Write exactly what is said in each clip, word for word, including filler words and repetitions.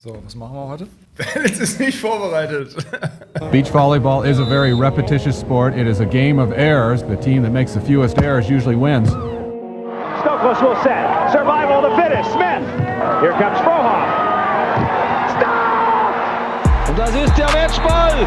So, was machen wir heute? Jetzt ist nicht vorbereitet. Beach volleyball is a very repetitious sport. It is a game of errors. The team that makes the fewest errors usually wins. Stokos will set. Survival of the fittest. Smith. Here comes Frohoff. Stop! Und das ist der Matchball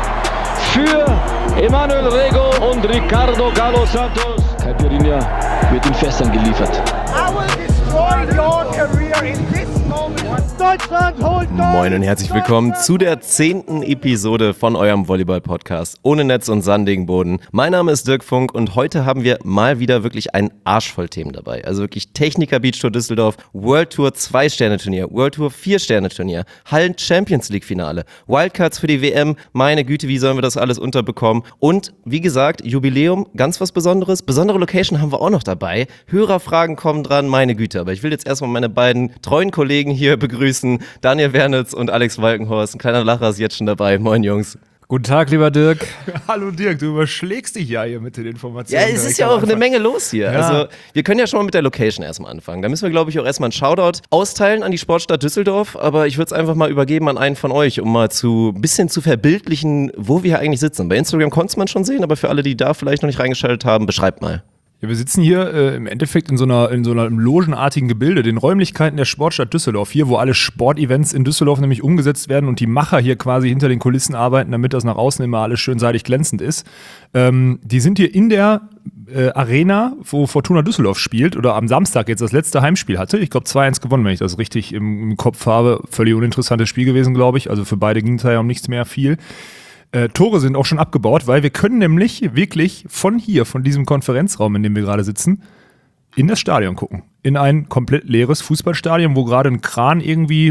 für Emanuel Rego und Ricardo Galo Santos. Caipirinha wird in Fässern geliefert. I will destroy your career in this moment. Deutschland holt Gold! Moin und herzlich willkommen zu der zehnten Episode von eurem Volleyball-Podcast ohne Netz und sandigen Boden. Mein Name ist Dirk Funk und heute haben wir mal wieder wirklich einen Arsch voll Themen dabei. Also wirklich Techniker Beach Tour Düsseldorf, World Tour zwei Sterne Turnier, World Tour vier Sterne Turnier, Hallen Champions League Finale, Wildcards für die W M, meine Güte, wie sollen wir das alles unterbekommen? Und wie gesagt, Jubiläum, ganz was Besonderes, besondere Location haben wir auch noch dabei. Hörerfragen kommen dran, meine Güte. Aber ich will jetzt erstmal meine beiden treuen Kollegen hier begrüßen. Daniel Wernitz und Alex Walkenhorst. Ein kleiner Lacher ist jetzt schon dabei. Moin, Jungs. Guten Tag, lieber Dirk. Hallo Dirk, du überschlägst dich ja hier mit den Informationen. Ja, es ist ja auch eine Menge los hier. Ja. Also, wir können ja schon mal mit der Location erstmal anfangen. Da müssen wir, glaube ich, auch erstmal einen Shoutout austeilen an die Sportstadt Düsseldorf. Aber ich würde es einfach mal übergeben an einen von euch, um mal zu ein bisschen zu verbildlichen, wo wir hier eigentlich sitzen. Bei Instagram konnte man schon sehen, aber für alle, die da vielleicht noch nicht reingeschaltet haben, beschreibt mal. Ja, wir sitzen hier äh, im Endeffekt in so einer in so einer logenartigen Gebilde, den Räumlichkeiten der Sportstadt Düsseldorf, hier, wo alle Sportevents in Düsseldorf nämlich umgesetzt werden und die Macher hier quasi hinter den Kulissen arbeiten, damit das nach außen immer alles schön seidig glänzend ist. Ähm, die sind hier in der äh, Arena, wo Fortuna Düsseldorf spielt oder am Samstag jetzt das letzte Heimspiel hatte. Ich glaube zwei eins gewonnen, wenn ich das richtig im, im Kopf habe. Völlig uninteressantes Spiel gewesen, glaube ich. Also für beide ging es ja um nichts mehr viel. Äh, Tore sind auch schon abgebaut, weil wir können nämlich wirklich von hier, von diesem Konferenzraum, in dem wir gerade sitzen, in das Stadion gucken. In ein komplett leeres Fußballstadion, wo gerade ein Kran irgendwie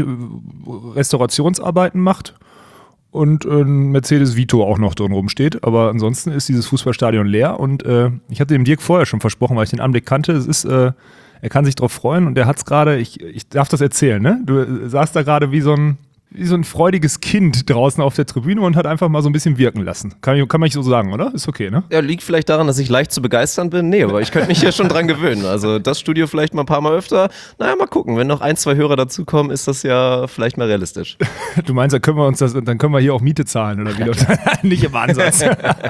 Restaurationsarbeiten macht und ein Mercedes Vito auch noch drin rumsteht. Aber ansonsten ist dieses Fußballstadion leer und äh, ich hatte dem Dirk vorher schon versprochen, weil ich den Anblick kannte, es ist, äh, er kann sich drauf freuen und er hat es gerade, ich, ich darf das erzählen, ne? Du saßt da gerade wie so ein wie so ein freudiges Kind draußen auf der Tribüne und hat einfach mal so ein bisschen wirken lassen. Kann, kann man nicht so sagen, oder? Ist okay, ne? Ja, liegt vielleicht daran, dass ich leicht zu begeistern bin. Nee, aber ich könnte mich ja schon dran gewöhnen. Also das Studio vielleicht mal ein paar Mal öfter. Naja, mal gucken. Wenn noch ein, zwei Hörer dazukommen, ist das ja vielleicht mal realistisch. Du meinst, dann können wir uns das, dann können wir hier auch Miete zahlen, oder wie? Nicht im Ansatz.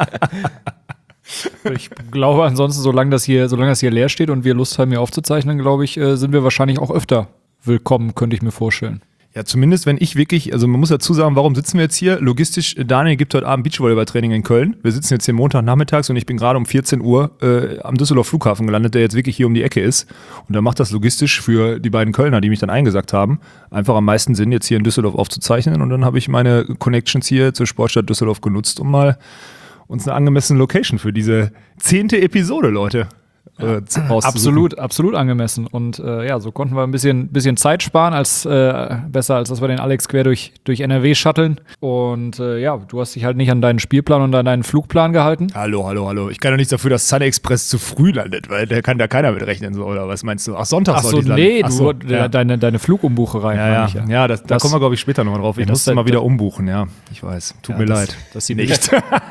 Ich glaube ansonsten, solange das hier, solange das hier leer steht und wir Lust haben, hier aufzuzeichnen, glaube ich, sind wir wahrscheinlich auch öfter willkommen, könnte ich mir vorstellen. Ja, zumindest wenn ich wirklich, also man muss dazu sagen, warum sitzen wir jetzt hier? Logistisch, Daniel gibt heute Abend Beachvolleyball-Training in Köln. Wir sitzen jetzt hier Montagnachmittags und ich bin gerade um vierzehn Uhr äh, am Düsseldorf Flughafen gelandet, der jetzt wirklich hier um die Ecke ist. Und da macht das logistisch für die beiden Kölner, die mich dann eingesagt haben, einfach am meisten Sinn, jetzt hier in Düsseldorf aufzuzeichnen. Und dann habe ich meine Connections hier zur Sportstadt Düsseldorf genutzt, um mal uns eine angemessene Location für diese zehnte Episode, Leute, Äh, absolut, absolut angemessen. Und äh, ja, so konnten wir ein bisschen, bisschen Zeit sparen, als äh, besser, als dass wir den Alex quer durch, durch N R W shutteln. Und äh, ja, du hast dich halt nicht an deinen Spielplan und an deinen Flugplan gehalten. Hallo, hallo, hallo. Ich kann doch nichts dafür, dass Sun Express zu früh landet, weil da kann da keiner mit rechnen, so, oder was meinst du? Ach, Sonntag Ach soll so, die landen. nee, Ach so, du, ja. deine, deine Flugumbucherei. Ja, ja, ich, ja. ja das, da das, kommen wir, glaube ich, später nochmal drauf. Ich ja, muss das, mal das, wieder umbuchen, ja. Ich weiß. Tut ja, mir das, leid. Das sieht nicht.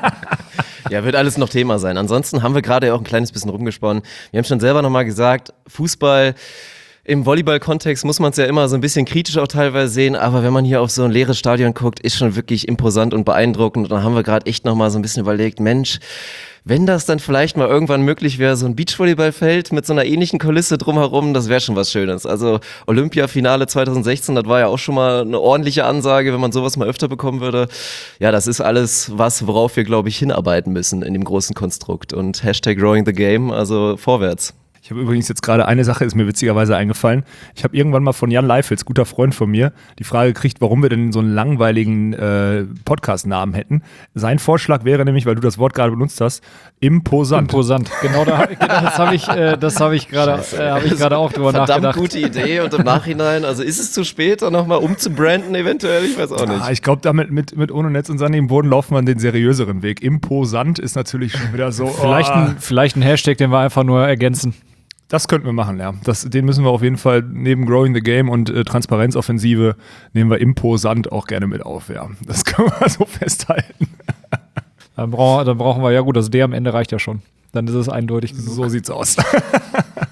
Ja, wird alles noch Thema sein. Ansonsten haben wir gerade auch ein kleines bisschen rumgesponnen. Wir haben schon selber nochmal gesagt, Fußball im Volleyball-Kontext muss man es ja immer so ein bisschen kritisch auch teilweise sehen, aber wenn man hier auf so ein leeres Stadion guckt, ist schon wirklich imposant und beeindruckend. Und dann haben wir gerade echt nochmal so ein bisschen überlegt, Mensch, wenn das dann vielleicht mal irgendwann möglich wäre, so ein Beachvolleyballfeld mit so einer ähnlichen Kulisse drumherum, das wäre schon was Schönes. Also Olympia-Finale zweitausendsechzehn, das war ja auch schon mal eine ordentliche Ansage, wenn man sowas mal öfter bekommen würde. Ja, das ist alles was, worauf wir, glaube ich, hinarbeiten müssen in dem großen Konstrukt. Und Hashtag Growing the Game, also vorwärts. Ich habe übrigens jetzt gerade eine Sache, ist mir witzigerweise eingefallen. Ich habe irgendwann mal von Jan Leifels, guter Freund von mir, die Frage gekriegt, warum wir denn so einen langweiligen äh, Podcast-Namen hätten. Sein Vorschlag wäre nämlich, weil du das Wort gerade benutzt hast, imposant. Imposant, genau, da, genau das habe ich, äh, das habe ich gerade äh, hab ich gerade auch drüber Verdammt nachgedacht. Gute Idee und im Nachhinein, also ist es zu spät, dann nochmal umzubranden eventuell? Ich weiß auch nicht. Ah, ich glaube, damit mit, mit ohne Netz und Sand im Boden laufen wir den seriöseren Weg. Imposant ist natürlich schon wieder so. Vielleicht, oh. ein, vielleicht ein Hashtag, den wir einfach nur ergänzen. Das könnten wir machen, ja. Das, den müssen wir auf jeden Fall neben Growing the Game und äh, Transparenzoffensive nehmen wir imposant auch gerne mit auf, ja. Das können wir so festhalten. Dann, brauch, dann brauchen wir, ja gut, das D am Ende reicht ja schon. Dann ist es eindeutig genug. So sieht's aus.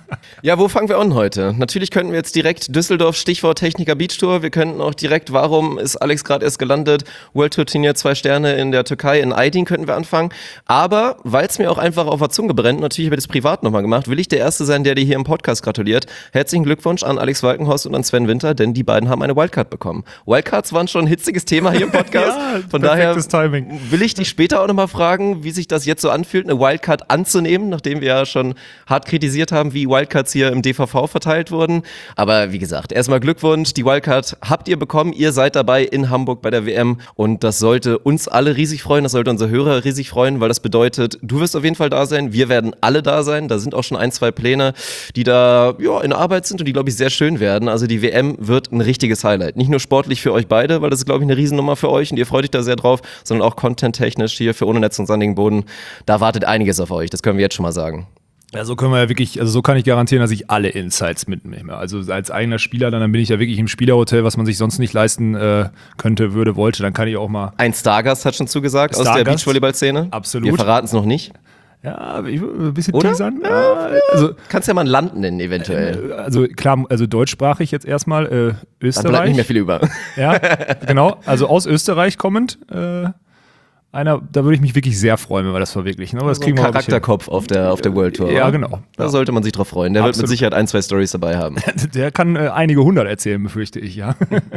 Ja, wo fangen wir an heute? Natürlich könnten wir jetzt direkt Düsseldorf, Stichwort Techniker Beach Tour. Wir könnten auch direkt, warum ist Alex gerade erst gelandet? World Tour Turnier, zwei Sterne in der Türkei, in Aydin könnten wir anfangen. Aber, weil es mir auch einfach auf der Zunge brennt, natürlich habe ich das privat nochmal gemacht, will ich der Erste sein, der dir hier im Podcast gratuliert. Herzlichen Glückwunsch an Alex Walkenhorst und an Sven Winter, denn die beiden haben eine Wildcard bekommen. Wildcards waren schon ein hitziges Thema hier im Podcast. Ja, von daher Timing. will ich dich später auch nochmal fragen, wie sich das jetzt so anfühlt, eine Wildcard anzunehmen, nachdem wir ja schon hart kritisiert haben, wie Wildcards hier im D V V verteilt wurden. Aber wie gesagt, erstmal Glückwunsch, die Wildcard habt ihr bekommen, ihr seid dabei in Hamburg bei der W M und das sollte uns alle riesig freuen, das sollte unsere Hörer riesig freuen, weil das bedeutet, du wirst auf jeden Fall da sein, wir werden alle da sein, da sind auch schon ein, zwei Pläne, die da ja, in Arbeit sind und die, glaube ich, sehr schön werden. Also die W M wird ein richtiges Highlight, nicht nur sportlich für euch beide, weil das ist, glaube ich, eine Riesennummer für euch und ihr freut euch da sehr drauf, sondern auch content-technisch hier für Ohne Netz und sandigen Boden, da wartet einiges auf euch, das können wir jetzt schon mal sagen. Ja, so können wir ja wirklich, also so kann ich garantieren, dass ich alle Insights mitnehme. Also als eigener Spieler, dann, dann bin ich ja wirklich im Spielerhotel, was man sich sonst nicht leisten äh, könnte, würde, wollte. Dann kann ich auch mal. Ein Stargast hat schon zugesagt aus der Beachvolleyball-Szene. Absolut. Wir verraten es noch nicht. Ja, ich, ein bisschen Oder? teasern. Ja, also, kannst ja mal ein Land nennen, eventuell. Also klar, also deutschsprachig jetzt erstmal, äh, Österreich. Dann bleibt nicht mehr viel über. Ja, genau. Also aus Österreich kommend, äh, Einer, da würde ich mich wirklich sehr freuen, wenn wir das verwirklichen. Aber das so kriegen ein wir Charakterkopf auf der, auf der World Tour. Ja, oder? genau. Da ja. sollte man sich drauf freuen. Der Absolut. wird mit Sicherheit ein, zwei Storys dabei haben. Der kann äh, einige hundert erzählen, befürchte ich, ja.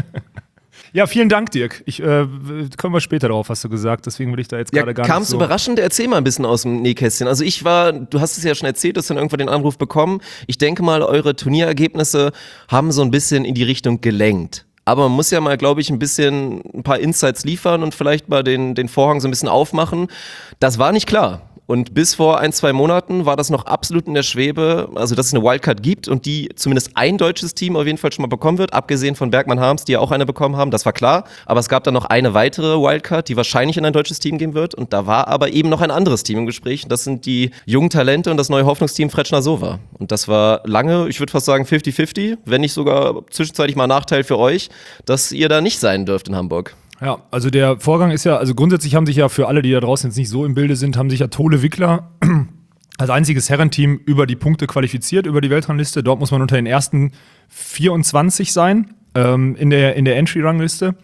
Ja, vielen Dank, Dirk. Ich, äh, kommen wir später drauf, hast du gesagt. Deswegen will ich da jetzt Ja, gerade gar nicht kam's so... überraschend? Erzähl mal ein bisschen aus dem Nähkästchen. Also ich war, du hast es ja schon erzählt, du hast dann irgendwann den Anruf bekommen. Ich denke mal, eure Turnierergebnisse haben so ein bisschen in die Richtung gelenkt. Aber man muss ja mal, glaube ich, ein bisschen ein paar Insights liefern und vielleicht mal den, den Vorhang so ein bisschen aufmachen. Das war nicht klar. Und bis vor ein, zwei Monaten war das noch absolut in der Schwebe, also dass es eine Wildcard gibt und die zumindest ein deutsches Team auf jeden Fall schon mal bekommen wird, abgesehen von Bergmann-Harms, die ja auch eine bekommen haben, das war klar. Aber es gab dann noch eine weitere Wildcard, die wahrscheinlich in ein deutsches Team gehen wird und da war aber eben noch ein anderes Team im Gespräch und das sind die jungen Talente und das neue Hoffnungsteam Fretschner-Sova. Und das war lange, ich würde fast sagen fifty fifty, wenn nicht sogar zwischenzeitlich mal ein Nachteil für euch, dass ihr da nicht sein dürft in Hamburg. Ja, also der Vorgang ist ja, also grundsätzlich haben sich ja für alle, die da draußen jetzt nicht so im Bilde sind, haben sich ja Tole Wickler als einziges Herrenteam über die Punkte qualifiziert, über die Weltrangliste. Dort muss man unter den ersten vierundzwanzig sein ähm, in der, in der Entry-Rangliste.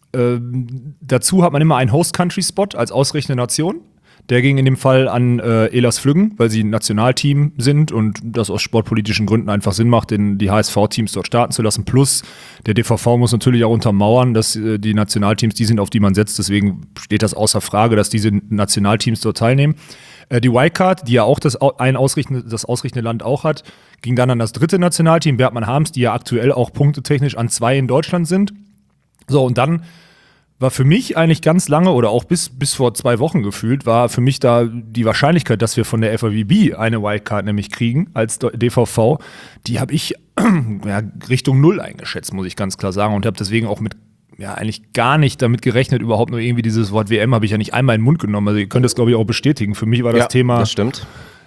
Ähm, dazu hat man immer einen Host-Country-Spot als ausreichende Nation. Der ging in dem Fall an äh, Elas Flüggen, weil sie ein Nationalteam sind und das aus sportpolitischen Gründen einfach Sinn macht, den, die H S V-Teams dort starten zu lassen. Plus der D V V muss natürlich auch untermauern, dass äh, die Nationalteams die sind, auf die man setzt. Deswegen steht das außer Frage, dass diese Nationalteams dort teilnehmen. Äh, die Wildcard, die ja auch das, ein ausrichtende, das ausrichtende Land auch hat, ging dann an das dritte Nationalteam, Bergmann-Harms, die ja aktuell auch punktetechnisch an zwei in Deutschland sind. So, und dann war für mich eigentlich ganz lange oder auch bis, bis vor zwei Wochen gefühlt, war für mich da die Wahrscheinlichkeit, dass wir von der F A W B eine Wildcard nämlich kriegen als D V V, die habe ich ja, Richtung Null eingeschätzt, muss ich ganz klar sagen und habe deswegen auch mit ja eigentlich gar nicht damit gerechnet, überhaupt nur irgendwie dieses Wort W M habe ich ja nicht einmal in den Mund genommen, also ihr könnt das glaube ich auch bestätigen. Für mich war das ja, Thema... das stimmt.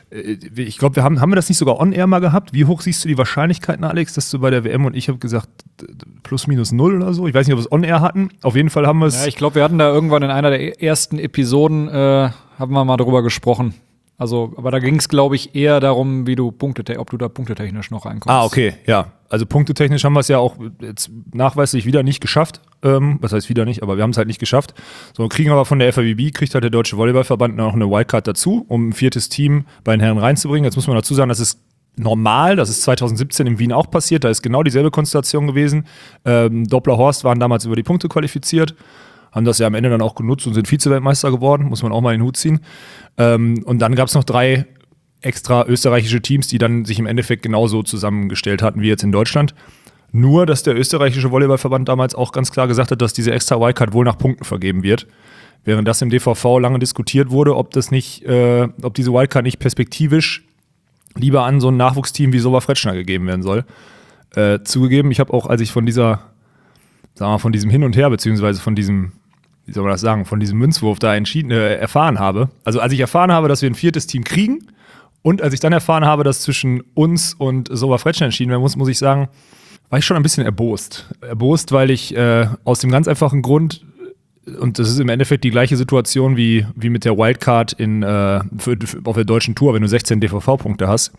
Ich glaube, wir haben, haben wir das nicht sogar on-air mal gehabt? Wie hoch siehst du die Wahrscheinlichkeiten, Alex, dass du bei der W M und ich habe gesagt plus minus null oder so? Ich weiß nicht, ob wir es on-air hatten. Auf jeden Fall haben wir es. Ja, ich glaube, wir hatten da irgendwann in einer der ersten Episoden, äh, haben wir mal drüber gesprochen. Also, aber da ging es, glaube ich, eher darum, wie du Punkte, ob du da punktetechnisch noch reinkommst. Ah, okay, ja. Also punktetechnisch haben wir es ja auch jetzt nachweislich wieder nicht geschafft. Ähm, was heißt wieder nicht, aber wir haben es halt nicht geschafft. So, kriegen aber von der F A W B, kriegt halt der Deutsche Volleyballverband noch eine Wildcard dazu, um ein viertes Team bei den Herren reinzubringen. Jetzt muss man dazu sagen, das ist normal, das ist zwanzig siebzehn in Wien auch passiert, da ist genau dieselbe Konstellation gewesen. Ähm, Doppler-Horst waren damals über die Punkte qualifiziert, haben das ja am Ende dann auch genutzt und sind Vize-Weltmeister geworden, muss man auch mal in den Hut ziehen. Ähm, und dann gab es noch drei extra österreichische Teams, die dann sich im Endeffekt genauso zusammengestellt hatten wie jetzt in Deutschland. Nur, dass der österreichische Volleyballverband damals auch ganz klar gesagt hat, dass diese extra Wildcard wohl nach Punkten vergeben wird. Während das im D V V lange diskutiert wurde, ob das nicht, äh, ob diese Wildcard nicht perspektivisch lieber an so ein Nachwuchsteam wie Sova Fretschner gegeben werden soll. Äh, zugegeben, ich habe auch, als ich von dieser, sagen wir mal, von diesem Hin und Her, beziehungsweise von diesem, wie soll man das sagen, von diesem Münzwurf da entschieden, äh, erfahren habe, also als ich erfahren habe, dass wir ein viertes Team kriegen und als ich dann erfahren habe, dass zwischen uns und Sova Fretschner entschieden werden muss, muss ich sagen, war ich schon ein bisschen erbost. Erbost, weil ich äh, aus dem ganz einfachen Grund, und das ist im Endeffekt die gleiche Situation wie, wie mit der Wildcard in, äh, für, für, auf der deutschen Tour, wenn du sechzehn D V V-Punkte hast.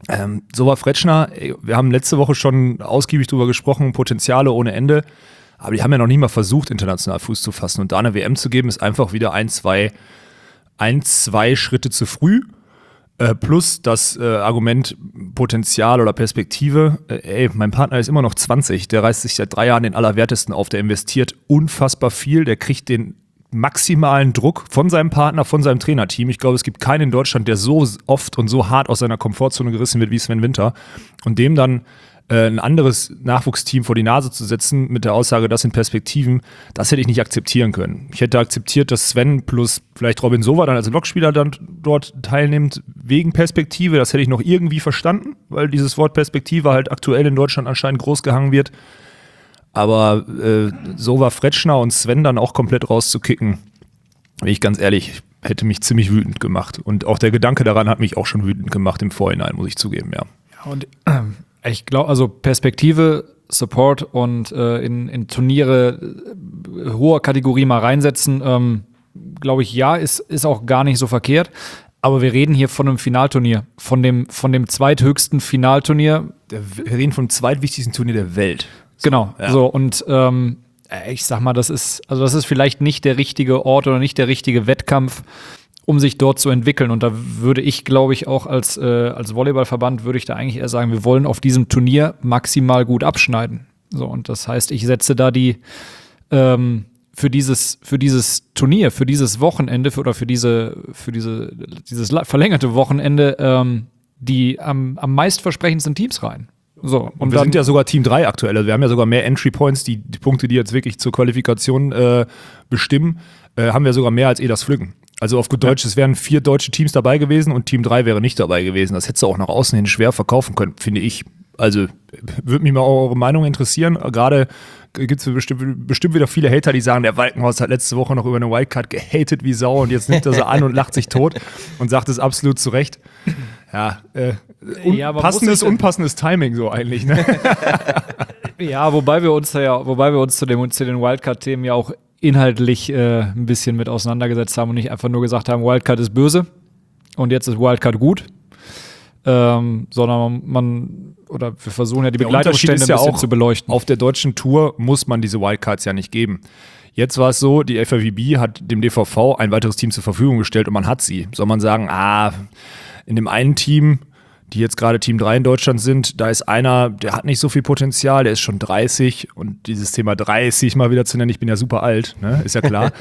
Ähm, Sova Fretschner, wir haben letzte Woche schon ausgiebig drüber gesprochen, Potenziale ohne Ende, aber die haben ja noch nicht mal versucht, international Fuß zu fassen. Und da eine W M zu geben, ist einfach wieder ein, zwei, ein, zwei Schritte zu früh. Äh, plus das äh, Argument Potenzial oder Perspektive. Äh, ey, mein Partner ist immer noch zwanzig, der reißt sich seit drei Jahren den Allerwertesten auf, der investiert unfassbar viel, der kriegt den maximalen Druck von seinem Partner, von seinem Trainerteam. Ich glaube, es gibt keinen in Deutschland, der so oft und so hart aus seiner Komfortzone gerissen wird wie Sven Winter. Und dem dann äh, ein anderes Nachwuchsteam vor die Nase zu setzen mit der Aussage, das sind Perspektiven, das hätte ich nicht akzeptieren können. Ich hätte akzeptiert, dass Sven plus vielleicht Robin Sova dann als Lokspieler dann dort teilnimmt, wegen Perspektive. Das hätte ich noch irgendwie verstanden, weil dieses Wort Perspektive halt aktuell in Deutschland anscheinend groß gehangen wird. Aber äh, Sova Fretschner und Sven dann auch komplett rauszukicken, bin ich ganz ehrlich, hätte mich ziemlich wütend gemacht. Und auch der Gedanke daran hat mich auch schon wütend gemacht im Vorhinein, muss ich zugeben, ja. Ja, und äh, ich glaube, also Perspektive, Support und äh, in, in Turniere äh, hoher Kategorie mal reinsetzen, ähm, glaube ich, ja, ist, ist auch gar nicht so verkehrt. Aber wir reden hier von einem Finalturnier, von dem, von dem zweithöchsten Finalturnier. Der, wir reden vom zweitwichtigsten Turnier der Welt. Genau, ja. so und ähm, ich sag mal, das ist, also das ist vielleicht nicht der richtige Ort oder nicht der richtige Wettkampf, um sich dort zu entwickeln. Und da würde ich, glaube ich, auch als, äh, als Volleyballverband würde ich da eigentlich eher sagen, wir wollen auf diesem Turnier maximal gut abschneiden. So, und das heißt, ich setze da die ähm, für dieses, für dieses Turnier, für dieses Wochenende für, oder für diese, für diese, dieses verlängerte Wochenende ähm, die am, am meistversprechendsten Teams rein. So, und, und wir dann, sind ja sogar Team drei aktuell. Also wir haben ja sogar mehr Entry Points, die, die Punkte, die jetzt wirklich zur Qualifikation äh, bestimmen, äh, haben wir sogar mehr als Edas Flüggen. Also auf gut Deutsch, es wären vier deutsche Teams dabei gewesen und Team drei wäre nicht dabei gewesen. Das hättest du auch nach außen hin schwer verkaufen können, finde ich. Also würde mich mal eure Meinung interessieren. Gerade gibt es bestimmt, bestimmt wieder viele Hater, die sagen, der Walkenhorst hat letzte Woche noch über eine Wildcard gehatet wie Sau und jetzt nimmt er sie an und lacht sich tot und sagt es absolut zu Recht. Ja, äh, un- ja, passendes, unpassendes Timing so eigentlich, ne? Ja, wobei wir uns ja, wobei wir uns zu, dem, zu den Wildcard-Themen ja auch inhaltlich äh, ein bisschen mit auseinandergesetzt haben und nicht einfach nur gesagt haben, Wildcard ist böse und jetzt ist Wildcard gut. Ähm, sondern man, oder wir versuchen ja die Begleitumstände ein bisschen ja auch, zu beleuchten. Auf der deutschen Tour muss man diese Wildcards ja nicht geben. Jetzt war es so, die F I V B hat dem D V V ein weiteres Team zur Verfügung gestellt und man hat sie. Soll man sagen, ah, in dem einen Team, die jetzt gerade Team drei in Deutschland sind, da ist einer, der hat nicht so viel Potenzial, der ist schon dreißig und dieses Thema dreißig mal wieder zu nennen, ich bin ja super alt, ne? Ist ja klar.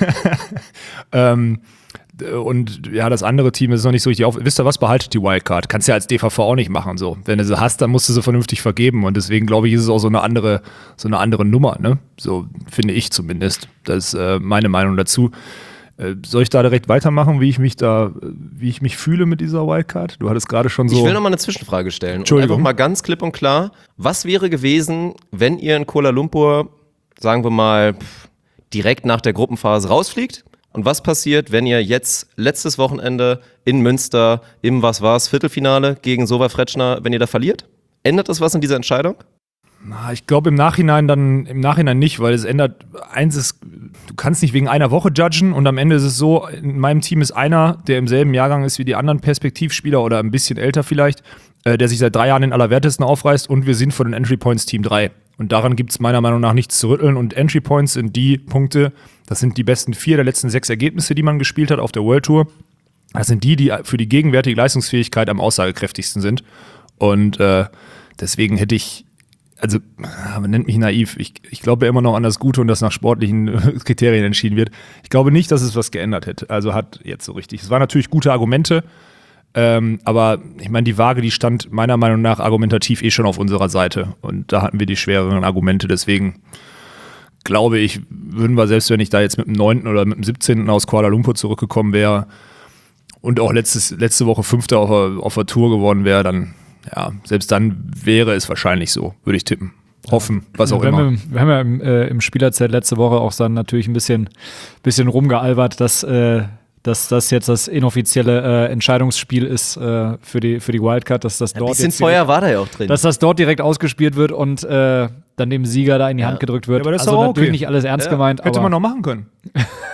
ähm, Und ja, das andere Team ist noch nicht so richtig auf. Wisst ihr was, behaltet die Wildcard. Kannst du ja als D V V auch nicht machen. So. Wenn du sie hast, dann musst du sie vernünftig vergeben. Und deswegen glaube ich, ist es auch so eine andere, so eine andere Nummer, ne? So finde ich zumindest. Das ist äh, meine Meinung dazu. Äh, soll ich da direkt weitermachen, wie ich mich da, wie ich mich fühle mit dieser Wildcard? Du hattest gerade schon so. Ich will noch mal eine Zwischenfrage stellen. Entschuldigung. Und einfach mal ganz klipp und klar. Was wäre gewesen, wenn ihr in Kuala Lumpur, sagen wir mal, direkt nach der Gruppenphase rausfliegt? Und was passiert, wenn ihr jetzt letztes Wochenende in Münster im, was war's, Viertelfinale gegen Sova Fretschner, wenn ihr da verliert? Ändert das was in dieser Entscheidung? Na, ich glaube im Nachhinein dann, im Nachhinein nicht, weil es ändert, eins ist, du kannst nicht wegen einer Woche judgen und am Ende ist es so, in meinem Team ist einer, der im selben Jahrgang ist wie die anderen Perspektivspieler oder ein bisschen älter vielleicht, äh, der sich seit drei Jahren den Allerwertesten aufreißt und wir sind von den Entry Points Team drei. Und daran gibt es meiner Meinung nach nichts zu rütteln. Und Entry Points sind die Punkte, das sind die besten vier der letzten sechs Ergebnisse, die man gespielt hat auf der World Tour. Das sind die, die für die gegenwärtige Leistungsfähigkeit am aussagekräftigsten sind. Und äh, deswegen hätte ich, also man nennt mich naiv, ich, ich glaube immer noch an das Gute und das nach sportlichen Kriterien entschieden wird. Ich glaube nicht, dass es was geändert hätte. Also hat jetzt so richtig. Es waren natürlich gute Argumente. Ähm, aber ich meine, die Waage, die stand meiner Meinung nach argumentativ eh schon auf unserer Seite. Und da hatten wir die schwereren Argumente. Deswegen glaube ich, würden wir, selbst wenn ich da jetzt mit dem neunten oder mit dem siebzehnten aus Kuala Lumpur zurückgekommen wäre und auch letztes, letzte Woche Fünfter auf der, auf der Tour geworden wäre, dann, ja, selbst dann wäre es wahrscheinlich so, würde ich tippen. Hoffen, was auch wir immer. Haben, wir haben ja im, äh, im Spielerzelt letzte Woche auch dann natürlich ein bisschen, bisschen rumgealbert, dass äh, dass das jetzt das inoffizielle äh, Entscheidungsspiel ist äh, für die für die Wildcard, dass das Ein dort bisschen jetzt Feuer direkt, war da ja auch drin. dass das dort direkt ausgespielt wird und äh, dann dem Sieger da in die Ja. Hand gedrückt wird. Ja, aber das ist also auch natürlich okay. nicht alles ernst Ja. gemeint, Hätte aber man noch machen können.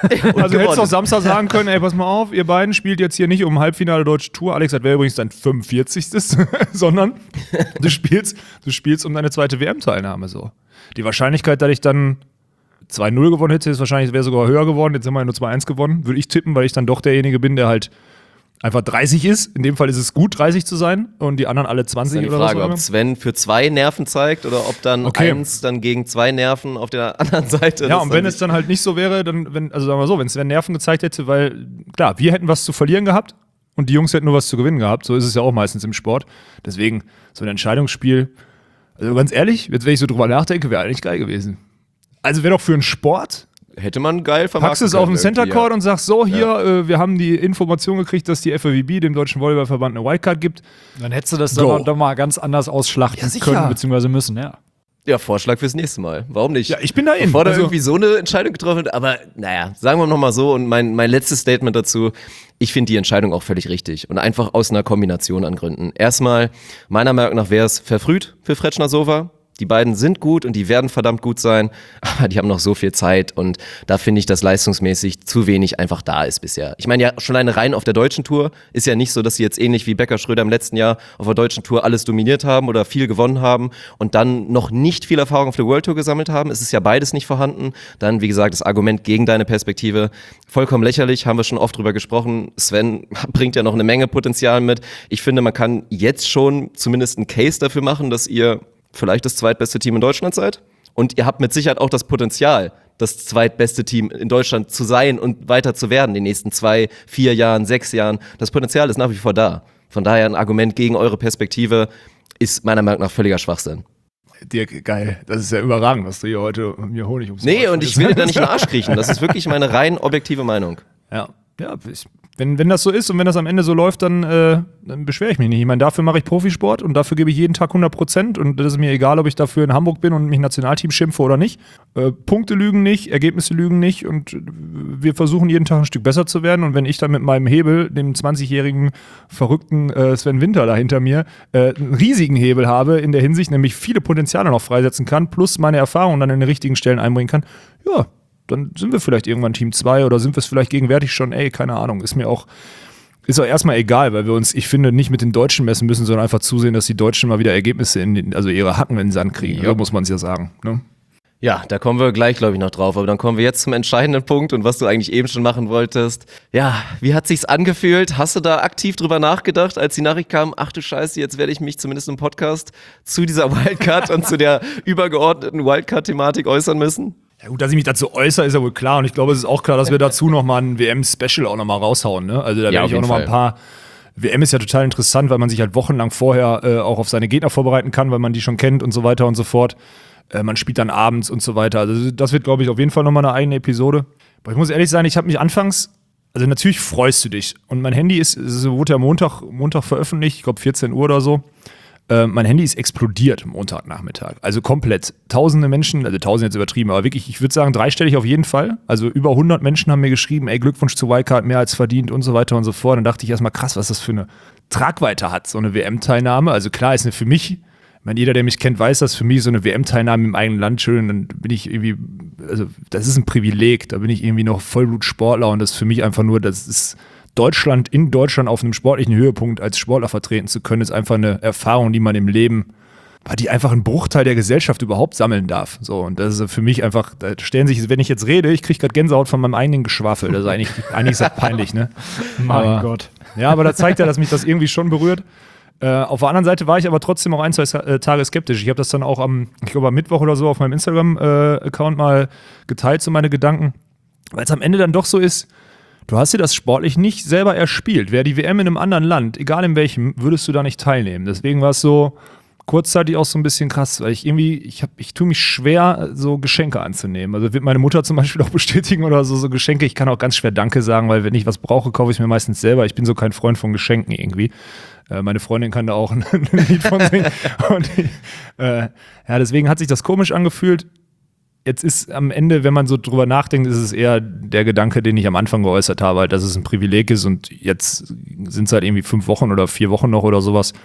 Also hättest du auch Samstag sagen können, ey, pass mal auf, ihr beiden spielt jetzt hier nicht um Halbfinale Deutsche Tour. Alex, das wäre übrigens dein fünfundvierzigstes sondern du spielst, du spielst um deine zweite W M-Teilnahme so. Die Wahrscheinlichkeit, dass ich dann zwei null gewonnen hätte, ist wahrscheinlich, wäre sogar höher geworden. Jetzt haben wir ja nur zwei eins gewonnen. Würde ich tippen, weil ich dann doch derjenige bin, der halt einfach dreißig ist. In dem Fall ist es gut, dreißig zu sein und die anderen alle zwanzig das ist oder die Frage, was. ob Sven für zwei Nerven zeigt oder ob dann okay. eins dann gegen zwei Nerven auf der anderen Seite. Ja, und wenn es dann halt nicht so wäre, dann, wenn, also sagen wir so, wenn Sven Nerven gezeigt hätte, weil, klar, wir hätten was zu verlieren gehabt und die Jungs hätten nur was zu gewinnen gehabt. So ist es ja auch meistens im Sport. Deswegen, so ein Entscheidungsspiel, also ganz ehrlich, jetzt wenn ich so drüber nachdenke, wäre eigentlich geil gewesen. Also wäre doch für einen Sport. Hätte man geil vermarkten Packst es auf dem Center Court ja. und sagst, so, hier, ja. äh, wir haben die Information gekriegt, dass die F A W B, dem Deutschen Volleyballverband, eine Wildcard gibt. Dann hättest du das doch, doch mal ganz anders ausschlachten ja, können, beziehungsweise müssen, ja. Ja, Vorschlag fürs nächste Mal. Warum nicht? Ja, ich bin da in. Bevor da also, irgendwie so eine Entscheidung getroffen wird, aber naja, sagen wir nochmal so und mein, mein letztes Statement dazu, ich finde die Entscheidung auch völlig richtig und einfach aus einer Kombination an Gründen. Erstmal, meiner Meinung nach wäre es verfrüht für Fretschner-Sova. Die beiden sind gut und die werden verdammt gut sein, aber die haben noch so viel Zeit und da finde ich, dass leistungsmäßig zu wenig einfach da ist bisher. Ich meine ja schon alleine rein auf der deutschen Tour ist ja nicht so, dass sie jetzt ähnlich wie Becker Schröder im letzten Jahr auf der deutschen Tour alles dominiert haben oder viel gewonnen haben und dann noch nicht viel Erfahrung auf der World Tour gesammelt haben. Es ist ja beides nicht vorhanden. Dann, wie gesagt, das Argument gegen deine Perspektive vollkommen lächerlich, haben wir schon oft drüber gesprochen. Sven bringt ja noch eine Menge Potenzial mit. Ich finde, man kann jetzt schon zumindest einen Case dafür machen, dass ihr vielleicht das zweitbeste Team in Deutschland seid. Und ihr habt mit Sicherheit auch das Potenzial, das zweitbeste Team in Deutschland zu sein und weiter zu werden in den nächsten zwei, vier Jahren, sechs Jahren. Das Potenzial ist nach wie vor da. Von daher ein Argument gegen eure Perspektive ist meiner Meinung nach völliger Schwachsinn. Dirk, geil. Das ist ja überragend, was du hier heute mir Honig ums Nee, Ohr und ich will dir da nicht in den Arsch kriechen. Das ist wirklich meine rein objektive Meinung. Ja, ja, ich, wenn, wenn das so ist und wenn das am Ende so läuft, dann, äh, dann beschwere ich mich nicht. Ich meine, dafür mache ich Profisport und dafür gebe ich jeden Tag hundert Prozent und das ist mir egal, ob ich dafür in Hamburg bin und mich Nationalteam schimpfe oder nicht. Äh, Punkte lügen nicht, Ergebnisse lügen nicht und wir versuchen jeden Tag ein Stück besser zu werden und wenn ich dann mit meinem Hebel, dem zwanzigjährigen verrückten äh, Sven Winter da hinter mir, äh, einen riesigen Hebel habe in der Hinsicht, nämlich viele Potenziale noch freisetzen kann, plus meine Erfahrung dann in den richtigen Stellen einbringen kann, ja, dann sind wir vielleicht irgendwann Team zwei oder sind wir es vielleicht gegenwärtig schon, ey, keine Ahnung, ist mir auch, ist auch erstmal egal, weil wir uns, ich finde, nicht mit den Deutschen messen müssen, sondern einfach zusehen, dass die Deutschen mal wieder Ergebnisse, in den, also ihre Hacken in den Sand kriegen, ja. So muss man es ja sagen. Ne? Ja, da kommen wir gleich, glaube ich, noch drauf, aber dann kommen wir jetzt zum entscheidenden Punkt und was du eigentlich eben schon machen wolltest. Ja, wie hat sich's angefühlt? Hast du da aktiv drüber nachgedacht, als die Nachricht kam, ach du Scheiße, jetzt werde ich mich zumindest im Podcast zu dieser Wildcard und zu der übergeordneten Wildcard-Thematik äußern müssen? Ja gut, dass ich mich dazu äußere, ist ja wohl klar. Und ich glaube, es ist auch klar, dass wir dazu nochmal ein W M-Special auch nochmal raushauen. Ne? Also da ja, werde ich auch nochmal ein paar. W M ist ja total interessant, weil man sich halt wochenlang vorher äh, auch auf seine Gegner vorbereiten kann, weil man die schon kennt und so weiter und so fort. Äh, man spielt dann abends und so weiter. Also das wird, glaube ich, auf jeden Fall nochmal eine eigene Episode. Aber ich muss ehrlich sein, ich habe mich anfangs, also natürlich freust du dich. Und mein Handy ist, es wurde ja Montag, Montag veröffentlicht, ich glaube vierzehn Uhr oder so. Mein Handy ist explodiert Montagnachmittag. Also komplett. Tausende Menschen, also tausend jetzt übertrieben, aber wirklich, ich würde sagen, dreistellig auf jeden Fall. Also über hundert Menschen haben mir geschrieben, ey, Glückwunsch zu Wildcard, mehr als verdient und so weiter und so fort. Dann dachte ich erstmal, krass, was das für eine Tragweite hat, so eine W M-Teilnahme. Also klar ist eine für mich, ich meine, jeder, der mich kennt, weiß, dass für mich so eine W M-Teilnahme im eigenen Land schön, dann bin ich irgendwie, also das ist ein Privileg, da bin ich irgendwie noch Vollblutsportler und das ist für mich einfach nur, das ist Deutschland in Deutschland auf einem sportlichen Höhepunkt als Sportler vertreten zu können, ist einfach eine Erfahrung, die man im Leben, die einfach einen Bruchteil der Gesellschaft überhaupt sammeln darf. So, und das ist für mich einfach, da stellen sich, wenn ich jetzt rede, ich kriege gerade Gänsehaut von meinem eigenen Geschwafel. Das ist eigentlich, eigentlich ist das peinlich, ne? Mein aber, Gott. Ja, aber da zeigt ja, dass mich das irgendwie schon berührt. Äh, auf der anderen Seite war ich aber trotzdem auch ein, zwei äh, Tage skeptisch. Ich habe das dann auch am, ich glaube am Mittwoch oder so auf meinem Instagram-Account äh, mal geteilt, so meine Gedanken. Weil es am Ende dann doch so ist, du hast dir das sportlich nicht selber erspielt. Wäre die W M in einem anderen Land, egal in welchem, würdest du da nicht teilnehmen. Deswegen war es so kurzzeitig auch so ein bisschen krass, weil ich irgendwie, ich, hab, ich tue mich schwer, so Geschenke anzunehmen. Also wird meine Mutter zum Beispiel auch bestätigen oder so, so Geschenke. Ich kann auch ganz schwer Danke sagen, weil wenn ich was brauche, kaufe ich es mir meistens selber. Ich bin so kein Freund von Geschenken irgendwie. Äh, meine Freundin kann da auch ein, ein Lied von singen. Und ich, äh, ja, deswegen hat sich das komisch angefühlt. Jetzt ist am Ende, wenn man so drüber nachdenkt, ist es eher der Gedanke, den ich am Anfang geäußert habe, halt, dass es ein Privileg ist und jetzt sind es halt irgendwie fünf Wochen oder vier Wochen noch oder sowas.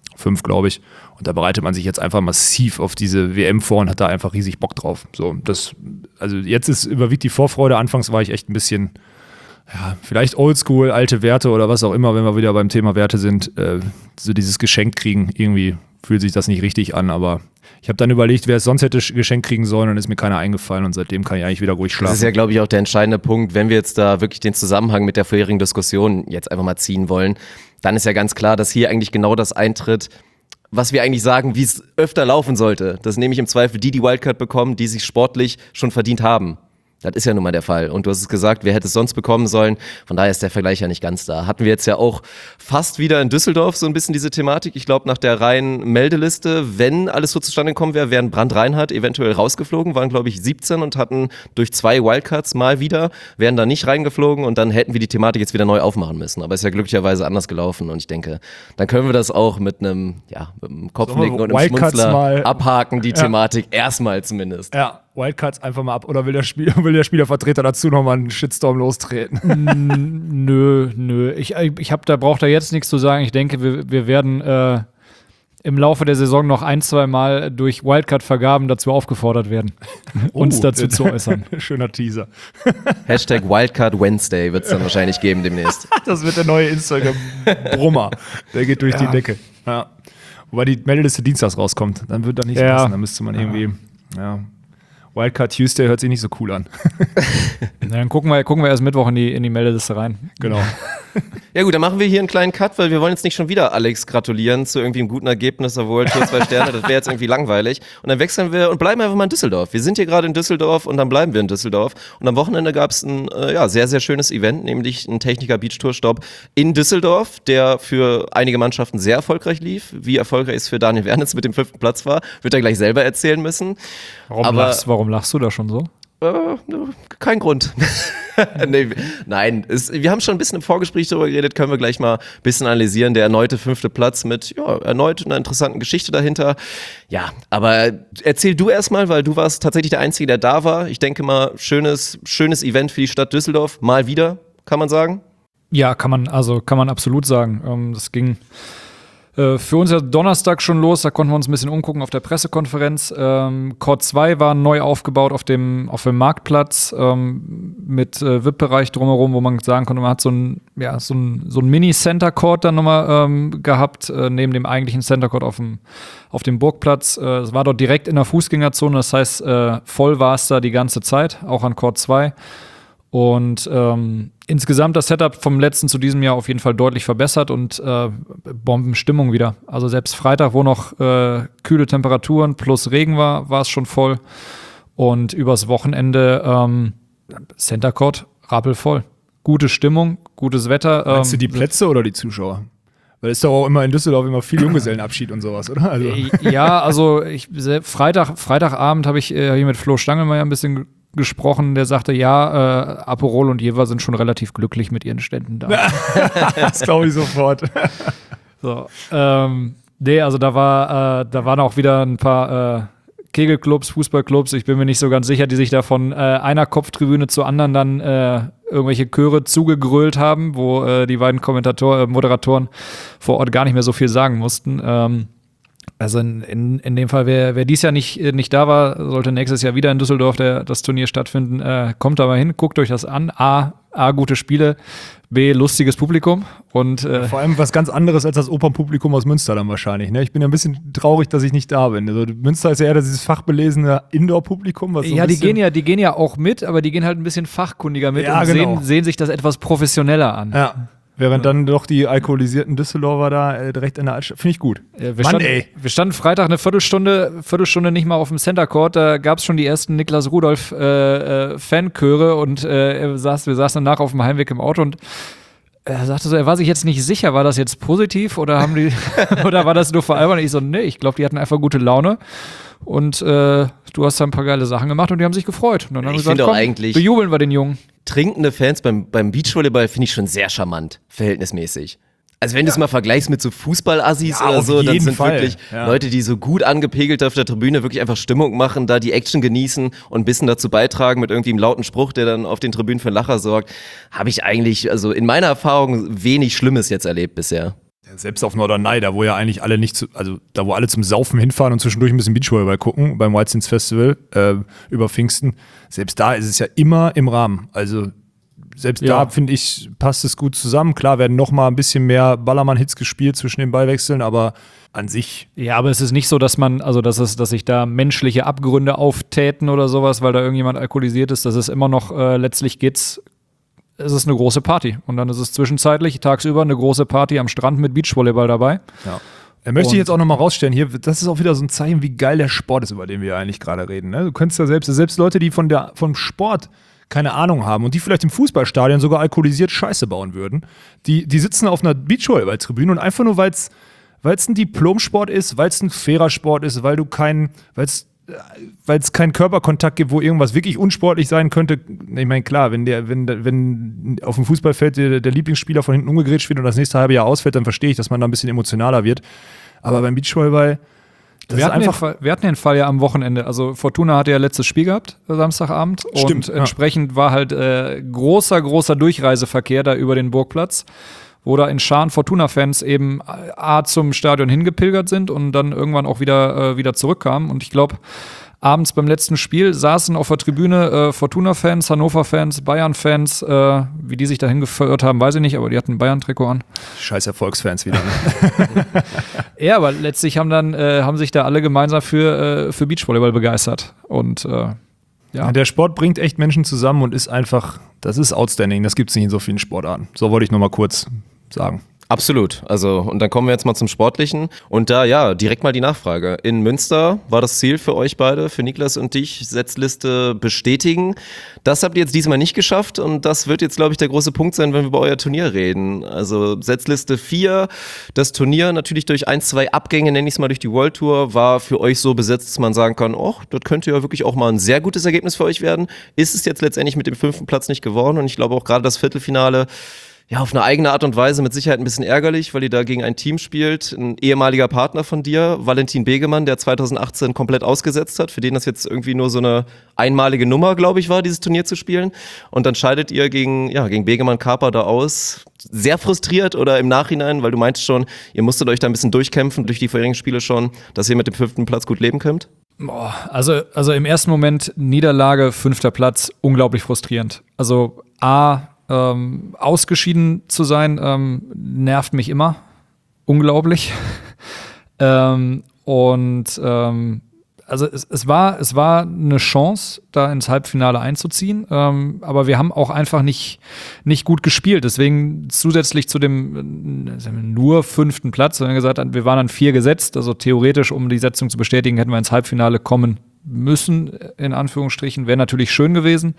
Fünf, glaube ich. Und da bereitet man sich jetzt einfach massiv auf diese W M vor und hat da einfach riesig Bock drauf. So, das, also jetzt ist überwiegt die Vorfreude. Anfangs war ich echt ein bisschen, ja, vielleicht oldschool, alte Werte oder was auch immer, wenn wir wieder beim Thema Werte sind. Äh, so dieses Geschenk kriegen, irgendwie fühlt sich das nicht richtig an, aber ich habe dann überlegt, wer es sonst hätte geschenkt kriegen sollen und ist mir keiner eingefallen und seitdem kann ich eigentlich wieder ruhig schlafen. Das ist ja, glaube ich, auch der entscheidende Punkt, wenn wir jetzt da wirklich den Zusammenhang mit der vorherigen Diskussion jetzt einfach mal ziehen wollen, dann ist ja ganz klar, dass hier eigentlich genau das eintritt, was wir eigentlich sagen, wie es öfter laufen sollte. Das nämlich im Zweifel die, die Wildcard bekommen, die sich sportlich schon verdient haben. Das ist ja nun mal der Fall. Und du hast es gesagt, wer hätte es sonst bekommen sollen? Von daher ist der Vergleich ja nicht ganz da. Hatten wir jetzt ja auch fast wieder in Düsseldorf so ein bisschen diese Thematik. Ich glaube, nach der reinen Meldeliste, wenn alles so zustande gekommen wäre, wären Brand Reinhardt eventuell rausgeflogen, waren, glaube ich, siebzehn und hatten durch zwei Wildcards mal wieder, wären da nicht reingeflogen und dann hätten wir die Thematik jetzt wieder neu aufmachen müssen. Aber ist ja glücklicherweise anders gelaufen und ich denke, dann können wir das auch mit einem, ja, mit einem Kopfnicken und einem Schmunzler abhaken, die ja. Thematik erstmal zumindest. Ja. Wildcards einfach mal ab. Oder will der, Spiel, will der Spielervertreter dazu nochmal einen Shitstorm lostreten? nö, nö. Ich, ich hab, da braucht er jetzt nichts zu sagen. Ich denke, wir, wir werden äh, im Laufe der Saison noch ein, zwei Mal durch Wildcard-Vergaben dazu aufgefordert werden, oh, uns dazu zu äußern. Schöner Teaser. Hashtag Wildcard Wednesday wird es dann wahrscheinlich geben demnächst. Das wird der neue Instagram-Brummer. Der geht durch ja. die Decke. Ja. Wobei die Meldeliste dienstags rauskommt. Dann wird da nicht ja. passen. Dann müsste man irgendwie, ja. Wildcard Tuesday hört sich nicht so cool an. Na, dann gucken wir, gucken wir erst Mittwoch in die, in die Meldeliste rein. Genau. Ja gut, dann machen wir hier einen kleinen Cut, weil wir wollen jetzt nicht schon wieder Alex gratulieren zu irgendwie einem guten Ergebnis, obwohl Tour zwei Sterne, das wäre jetzt irgendwie langweilig. Und dann wechseln wir und bleiben einfach mal in Düsseldorf. Wir sind hier gerade in Düsseldorf und dann bleiben wir in Düsseldorf. Und am Wochenende gab es ein äh, ja, sehr, sehr schönes Event, nämlich ein Techniker Beach Tour Stopp in Düsseldorf, der für einige Mannschaften sehr erfolgreich lief. Wie erfolgreich es für Daniel Wernitz mit dem fünften Platz war, wird er gleich selber erzählen müssen. Warum, Aber, lachst, warum lachst du da schon so? Äh, kein Grund. nee, nein, es, wir haben schon ein bisschen im Vorgespräch darüber geredet, können wir gleich mal ein bisschen analysieren. Der erneute fünfte Platz mit, ja, erneut einer interessanten Geschichte dahinter. Ja, aber erzähl du erstmal, weil du warst tatsächlich der Einzige, der da war. Ich denke mal, schönes, schönes Event für die Stadt Düsseldorf. Mal wieder, kann man sagen? Ja, kann man, also kann man absolut sagen. Ähm, das ging für uns ja Donnerstag schon los, da konnten wir uns ein bisschen umgucken auf der Pressekonferenz. Ähm, Court zwei war neu aufgebaut auf dem, auf dem Marktplatz ähm, mit äh, V I P-Bereich drumherum, wo man sagen konnte, man hat so ein, ja, so ein, so ein Mini-Center-Court dann nochmal ähm, gehabt, äh, neben dem eigentlichen Center-Court auf dem, auf dem Burgplatz. Äh, es war dort direkt in der Fußgängerzone, das heißt, äh, voll war es da die ganze Zeit, auch an Court zwei. Und ähm, insgesamt das Setup vom letzten zu diesem Jahr auf jeden Fall deutlich verbessert und äh, Bombenstimmung wieder. Also selbst Freitag, wo noch äh, kühle Temperaturen plus Regen war, war es schon voll. Und übers Wochenende ähm, Center Court rappelvoll. Gute Stimmung, gutes Wetter. Ähm, Meinst du die Plätze oder die Zuschauer? Weil es ist doch auch immer in Düsseldorf immer viel Junggesellenabschied und sowas, oder? Also. Ja, also ich, Freitag, Freitagabend habe ich äh, hier mit Flo Stangelmeier ein bisschen gesprochen, der sagte, ja, äh, Aperol und Jever sind schon relativ glücklich mit ihren Ständen da. Das glaube ich sofort. So, ähm, nee, also da war, äh, da waren auch wieder ein paar äh, Kegelclubs, Fußballclubs, ich bin mir nicht so ganz sicher, die sich da von äh, einer Kopftribüne zur anderen dann äh, irgendwelche Chöre zugegrölt haben, wo äh, die beiden Kommentator, äh, Moderatoren vor Ort gar nicht mehr so viel sagen mussten. Ähm, Also in, in, in dem Fall, wer, wer dies Jahr nicht, nicht da war, sollte nächstes Jahr wieder in Düsseldorf der, das Turnier stattfinden. Äh, kommt da mal hin, guckt euch das an. A, A gute Spiele, B, lustiges Publikum. Und, äh, vor allem was ganz anderes als das Opernpublikum aus Münster dann wahrscheinlich. Ne? Ich bin ja ein bisschen traurig, dass ich nicht da bin. Also Münster ist ja eher dieses fachbelesene Indoor-Publikum. Was so ja, ein die gehen ja, die gehen ja auch mit, aber die gehen halt ein bisschen fachkundiger mit ja, und genau. sehen, sehen sich das etwas professioneller an. Ja. Während dann doch die alkoholisierten Düsseldorfer da äh, direkt in der Altstadt. Finde ich gut. Ja, wir, Mann, standen, ey. wir standen Freitag eine Viertelstunde, Viertelstunde nicht mal auf dem Center Court. Da gab es schon die ersten Niklas Rudolph äh, äh, Fanchöre und äh, er saß, wir saßen danach auf dem Heimweg im Auto und er sagte so, er war sich jetzt nicht sicher, war das jetzt positiv oder haben die oder war das nur veralbern? Und ich so, nee, ich glaube, die hatten einfach gute Laune. Und äh, du hast da ein paar geile Sachen gemacht und die haben sich gefreut. Und dann haben ich wir gesagt, finde auch komm, eigentlich, bejubeln wir den Jungen. Trinkende Fans beim, beim Beachvolleyball finde ich schon sehr charmant, verhältnismäßig. Also wenn ja. du es mal vergleichst mit so Fußball-Assis ja, oder so, dann sind Fall. wirklich ja. Leute, die so gut angepegelt auf der Tribüne wirklich einfach Stimmung machen, da die Action genießen und ein bisschen dazu beitragen mit irgendwie einem lauten Spruch, der dann auf den Tribünen für Lacher sorgt, habe ich eigentlich, also in meiner Erfahrung, wenig Schlimmes jetzt erlebt bisher. Selbst auf Norderney, da wo ja eigentlich alle nicht, zu, also da wo alle zum Saufen hinfahren und zwischendurch ein bisschen Beachvolleyball gucken, beim Whitesins Festival äh, über Pfingsten, selbst da ist es ja immer im Rahmen. Also selbst ja. da, finde ich, passt es gut zusammen. Klar werden noch mal ein bisschen mehr Ballermann-Hits gespielt zwischen den Ballwechseln, aber an sich. Ja, aber es ist nicht so, dass man, also dass es, dass sich da menschliche Abgründe auftäten oder sowas, weil da irgendjemand alkoholisiert ist. Das ist immer noch, äh, letztlich geht's, es ist eine große Party. Und dann ist es zwischenzeitlich tagsüber eine große Party am Strand mit Beachvolleyball dabei. Ja. Er möchte ich jetzt auch nochmal rausstellen, hier, das ist auch wieder so ein Zeichen, wie geil der Sport ist, über den wir eigentlich gerade reden. Ne? Du könntest ja selbst, selbst Leute, die von der, vom Sport keine Ahnung haben und die vielleicht im Fußballstadion sogar alkoholisiert Scheiße bauen würden, die, die sitzen auf einer Beachvolleyball-Tribüne und einfach nur, weil es ein Diplomsport ist, weil es ein fairer Sport ist, weil du kein, weil es weil es keinen Körperkontakt gibt, wo irgendwas wirklich unsportlich sein könnte. Ich meine, klar, wenn der, wenn, wenn auf dem Fußballfeld der, der Lieblingsspieler von hinten umgegrätscht wird und das nächste halbe Jahr ausfällt, dann verstehe ich, dass man da ein bisschen emotionaler wird. Aber beim Beachvolleyball, das wir, ist hatten einfach den Fall, wir hatten den Fall ja am Wochenende. Also Fortuna hatte ja letztes Spiel gehabt, Samstagabend. Stimmt, und ja. entsprechend war halt äh, großer, großer Durchreiseverkehr da über den Burgplatz, wo da in Scharen Fortuna-Fans eben A zum Stadion hingepilgert sind und dann irgendwann auch wieder, äh, wieder zurückkamen. Und ich glaube, abends beim letzten Spiel saßen auf der Tribüne äh, Fortuna-Fans, Hannover-Fans, Bayern-Fans. Äh, wie die sich dahin geführt haben, weiß ich nicht, aber die hatten ein Bayern-Trikot an. Scheiß Erfolgsfans wieder. Ne? Ja, aber letztlich haben dann äh, haben sich da alle gemeinsam für, äh, für Beachvolleyball begeistert. Und äh, ja. Ja, der Sport bringt echt Menschen zusammen und ist einfach, das ist outstanding. Das gibt es nicht in so vielen Sportarten. So wollte ich nur mal kurz sagen. Absolut. Also, und dann kommen wir jetzt mal zum Sportlichen. Und da, ja, direkt mal die Nachfrage. In Münster war das Ziel für euch beide, für Niklas und dich, Setzliste bestätigen. Das habt ihr jetzt diesmal nicht geschafft und das wird jetzt, glaube ich, der große Punkt sein, wenn wir über euer Turnier reden. Also Setzliste vier, das Turnier natürlich durch ein, zwei Abgänge, nenne ich es mal durch die World Tour, war für euch so besetzt, dass man sagen kann, oh, das könnte ja wirklich auch mal ein sehr gutes Ergebnis für euch werden. Ist es jetzt letztendlich mit dem fünften Platz nicht geworden und ich glaube auch gerade das Viertelfinale, ja, auf eine eigene Art und Weise mit Sicherheit ein bisschen ärgerlich, weil ihr da gegen ein Team spielt, ein ehemaliger Partner von dir, Valentin Begemann, der zwanzig achtzehn komplett ausgesetzt hat, für den das jetzt irgendwie nur so eine einmalige Nummer, glaube ich, war, dieses Turnier zu spielen. Und dann scheidet ihr gegen, ja, gegen Begemann Kaper da aus. Sehr frustriert oder im Nachhinein, weil du meintest schon, ihr musstet euch da ein bisschen durchkämpfen, durch die vorherigen Spiele schon, dass ihr mit dem fünften Platz gut leben könnt? Boah, also, also im ersten Moment Niederlage, fünfter Platz, unglaublich frustrierend. Also A, Ähm, ausgeschieden zu sein, ähm, nervt mich immer. Unglaublich. ähm, und ähm, also es, es, war, es war eine Chance, da ins Halbfinale einzuziehen, ähm, aber wir haben auch einfach nicht, nicht gut gespielt. Deswegen zusätzlich zu dem äh, nur fünften Platz, sondern gesagt, wir waren an vier gesetzt. Also theoretisch, um die Setzung zu bestätigen, hätten wir ins Halbfinale kommen müssen, in Anführungsstrichen. Wäre natürlich schön gewesen.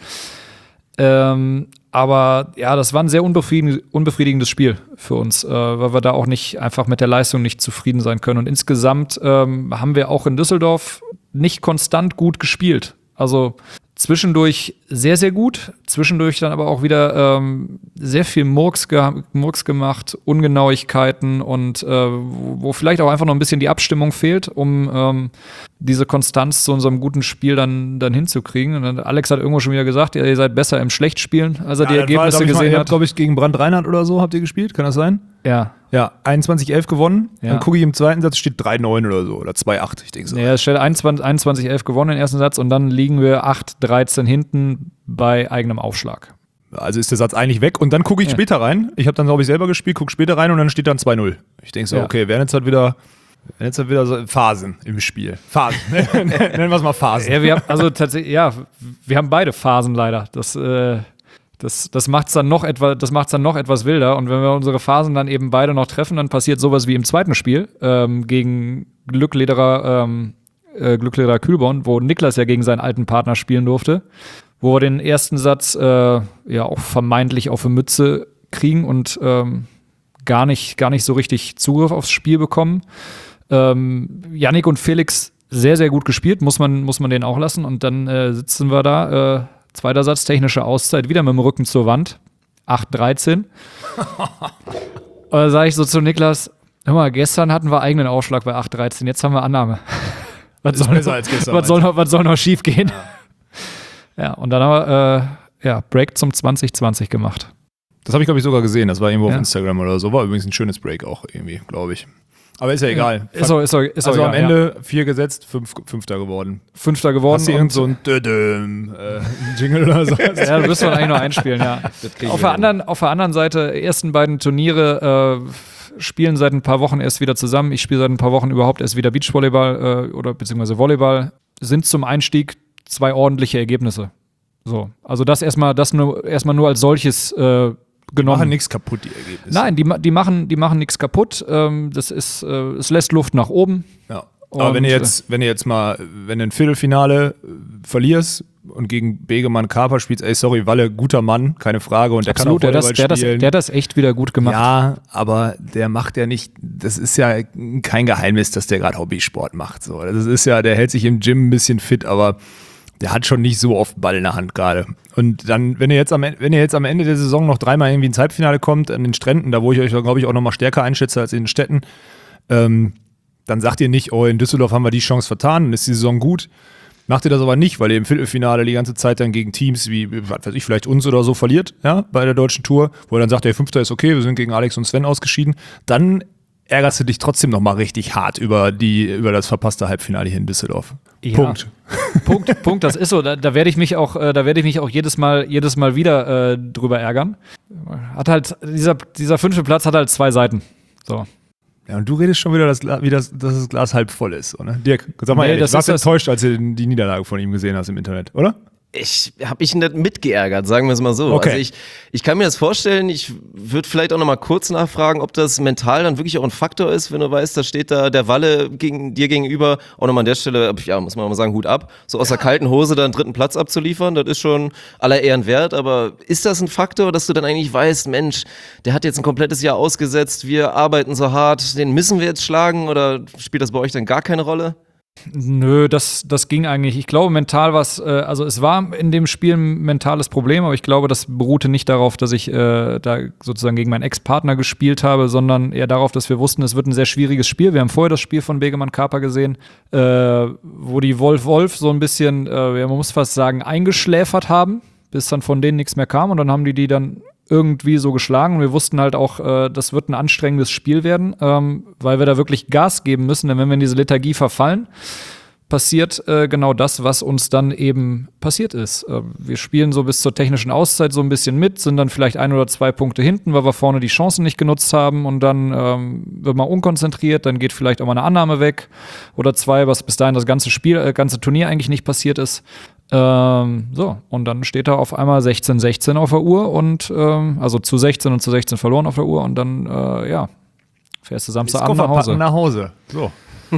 Ähm, aber ja, das war ein sehr unbefriedig- unbefriedigendes Spiel für uns, äh, weil wir da auch nicht einfach mit der Leistung nicht zufrieden sein können. Und insgesamt ähm, haben wir auch in Düsseldorf nicht konstant gut gespielt. Also zwischendurch sehr, sehr gut, zwischendurch dann aber auch wieder ähm, sehr viel Murks, ge- Murks gemacht, Ungenauigkeiten und äh, wo, wo vielleicht auch einfach noch ein bisschen die Abstimmung fehlt, um ähm, diese Konstanz zu unserem guten Spiel dann, dann hinzukriegen. Und dann Alex hat irgendwo schon wieder gesagt, ja, ihr seid besser im Schlechtspielen, als er Ja, die Ergebnisse war, gesehen mal, ihr hat. habt, glaube ich, gegen Brand Rheinland oder so habt ihr gespielt, kann das sein? Ja. Ja, einundzwanzig elf gewonnen. Ja. Dann gucke ich im zweiten Satz, steht drei neun oder so. Oder zwei acht, ich denke so. Ja, es steht einundzwanzig elf gewonnen im ersten Satz und dann liegen wir acht dreizehn hinten bei eigenem Aufschlag. Also ist der Satz eigentlich weg und dann gucke ich Ja. später rein. Ich habe dann, glaube ich, selber gespielt, gucke später rein und dann steht dann zwei null. Ich denke so, Ja. okay, werden jetzt halt wieder, werden jetzt halt wieder so Phasen im Spiel. Phasen. Nennen wir es mal Phasen. Ja, wir haben, also tatsächlich, ja, wir haben beide Phasen leider. Das, äh, das, das macht es dann noch etwa, das macht's dann noch etwas wilder. Und wenn wir unsere Phasen dann eben beide noch treffen, dann passiert sowas wie im zweiten Spiel ähm, gegen Glücklederer, ähm, äh, Glücklederer Kühlborn, wo Niklas ja gegen seinen alten Partner spielen durfte, wo wir den ersten Satz äh, ja auch vermeintlich auf die Mütze kriegen und ähm, gar nicht, gar nicht so richtig Zugriff aufs Spiel bekommen. Ähm, Yannick und Felix sehr, sehr gut gespielt, muss man, muss man denen auch lassen. Und dann äh, sitzen wir da, äh, zweiter Satz, technische Auszeit, wieder mit dem Rücken zur Wand, acht dreizehn. Und da sage ich so zu Niklas, hör mal, gestern hatten wir eigenen Aufschlag bei acht dreizehn, jetzt haben wir Annahme. Was Ist soll, besser als gestern, was soll, noch, was soll noch schief gehen? Ja, ja und dann haben wir äh, ja, Break zum zwanzig zwanzig gemacht. Das habe ich, glaube ich, sogar gesehen. Das war irgendwo Ja. auf Instagram oder so. War übrigens ein schönes Break auch irgendwie, glaube ich. Aber ist ja egal. Ist auch, ist auch, ist also auch am egal, Ende ja. vier gesetzt, fünf, Fünfter geworden. Fünfter geworden. Hast du irgend so ein Dödüm, äh, Jingle oder so? Ja, du wirst man eigentlich noch einspielen, ja. Auf der, anderen, auf der anderen Seite, ersten beiden Turniere äh, spielen seit ein paar Wochen erst wieder zusammen. Ich spiele seit ein paar Wochen überhaupt erst wieder Beachvolleyball äh, oder beziehungsweise Volleyball. Sind zum Einstieg zwei ordentliche Ergebnisse. So. Also das erstmal, das nur, erstmal nur als solches äh, genommen. Machen nichts kaputt, die Ergebnisse. Nein, die, die machen, die machen nichts kaputt. Ähm, das ist, äh, es lässt Luft nach oben. Ja. Aber Und, wenn du jetzt, wenn du jetzt mal, wenn du ein Viertelfinale äh, verlierst und gegen Begemann Kaper spielst, ey, sorry, Walle, guter Mann, keine Frage, und der absolut, kann auch der, das, Volleyball der, das, spielen. der hat das echt wieder gut gemacht. Ja, aber der macht ja nicht, das ist ja kein Geheimnis, dass der gerade Hobbysport macht. So. Das ist ja, der hält sich im Gym ein bisschen fit, aber der hat schon nicht so oft Ball in der Hand gerade. Und dann, wenn ihr jetzt am, wenn ihr jetzt am Ende der Saison noch dreimal irgendwie ins Halbfinale kommt, an den Stränden, da wo ich euch, glaube ich, auch nochmal stärker einschätze als in den Städten, ähm, dann sagt ihr nicht, oh, in Düsseldorf haben wir die Chance vertan, dann ist die Saison gut. Macht ihr das aber nicht, weil ihr im Viertelfinale die ganze Zeit dann gegen Teams wie, was weiß ich, vielleicht uns oder so verliert, ja, bei der deutschen Tour, wo ihr dann sagt, der Fünfter ist okay, wir sind gegen Alex und Sven ausgeschieden, dann ärgerst du dich trotzdem nochmal richtig hart über, die, über das verpasste Halbfinale hier in Düsseldorf. Ja. Punkt. Punkt, Punkt, das ist so. Da, da werde ich mich auch, äh, da werde ich mich auch jedes Mal, jedes Mal wieder äh, drüber ärgern. Hat halt, dieser, dieser fünfte Platz hat halt zwei Seiten. So. Ja, und du redest schon wieder, dass, wie das, dass das Glas halb voll ist, oder? Dirk, sag mal Nee, ehrlich, das warst ist du das- enttäuscht, als du die Niederlage von ihm gesehen hast im Internet, oder? Ich habe mich nicht mitgeärgert, sagen wir es mal so. Okay. Also ich, ich kann mir das vorstellen, ich würde vielleicht auch noch mal kurz nachfragen, ob das mental dann wirklich auch ein Faktor ist, wenn du weißt, da steht da der Walle gegen, dir gegenüber, auch nochmal an der Stelle, ja, muss man auch mal sagen, Hut ab, so aus der kalten Hose da einen dritten Platz abzuliefern, das ist schon aller Ehren wert, aber ist das ein Faktor, dass du dann eigentlich weißt, Mensch, der hat jetzt ein komplettes Jahr ausgesetzt, wir arbeiten so hart, den müssen wir jetzt schlagen, oder spielt das bei euch dann gar keine Rolle? Nö, das, das ging eigentlich. Ich glaube, mental war es, äh, also es war in dem Spiel ein mentales Problem, aber ich glaube, das beruhte nicht darauf, dass ich äh, da sozusagen gegen meinen Ex-Partner gespielt habe, sondern eher darauf, dass wir wussten, es wird ein sehr schwieriges Spiel. Wir haben vorher das Spiel von Begemann Kaper gesehen, äh, wo die Wolf-Wolf so ein bisschen, äh, ja, man muss fast sagen, eingeschläfert haben, bis dann von denen nichts mehr kam, und dann haben die die dann irgendwie so geschlagen, und wir wussten halt auch, äh, das wird ein anstrengendes Spiel werden, ähm, weil wir da wirklich Gas geben müssen, denn wenn wir in diese Lethargie verfallen, passiert äh, genau das, was uns dann eben passiert ist. Äh, wir spielen so bis zur technischen Auszeit so ein bisschen mit, sind dann vielleicht ein oder zwei Punkte hinten, weil wir vorne die Chancen nicht genutzt haben, und dann ähm, wird man unkonzentriert, dann geht vielleicht auch mal eine Annahme weg oder zwei, was bis dahin das ganze Spiel, äh, ganze Turnier eigentlich nicht passiert ist. Ähm, so, und dann steht da auf einmal sechzehn sechzehn auf der Uhr, und ähm, also zu sechzehn und zu sechzehn verloren auf der Uhr, und dann, äh, ja, fährst du Samstagabend nach Hause. nach Hause. So.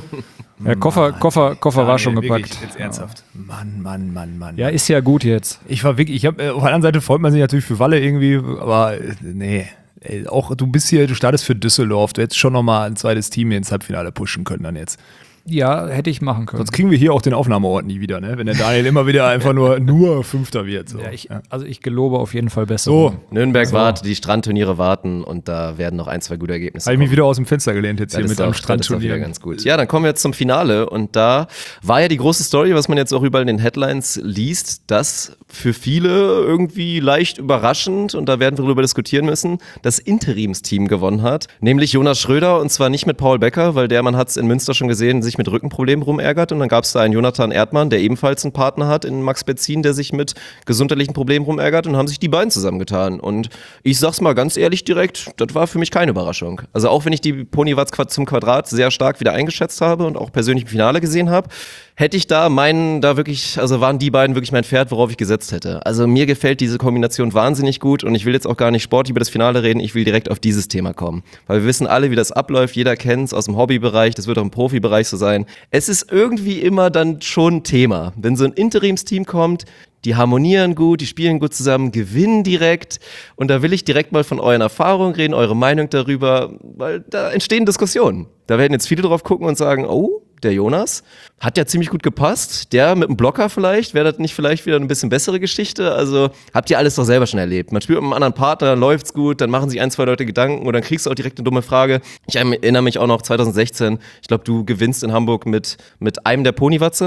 Ja, Koffer, Koffer, Koffer war Daniel, schon wirklich, gepackt. Jetzt ernsthaft. Mann, Mann, Mann, Mann. Ja, ist ja gut jetzt. Ich war wirklich, ich habe, äh, auf der anderen Seite freut man sich natürlich für Walle irgendwie, aber äh, nee. Ey, auch du bist hier, du startest für Düsseldorf, du hättest schon nochmal ein zweites Team hier ins Halbfinale pushen können dann jetzt. Ja, hätte ich machen können. Sonst kriegen wir hier auch den Aufnahmeort nie wieder, ne? Wenn der Daniel immer wieder einfach nur, nur Fünfter wird. So. Ja, ich, Ja. also ich gelobe auf jeden Fall besser. So, Nürnberg So. wartet, die Strandturniere warten, und da werden noch ein, zwei gute Ergebnisse habe ich mich kommen. wieder aus dem Fenster gelehnt jetzt Das hier ist mit doch- am das ist doch wieder Strandturnier. ganz gut. Ja, dann kommen wir jetzt zum Finale, und da war ja die große Story, was man jetzt auch überall in den Headlines liest, dass für viele irgendwie leicht überraschend, und da werden wir darüber diskutieren müssen, das Interimsteam gewonnen hat, nämlich Jonas Schröder, und zwar nicht mit Paul Becker, weil der Mann hat es in Münster schon gesehen, sich mit Rückenproblemen rumärgert, und dann gab es da einen Jonathan Erdmann, der ebenfalls einen Partner hat in Max Betzin, der sich mit gesundheitlichen Problemen rumärgert, und haben sich die beiden zusammengetan, und ich sag's mal ganz ehrlich direkt, das war für mich keine Überraschung. Also auch wenn ich die Ponywatz zum Quadrat sehr stark wieder eingeschätzt habe und auch persönlich im Finale gesehen habe, hätte ich da meinen, da wirklich, also waren die beiden wirklich mein Pferd, worauf ich gesetzt hätte. Also mir gefällt diese Kombination wahnsinnig gut, und ich will jetzt auch gar nicht sportlich über das Finale reden, ich will direkt auf dieses Thema kommen. Weil wir wissen alle, wie das abläuft, jeder kennt es aus dem Hobbybereich, das wird auch im Profibereich so sein. Es ist irgendwie immer dann schon ein Thema. Wenn so ein Interimsteam kommt, die harmonieren gut, die spielen gut zusammen, gewinnen direkt, und da will ich direkt mal von euren Erfahrungen reden, eure Meinung darüber, weil da entstehen Diskussionen. Da werden jetzt viele drauf gucken und sagen, oh, der Jonas hat ja ziemlich gut gepasst, der mit einem Blocker vielleicht, wäre das nicht vielleicht wieder eine bisschen bessere Geschichte? Also habt ihr alles doch selber schon erlebt. Man spielt mit einem anderen Partner, dann läuft's gut, dann machen sich ein, zwei Leute Gedanken, und dann kriegst du auch direkt eine dumme Frage. Ich erinnere mich auch noch zwanzig sechzehn, ich glaube, du gewinnst in Hamburg mit, mit einem der Ponywatze.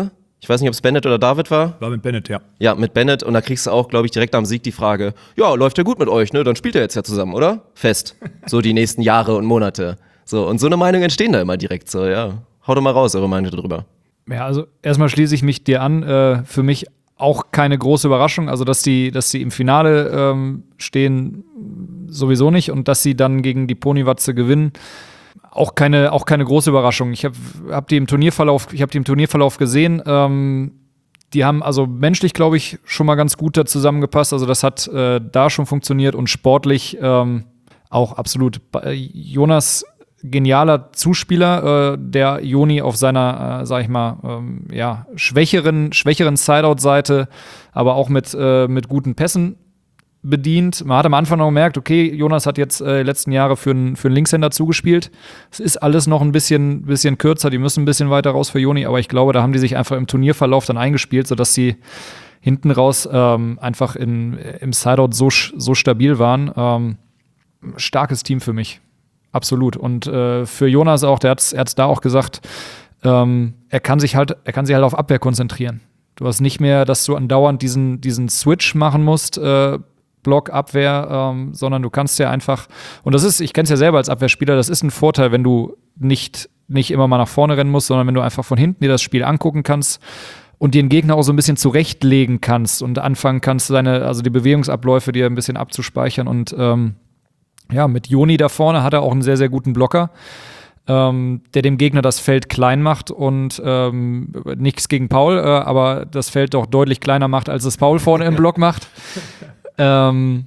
Ich weiß nicht, ob es Bennett oder David war. War mit Bennett, ja. Ja, mit Bennett. Und da kriegst du auch, glaube ich, direkt am Sieg die Frage, ja, läuft ja gut mit euch, ne? Dann spielt ihr jetzt ja zusammen, oder? Fest. So die nächsten Jahre und Monate. So, und so eine Meinung entstehen da immer direkt so, ja. Haut doch mal raus, eure Meinung darüber. Ja, also erstmal schließe ich mich dir an. Äh, für mich auch keine große Überraschung. Also, dass die, dass die im Finale ähm, stehen, sowieso nicht. Und dass sie dann gegen die Ponywatze gewinnen, auch keine, auch keine große Überraschung. Ich habe hab die im Turnierverlauf, ich habe die im Turnierverlauf gesehen. Ähm, die haben also menschlich, glaube ich, schon mal ganz gut da zusammengepasst. Also das hat äh, da schon funktioniert und sportlich ähm, auch absolut. Jonas, genialer Zuspieler, äh, der Joni auf seiner, äh, sag ich mal, ähm, ja, schwächeren, schwächeren Sideout-Seite, aber auch mit, äh, mit guten Pässen bedient. Man hat am Anfang noch gemerkt, okay, Jonas hat jetzt äh, die letzten Jahre für einen für einen Linkshänder zugespielt. Es ist alles noch ein bisschen, bisschen kürzer, die müssen ein bisschen weiter raus für Joni, aber ich glaube, da haben die sich einfach im Turnierverlauf dann eingespielt, sodass sie hinten raus ähm, einfach in, im Sideout so, so stabil waren. Ähm, starkes Team für mich. Absolut. Und äh, für Jonas auch, der hat's, er hat's da auch gesagt, ähm, er kann sich halt, er kann sich halt auf Abwehr konzentrieren. Du hast nicht mehr, dass du andauernd diesen, diesen Switch machen musst, äh, Block, Abwehr, ähm, sondern du kannst ja einfach, und das ist, ich kenne es ja selber als Abwehrspieler, das ist ein Vorteil, wenn du nicht, nicht immer mal nach vorne rennen musst, sondern wenn du einfach von hinten dir das Spiel angucken kannst und den Gegner auch so ein bisschen zurechtlegen kannst und anfangen kannst, deine, also die Bewegungsabläufe dir ein bisschen abzuspeichern. Und ähm, ja, mit Joni da vorne hat er auch einen sehr, sehr guten Blocker, ähm, der dem Gegner das Feld klein macht und ähm, nichts gegen Paul, äh, aber das Feld doch deutlich kleiner macht, als es Paul vorne im Block macht. Ähm,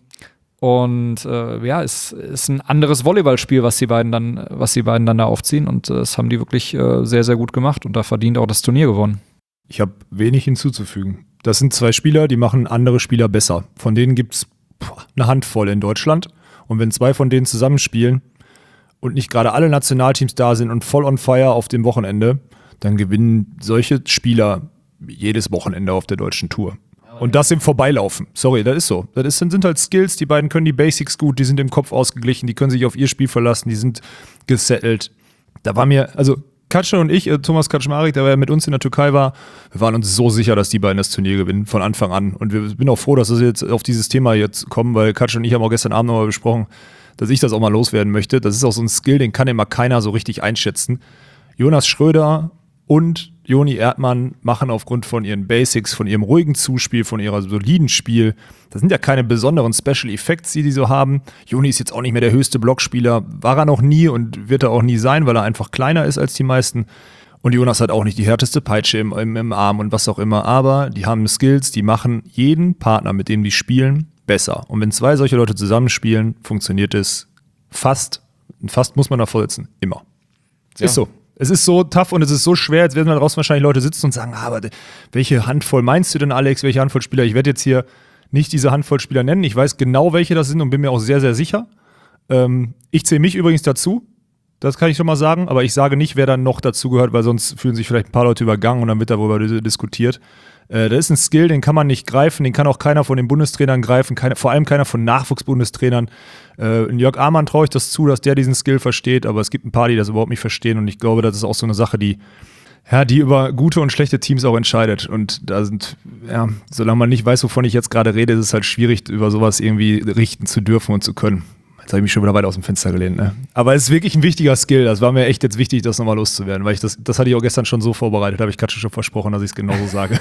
und äh, ja, es ist ein anderes Volleyballspiel, was die beiden dann, was die beiden dann da aufziehen. Und äh, das haben die wirklich äh, sehr, sehr gut gemacht und da verdient auch das Turnier gewonnen. Ich habe wenig hinzuzufügen. Das sind zwei Spieler, die machen andere Spieler besser. Von denen gibt es eine Handvoll in Deutschland. Und wenn zwei von denen zusammenspielen und nicht gerade alle Nationalteams da sind und voll on fire auf dem Wochenende, dann gewinnen solche Spieler jedes Wochenende auf der deutschen Tour. Und das im Vorbeilaufen. Sorry, das ist so. Das ist, sind halt Skills, die beiden können die Basics gut, die sind im Kopf ausgeglichen, die können sich auf ihr Spiel verlassen, die sind gesettelt. Da war mir, also Katsche und ich, Thomas Kaczmarek, der ja mit uns in der Türkei war, wir waren uns so sicher, dass die beiden das Turnier gewinnen, von Anfang an. Und wir bin auch froh, dass wir jetzt auf dieses Thema jetzt kommen, weil Katsche und ich haben auch gestern Abend nochmal besprochen, dass ich das auch mal loswerden möchte. Das ist auch so ein Skill, den kann immer keiner so richtig einschätzen. Jonas Schröder und Joni Erdmann machen aufgrund von ihren Basics, von ihrem ruhigen Zuspiel, von ihrer soliden Spiel, das sind ja keine besonderen Special Effects, die die so haben. Joni ist jetzt auch nicht mehr der höchste Blockspieler, war er noch nie und wird er auch nie sein, weil er einfach kleiner ist als die meisten. Und Jonas hat auch nicht die härteste Peitsche im, im, im Arm und was auch immer, aber die haben Skills, die machen jeden Partner, mit dem die spielen, besser. Und wenn zwei solche Leute zusammenspielen, funktioniert es fast, fast muss man davor sitzen, immer. Ja. Ist so. Es ist so tough und es ist so schwer, jetzt werden da draußen wahrscheinlich Leute sitzen und sagen, ah, aber welche Handvoll meinst du denn, Alex, welche Handvoll Spieler? Ich werde jetzt hier nicht diese Handvoll Spieler nennen, ich weiß genau, welche das sind und bin mir auch sehr, sehr sicher. Ähm, ich zähle mich übrigens dazu, das kann ich schon mal sagen, aber ich sage nicht, wer dann noch dazu gehört, weil sonst fühlen sich vielleicht ein paar Leute übergangen und dann wird darüber diskutiert. Äh, das ist ein Skill, den kann man nicht greifen, den kann auch keiner von den Bundestrainern greifen, keine, vor allem keiner von Nachwuchsbundestrainern. Äh, Jörg Amann traue ich das zu, dass der diesen Skill versteht, aber es gibt ein paar, die das überhaupt nicht verstehen und ich glaube, das ist auch so eine Sache, die, ja, die über gute und schlechte Teams auch entscheidet und da sind, ja, solange man nicht weiß, wovon ich jetzt gerade rede, ist es halt schwierig, über sowas irgendwie richten zu dürfen und zu können. Jetzt habe ich mich schon wieder weit aus dem Fenster gelehnt, ne? Aber es ist wirklich ein wichtiger Skill. Das war mir echt jetzt wichtig, das nochmal loszuwerden, weil ich das, das hatte ich auch gestern schon so vorbereitet. Da habe ich Katja schon versprochen, dass ich es genauso sage.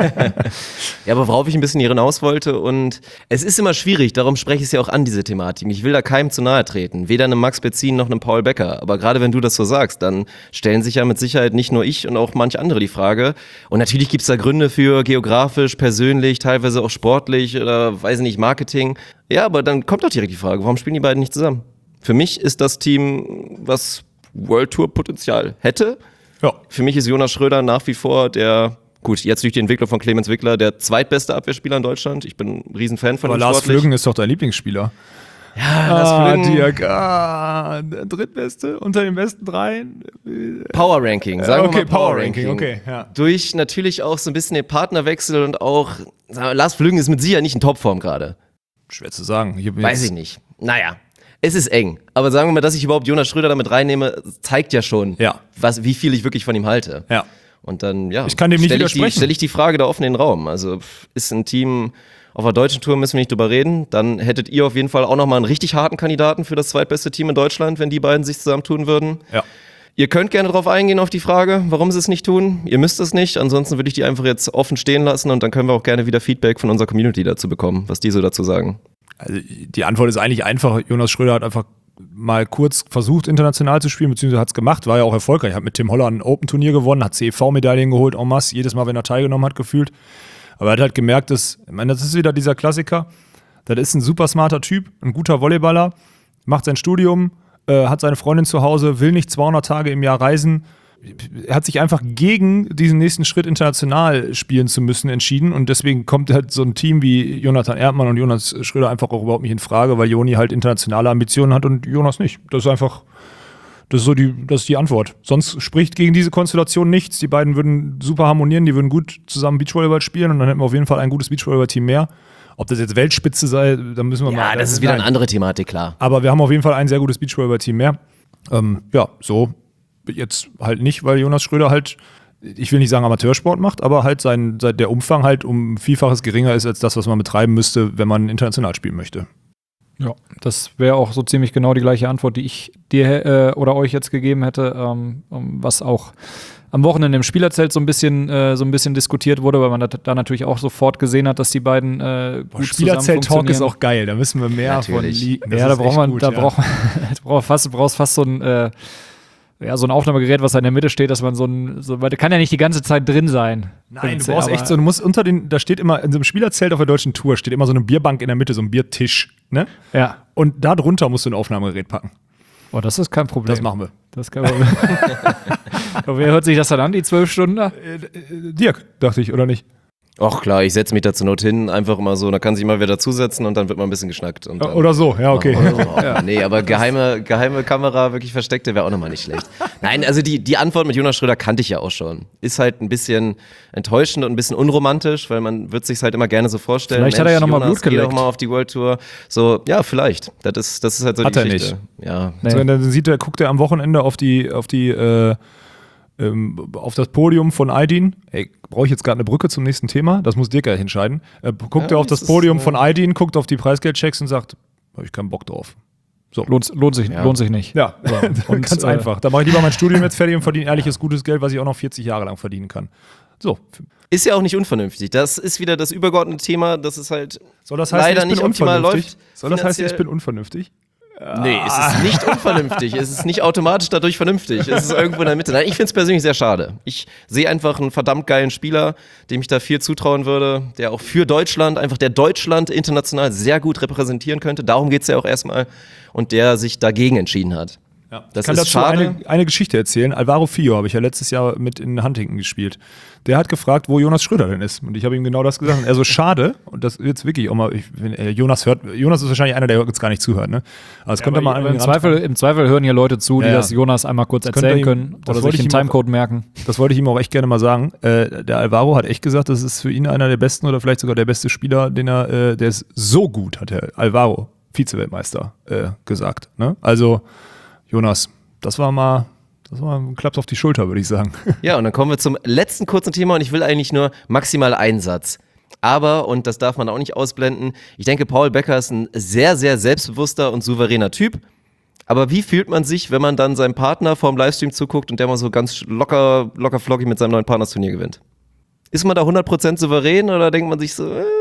Ja, aber worauf ich ein bisschen hinaus wollte und es ist immer schwierig, darum spreche ich es ja auch an, diese Thematik. Ich will da keinem zu nahe treten, weder einem Max Betzin noch einem Paul Becker. Aber gerade wenn du das so sagst, dann stellen sich ja mit Sicherheit nicht nur ich und auch manche andere die Frage. Und natürlich gibt es da Gründe für geografisch, persönlich, teilweise auch sportlich oder weiß ich nicht, Marketing. Ja, aber dann kommt doch direkt die Frage, warum spielen die beiden nicht zusammen? Für mich ist das Team, was World Tour Potenzial hätte. Ja. Für mich ist Jonas Schröder nach wie vor der, gut, jetzt durch die Entwicklung von Clemens Wickler, der zweitbeste Abwehrspieler in Deutschland. Ich bin ein Riesenfan von aber ihm Lars sportlich. Flüggen ist doch dein Lieblingsspieler. Ja, Lars Ah, Flüggen. Dirk, ah, der drittbeste unter den besten dreien. Power Ranking, sagen okay, wir mal Power, Power Ranking. Ranking, okay, ja. Durch natürlich auch so ein bisschen den Partnerwechsel und auch, sagen wir, Lars Flüggen ist mit Sicherheit nicht in Topform gerade. Schwer zu sagen. Ich Weiß ich nicht. Naja, es ist eng. Aber sagen wir mal, dass ich überhaupt Jonas Schröder damit reinnehme, zeigt ja schon, Ja. was, wie viel ich wirklich von ihm halte. Ja. Und dann, ja, ich kann dem nicht stelle ich, widersprechen. stell ich die Frage da offen in den Raum. Also ist ein Team auf der deutschen Tour, müssen wir nicht drüber reden, dann hättet ihr auf jeden Fall auch nochmal einen richtig harten Kandidaten für das zweitbeste Team in Deutschland, wenn die beiden sich zusammentun würden. Ja. Ihr könnt gerne darauf eingehen, auf die Frage, warum sie es nicht tun. Ihr müsst es nicht. Ansonsten würde ich die einfach jetzt offen stehen lassen und dann können wir auch gerne wieder Feedback von unserer Community dazu bekommen, was die so dazu sagen. Also die Antwort ist eigentlich einfach. Jonas Schröder hat einfach mal kurz versucht, international zu spielen, beziehungsweise hat es gemacht, war ja auch erfolgreich. Hat mit Tim Holler ein Open-Turnier gewonnen, hat C E V-Medaillen geholt, en masse, jedes Mal, wenn er teilgenommen hat, gefühlt. Aber er hat halt gemerkt, dass, ich meine, das ist wieder dieser Klassiker, das ist ein super smarter Typ, ein guter Volleyballer, macht sein Studium, äh, hat seine Freundin zu Hause, will nicht zweihundert Tage im Jahr reisen. Er hat sich einfach gegen diesen nächsten Schritt international spielen zu müssen entschieden und deswegen kommt halt so ein Team wie Jonathan Erdmann und Jonas Schröder einfach auch überhaupt nicht in Frage, weil Joni halt internationale Ambitionen hat und Jonas nicht. Das ist einfach, das ist so die, das ist die Antwort. Sonst spricht gegen diese Konstellation nichts. Die beiden würden super harmonieren, die würden gut zusammen Beachvolleyball spielen und dann hätten wir auf jeden Fall ein gutes Beachvolleyball-Team mehr. Ob das jetzt Weltspitze sei, dann müssen wir ja, mal. Ja, das ist wieder eine andere Thematik, klar. Aber wir haben auf jeden Fall ein sehr gutes Beachvolleyball-Team mehr. Ähm, ja, so jetzt halt nicht, weil Jonas Schröder halt, ich will nicht sagen Amateursport macht, aber halt sein, der Umfang halt um Vielfaches geringer ist als das, was man betreiben müsste, wenn man international spielen möchte. Ja, das wäre auch so ziemlich genau die gleiche Antwort, die ich dir äh, oder euch jetzt gegeben hätte, ähm, was auch am Wochenende im Spielerzelt so ein bisschen äh, so ein bisschen diskutiert wurde, weil man da, da natürlich auch sofort gesehen hat, dass die beiden äh, gut Spielerzelt-Talk ist auch geil, da müssen wir mehr natürlich von liegen. Ja, da braucht man, gut, da ja. braucht man, da braucht fast, brauchst fast so ein äh, ja, so ein Aufnahmegerät, was da in der Mitte steht, dass man so ein, so, weil der kann ja nicht die ganze Zeit drin sein. Nein, du brauchst echt so, du musst unter den, da steht immer, in so einem Spielerzelt auf der deutschen Tour steht immer so eine Bierbank in der Mitte, so ein Biertisch, ne? Ja. Und da drunter musst du ein Aufnahmegerät packen. Oh, das ist kein Problem. Das machen wir. Das ist kein Problem. Wer hört sich das dann an, die zwölf Stunden da? Äh, äh, Dirk, dachte ich, oder nicht? Ach klar, ich setze mich da zur Not hin, einfach immer so, da kann sich immer wieder dazusetzen und dann wird mal ein bisschen geschnackt. Und dann, oder so, ja, okay. Oder so. Ja. Nee, aber geheime, geheime Kamera, wirklich versteckte, wäre auch nochmal nicht schlecht. Nein, also die, die Antwort mit Jonas Schröder kannte ich ja auch schon. Ist halt ein bisschen enttäuschend und ein bisschen unromantisch, weil man wird sich halt immer gerne so vorstellen. Vielleicht hat er ja nochmal Blut geleckt. Geh doch mal auf die World Tour. So, ja, vielleicht. Das ist, das ist halt so hat die er Geschichte. Nicht. Ja. Nee. So, dann sieht er, guckt er am Wochenende auf die, auf die, äh, auf das Podium von Aydin. Ey, brauche ich jetzt gerade eine Brücke zum nächsten Thema? Das muss Dirk ja entscheiden. Äh, guckt ja, er auf das Podium ist, von Aydin, guckt auf die Preisgeldchecks und sagt, habe ich keinen Bock drauf. So. Lohnt, lohnt, sich, ja. lohnt sich nicht. Ja, so. Und, ganz äh, einfach. Da mache ich lieber mein Studium jetzt fertig und verdiene ehrliches, gutes Geld, was ich auch noch vierzig Jahre lang verdienen kann. So. Ist ja auch nicht unvernünftig. Das ist wieder das übergeordnete Thema, das ist halt Soll das heißen, leider ich bin nicht optimal unvernünftig? läuft. Soll das heißen, ich bin unvernünftig? Nee, es ist nicht unvernünftig. Es ist nicht automatisch dadurch vernünftig. Es ist irgendwo in der Mitte. Nein, ich finde es persönlich sehr schade. Ich sehe einfach einen verdammt geilen Spieler, dem ich da viel zutrauen würde, der auch für Deutschland, einfach der Deutschland international sehr gut repräsentieren könnte. Darum geht es ja auch erstmal. Und der sich dagegen entschieden hat. Ja. Das ich kann ist dazu schade. Eine, eine Geschichte erzählen. Alvaro Fio habe ich ja letztes Jahr mit in Huntington gespielt. Der hat gefragt, wo Jonas Schröder denn ist. Und ich habe ihm genau das gesagt. Und er so, schade. Und das jetzt wirklich auch mal, ich, wenn, äh, Jonas hört, Jonas ist wahrscheinlich einer, der jetzt gar nicht zuhört, ne? Aber das ja, könnte aber mal im Zweifel, im Zweifel hören hier Leute zu, die ja, ja. das Jonas einmal kurz das erzählen ihm, können oder sich einen Timecode auch, merken. Das wollte ich ihm auch echt gerne mal sagen. Äh, der Alvaro hat echt gesagt, das ist für ihn einer der besten oder vielleicht sogar der beste Spieler, den er, äh, der ist so gut, hat der Alvaro, Vize-Weltmeister, äh, gesagt. Ne? Also, Jonas, das war mal, das war ein Klaps auf die Schulter, würde ich sagen. Ja, und dann kommen wir zum letzten kurzen Thema und ich will eigentlich nur maximal einen Satz. Aber, und das darf man auch nicht ausblenden, ich denke, Paul Becker ist ein sehr, sehr selbstbewusster und souveräner Typ. Aber wie fühlt man sich, wenn man dann seinem Partner vorm Livestream zuguckt und der mal so ganz locker, locker flockig mit seinem neuen Partner das Turnier gewinnt? Ist man da hundert Prozent souverän oder denkt man sich so, äh?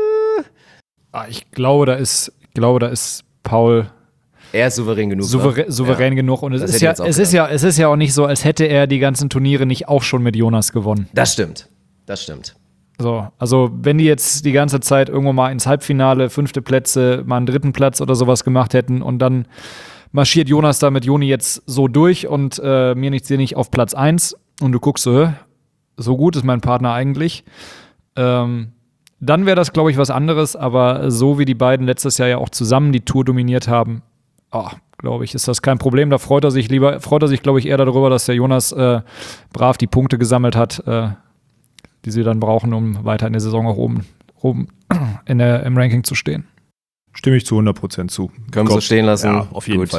Ah, ich glaube, da ist, ich glaube, da ist Paul Er ist souverän genug. Souverä- souverän ja. genug. Und es ist ja, es ist ja, es ist ja auch nicht so, als hätte er die ganzen Turniere nicht auch schon mit Jonas gewonnen. Das stimmt. Das stimmt. So, also wenn die jetzt die ganze Zeit irgendwo mal ins Halbfinale, fünfte Plätze, mal einen dritten Platz oder sowas gemacht hätten und dann marschiert Jonas da mit Joni jetzt so durch und äh, mir nichts, dir nicht auf Platz eins und du guckst so, so gut ist mein Partner eigentlich. Ähm, dann wäre das, glaube ich, was anderes, aber so wie die beiden letztes Jahr ja auch zusammen die Tour dominiert haben, oh, glaube ich, ist das kein Problem. Da freut er sich lieber, freut er sich, glaube ich, eher darüber, dass der Jonas äh, brav die Punkte gesammelt hat, äh, die sie dann brauchen, um weiter in der Saison auch oben, oben in der, im Ranking zu stehen. Stimme ich zu hundert Prozent zu. Können wir so stehen lassen? Ja, auf jeden Gut. Fall.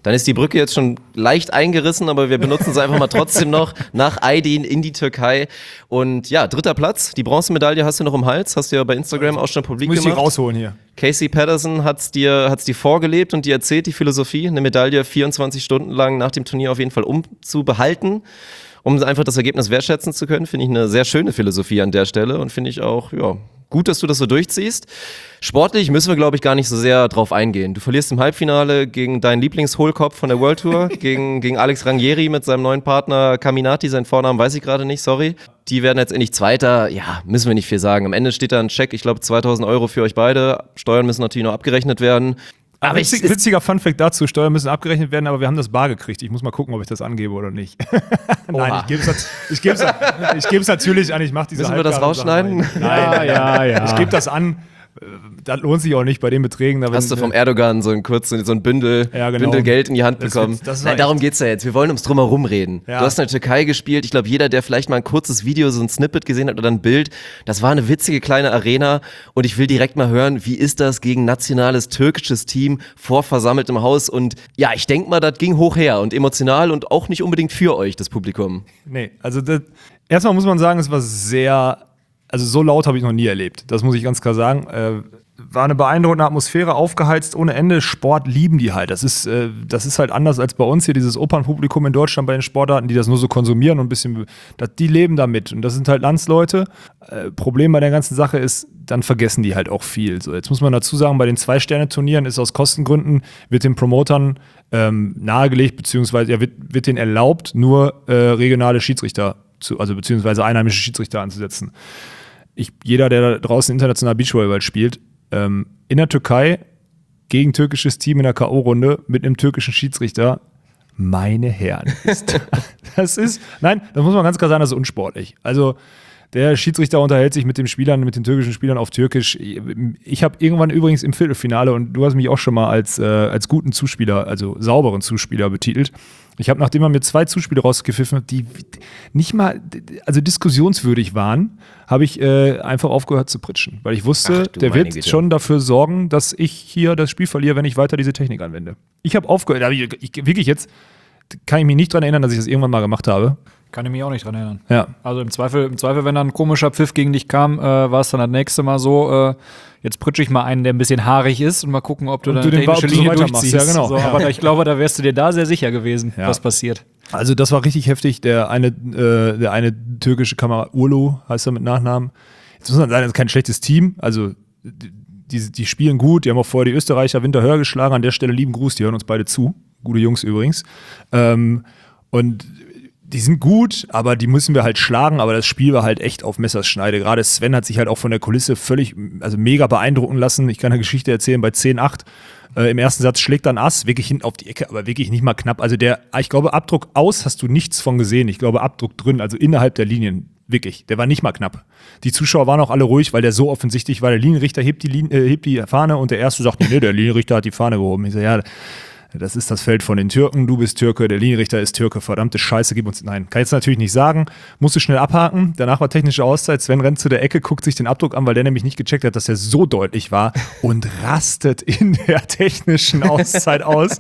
Dann ist die Brücke jetzt schon leicht eingerissen, aber wir benutzen sie einfach mal trotzdem noch nach Aydin in die Türkei. Und ja, dritter Platz. Die Bronzemedaille hast du noch im Hals, hast du ja bei Instagram auch schon publik Muss ich die gemacht. rausholen hier. Casey Patterson hat's dir, hat's dir vorgelebt und dir erzählt, die Philosophie, eine Medaille vierundzwanzig Stunden lang nach dem Turnier auf jeden Fall umzubehalten, um einfach das Ergebnis wertschätzen zu können. Finde ich eine sehr schöne Philosophie an der Stelle und finde ich auch, ja, gut, dass du das so durchziehst. Sportlich müssen wir, glaube ich, gar nicht so sehr drauf eingehen. Du verlierst im Halbfinale gegen deinen Lieblingshohlkopf von der World Tour, gegen, gegen Alex Rangieri mit seinem neuen Partner Caminati, seinen Vornamen weiß ich gerade nicht, sorry. Die werden jetzt endlich Zweiter, ja, müssen wir nicht viel sagen. Am Ende steht da ein Scheck, ich glaube zweitausend Euro für euch beide. Steuern müssen natürlich noch abgerechnet werden. Aber Witzig, ich, witziger Funfact dazu, Steuern müssen abgerechnet werden, aber wir haben das bar gekriegt. Ich muss mal gucken, ob ich das angebe oder nicht. Nein, ich gebe es ich geb's, ich geb's natürlich an, ich mache diese Müssen wir das rausschneiden? Nein, ja, ja, ja. Ich gebe das an. Das lohnt sich auch nicht bei den Beträgen. Da Hast du vom Erdogan so ein kurzes, so ein Bündel, ja, genau. Bündel Geld in die Hand bekommen? Das, das Nein, darum geht's ja jetzt. Wir wollen ums Drumherum reden. Ja. Du hast in der Türkei gespielt. Ich glaube, jeder, der vielleicht mal ein kurzes Video, so ein Snippet gesehen hat oder ein Bild, das war eine witzige kleine Arena. Und ich will direkt mal hören, wie ist das gegen nationales türkisches Team vor versammeltem Haus? Und ja, ich denke mal, das ging hoch her und emotional und auch nicht unbedingt für euch, das Publikum. Nee, also das, erstmal muss man sagen, es war sehr... Also so laut habe ich noch nie erlebt, das muss ich ganz klar sagen. Äh, war eine beeindruckende Atmosphäre, aufgeheizt ohne Ende. Sport lieben die halt. Das ist, äh, das ist halt anders als bei uns hier, dieses Opernpublikum in Deutschland bei den Sportarten, die das nur so konsumieren und ein bisschen, das, die leben damit. Und das sind halt Landsleute. Äh, Problem bei der ganzen Sache ist, dann vergessen die halt auch viel. So, jetzt muss man dazu sagen, bei den Zwei-Sterne-Turnieren ist aus Kostengründen, wird den Promotern ähm, nahegelegt, beziehungsweise ja, wird, wird denen erlaubt, nur äh, regionale Schiedsrichter zu, also beziehungsweise einheimische Schiedsrichter anzusetzen. Ich, jeder, der da draußen international Beachvolleyball spielt, ähm, in der Türkei gegen türkisches Team in der K O-Runde mit einem türkischen Schiedsrichter, meine Herren. Ist, das ist, nein, das muss man ganz klar sagen, das ist unsportlich. Also der Schiedsrichter unterhält sich mit den Spielern, mit den türkischen Spielern auf Türkisch. Ich habe irgendwann übrigens im Viertelfinale, und du hast mich auch schon mal als, äh, als guten Zuspieler, also sauberen Zuspieler betitelt. Ich habe, nachdem man mir zwei Zuspiele rausgepfiffen hat, die nicht mal, also diskussionswürdig waren, habe ich äh, einfach aufgehört zu pritschen. Weil ich wusste, Ach, der wird Güte. schon dafür sorgen, dass ich hier das Spiel verliere, wenn ich weiter diese Technik anwende. Ich habe aufgehört, ich, ich, wirklich jetzt, kann ich mich nicht dran erinnern, dass ich das irgendwann mal gemacht habe. Kann ich mich auch nicht dran erinnern. Ja. Also im Zweifel, im Zweifel, wenn dann ein komischer Pfiff gegen dich kam, äh, war es dann das nächste Mal so, äh, jetzt pritsche ich mal einen, der ein bisschen haarig ist und mal gucken, ob du und dann eine technische Linie so durchziehst. Ja, genau. So, aber ich glaube, da wärst du dir da sehr sicher gewesen, ja. was passiert. Also das war richtig heftig. Der eine, äh, der eine türkische Kamera, Urlu heißt er mit Nachnamen. Jetzt muss man sagen, das ist kein schlechtes Team. Also die, die spielen gut. Die haben auch vorher die Österreicher Winter höher geschlagen. An der Stelle lieben Gruß, die hören uns beide zu. Gute Jungs übrigens. Ähm, und die sind gut, aber die müssen wir halt schlagen, aber das Spiel war halt echt auf Messerschneide. Gerade Sven hat sich halt auch von der Kulisse völlig, also mega beeindrucken lassen. Ich kann eine Geschichte erzählen, bei zehn acht äh, im ersten Satz schlägt dann Ass, wirklich hinten auf die Ecke, aber wirklich nicht mal knapp. Also der, ich glaube, Abdruck aus hast du nichts von gesehen. Ich glaube, Abdruck drin, also innerhalb der Linien, wirklich, der war nicht mal knapp. Die Zuschauer waren auch alle ruhig, weil der so offensichtlich war. Der Linienrichter hebt die, Lin- äh, hebt die Fahne und der Erste sagt, nee, der Linienrichter hat die Fahne gehoben. Ich so, ja, das ist das Feld von den Türken, du bist Türke, der Linienrichter ist Türke, verdammte Scheiße, gib uns, nein, kann ich jetzt natürlich nicht sagen, musste schnell abhaken, danach war technische Auszeit, Sven rennt zu der Ecke, guckt sich den Abdruck an, weil der nämlich nicht gecheckt hat, dass der so deutlich war und rastet in der technischen Auszeit aus.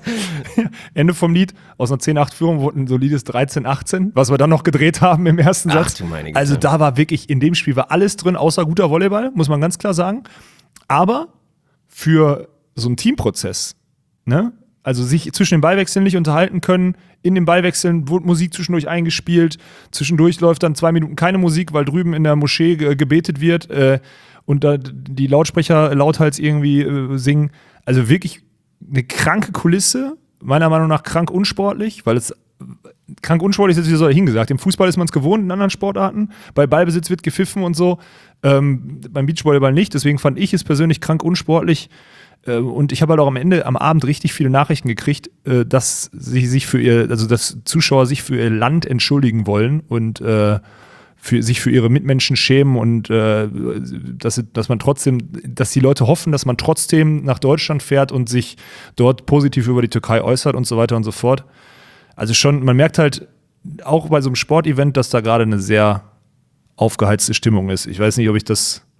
Ende vom Lied, aus einer zehn acht Führung wurde ein solides dreizehn achtzehn, was wir dann noch gedreht haben im ersten Ach, Satz. Also da war wirklich, in dem Spiel war alles drin, außer guter Volleyball, muss man ganz klar sagen, aber für so einen Teamprozess, ne, also sich zwischen den Ballwechseln nicht unterhalten können. In den Ballwechseln wurde Musik zwischendurch eingespielt. Zwischendurch läuft dann zwei Minuten keine Musik, weil drüben in der Moschee ge- gebetet wird äh, und da die Lautsprecher lauthals irgendwie äh, singen. Also wirklich eine kranke Kulisse. Meiner Meinung nach krank unsportlich, weil es krank unsportlich ist, wie soll ich hingesagt. Im Fußball ist man es gewohnt, in anderen Sportarten. Bei Ballbesitz wird gepfiffen und so. Ähm, beim Beachvolleyball nicht. Deswegen fand ich es persönlich krank unsportlich. Und ich habe halt auch am Ende, am Abend richtig viele Nachrichten gekriegt, dass sie sich für ihr, also dass Zuschauer sich für ihr Land entschuldigen wollen und äh, für, sich für ihre Mitmenschen schämen und äh, dass, dass man trotzdem, dass die Leute hoffen, dass man trotzdem nach Deutschland fährt und sich dort positiv über die Türkei äußert und so weiter und so fort. Also schon, man merkt halt auch bei so einem Sportevent, dass da gerade eine sehr aufgeheizte Stimmung ist. Ich weiß nicht, ob ich das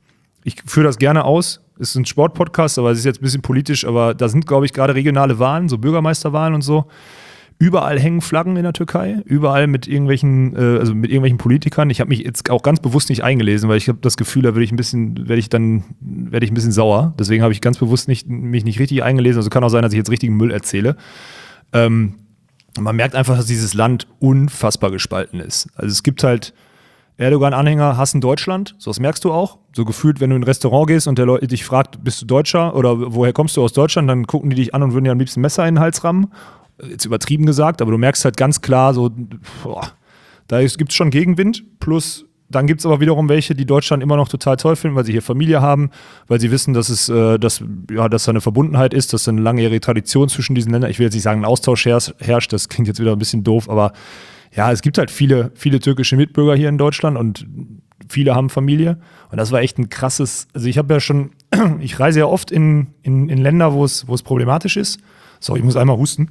ich führe das gerne aus. Es ist ein Sportpodcast, aber es ist jetzt ein bisschen politisch, aber da sind, glaube ich, gerade regionale Wahlen, so Bürgermeisterwahlen und so. Überall hängen Flaggen in der Türkei, überall mit irgendwelchen, äh, also mit irgendwelchen Politikern. Ich habe mich jetzt auch ganz bewusst nicht eingelesen, weil ich habe das Gefühl, da werde ich ein bisschen, werde ich dann, werde ich ein bisschen sauer. Deswegen habe ich ganz bewusst nicht, mich nicht richtig eingelesen. Also kann auch sein, dass ich jetzt richtigen Müll erzähle. Ähm, man merkt einfach, dass dieses Land unfassbar gespalten ist. Also es gibt halt Erdogan-Anhänger hassen Deutschland, so das merkst du auch. So gefühlt, wenn du in ein Restaurant gehst und der Leute dich fragt, bist du Deutscher oder woher kommst du aus Deutschland, dann gucken die dich an und würden dir am liebsten Messer in den Hals rammen. Jetzt übertrieben gesagt, aber du merkst halt ganz klar, so, boah, da gibt es schon Gegenwind. Plus, dann gibt es aber wiederum welche, die Deutschland immer noch total toll finden, weil sie hier Familie haben, weil sie wissen, dass es, äh, dass, ja, dass da eine Verbundenheit ist, dass da eine langjährige Tradition zwischen diesen Ländern, ich will jetzt nicht sagen, ein Austausch herrscht, das klingt jetzt wieder ein bisschen doof, aber ja, es gibt halt viele, viele türkische Mitbürger hier in Deutschland und viele haben Familie. Und das war echt ein krasses, also ich habe ja schon, ich reise ja oft in, in, in Länder, wo es, wo es problematisch ist. Sorry, ich muss einmal husten.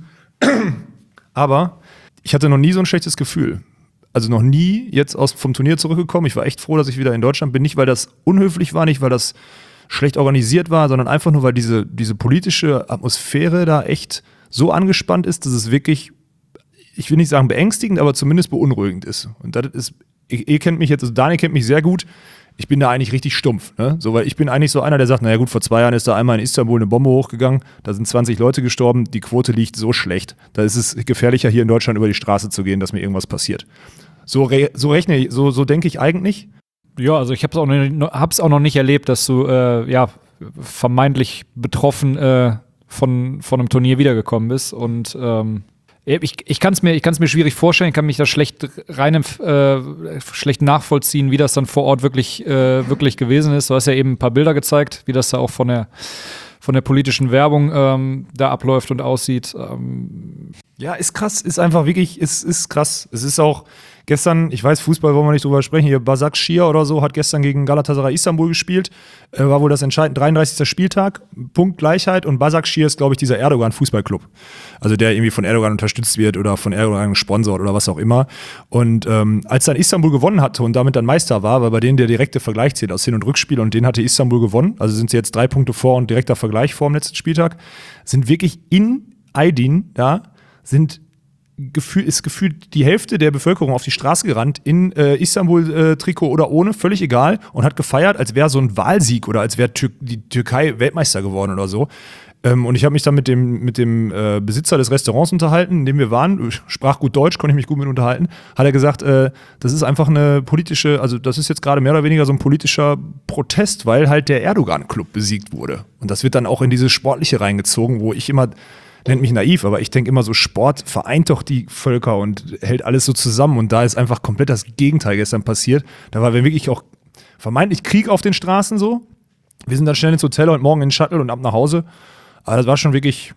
Aber ich hatte noch nie so ein schlechtes Gefühl. Also noch nie jetzt aus, vom Turnier zurückgekommen. Ich war echt froh, dass ich wieder in Deutschland bin. Nicht, weil das unhöflich war, nicht, weil das schlecht organisiert war, sondern einfach nur, weil diese, diese politische Atmosphäre da echt so angespannt ist, dass es wirklich, ich will nicht sagen beängstigend, aber zumindest beunruhigend ist. Und das ist, ihr, ihr kennt mich jetzt, also Daniel kennt mich sehr gut. Ich bin da eigentlich richtig stumpf, ne? So, weil ich bin eigentlich so einer, der sagt, naja gut, vor zwei Jahren ist da einmal in Istanbul eine Bombe hochgegangen, da sind zwanzig Leute gestorben, die Quote liegt so schlecht. Da ist es gefährlicher, hier in Deutschland über die Straße zu gehen, dass mir irgendwas passiert. So, re- so rechne ich, so, so denke ich eigentlich. Ja, also ich habe es auch, noch- hab's auch noch nicht erlebt, dass du äh, ja, vermeintlich betroffen äh, von, von einem Turnier wiedergekommen bist und ähm Ich, ich kann es mir, ich kann's mir schwierig vorstellen, ich kann mich da schlecht rein äh, schlecht nachvollziehen, wie das dann vor Ort wirklich, äh, wirklich gewesen ist. Du hast ja eben ein paar Bilder gezeigt, wie das da auch von der, von der politischen Werbung ähm, da abläuft und aussieht. Ähm Ja, ist krass, ist einfach wirklich, ist, ist krass. Es ist auch gestern, ich weiß, Fußball wollen wir nicht drüber sprechen, hier Başakşehir oder so hat gestern gegen Galatasaray Istanbul gespielt, äh, war wohl das entscheidende dreiunddreißigster Spieltag, Punkt Gleichheit und Başakşehir ist, glaube ich, dieser Erdogan-Fußballclub. Also der irgendwie von Erdogan unterstützt wird oder von Erdogan gesponsert oder was auch immer. Und ähm, als dann Istanbul gewonnen hatte und damit dann Meister war, weil bei denen der direkte Vergleich zählt aus Hin- und Rückspiel und den hatte Istanbul gewonnen, also sind sie jetzt drei Punkte vor und direkter Vergleich vor dem letzten Spieltag, sind wirklich in Aydin, ja, sind Gefühl, ist gefühlt die Hälfte der Bevölkerung auf die Straße gerannt, in äh, Istanbul-Trikot äh, oder ohne, völlig egal, und hat gefeiert, als wäre so ein Wahlsieg oder als wäre Tür- die Türkei Weltmeister geworden oder so. Ähm, und ich habe mich dann mit dem, mit dem äh, Besitzer des Restaurants unterhalten, in dem wir waren, sprach gut Deutsch, konnte ich mich gut mit unterhalten, hat er gesagt, äh, das ist einfach eine politische, also das ist jetzt gerade mehr oder weniger so ein politischer Protest, weil halt der Erdogan-Club besiegt wurde. Und das wird dann auch in dieses Sportliche reingezogen, wo ich immer, nennt mich naiv, aber ich denke immer so, Sport vereint doch die Völker und hält alles so zusammen und da ist einfach komplett das Gegenteil gestern passiert. Da war wirklich auch vermeintlich Krieg auf den Straßen so. Wir sind dann schnell ins Hotel und morgen in den Shuttle und ab nach Hause. Aber das war schon wirklich,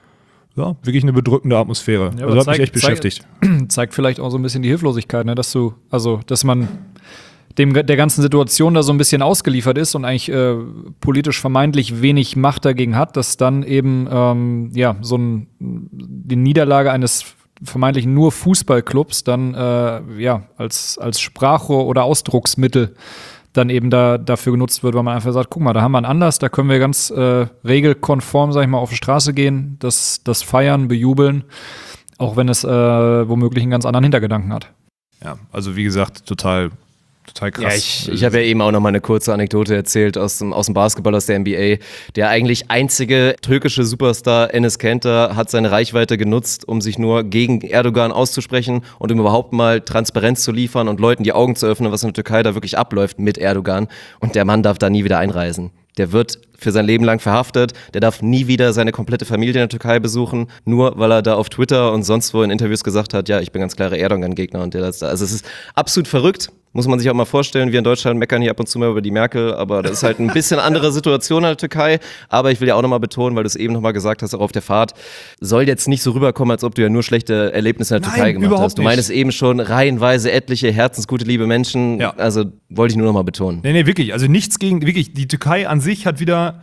ja, wirklich eine bedrückende Atmosphäre. Ja, also hat zeig, mich echt beschäftigt. Zeigt, zeigt vielleicht auch so ein bisschen die Hilflosigkeit, ne? Dass du, also, dass man dem der ganzen Situation da so ein bisschen ausgeliefert ist und eigentlich äh, politisch vermeintlich wenig Macht dagegen hat, dass dann eben ähm, ja so ein, die Niederlage eines vermeintlich nur Fußballclubs dann äh, ja als als Sprachrohr oder Ausdrucksmittel dann eben da dafür genutzt wird, weil man einfach sagt, guck mal, da haben wir einen Anlass, da können wir ganz äh, regelkonform, sag ich mal, auf die Straße gehen, das das feiern, bejubeln, auch wenn es äh, womöglich einen ganz anderen Hintergedanken hat. Ja, also wie gesagt, total Total krass. Ja, ich, ich habe ja eben auch noch mal eine kurze Anekdote erzählt aus dem, aus dem Basketball, aus der N B A. Der eigentlich einzige türkische Superstar Enes Kanter hat seine Reichweite genutzt, um sich nur gegen Erdogan auszusprechen und um überhaupt mal Transparenz zu liefern und Leuten die Augen zu öffnen, was in der Türkei da wirklich abläuft mit Erdogan. Und der Mann darf da nie wieder einreisen. Der wird für sein Leben lang verhaftet, der darf nie wieder seine komplette Familie in der Türkei besuchen, nur weil er da auf Twitter und sonst wo in Interviews gesagt hat, ja, ich bin ganz klarer Erdogan-Gegner und der das da. Also es ist absolut verrückt, muss man sich auch mal vorstellen. Wir in Deutschland meckern hier ab und zu mal über die Merkel, aber das ist halt ein bisschen andere Situation in der Türkei. Aber ich will ja auch nochmal betonen, weil du es eben nochmal gesagt hast, auch auf der Fahrt, soll jetzt nicht so rüberkommen, als ob du ja nur schlechte Erlebnisse in der Nein, Türkei gemacht überhaupt hast. Du nicht. meinst eben schon reihenweise etliche herzensgute, liebe Menschen. Ja. Also wollte ich nur nochmal betonen. Nee, nee, wirklich. Also nichts gegen, wirklich, die Türkei an sich hat wieder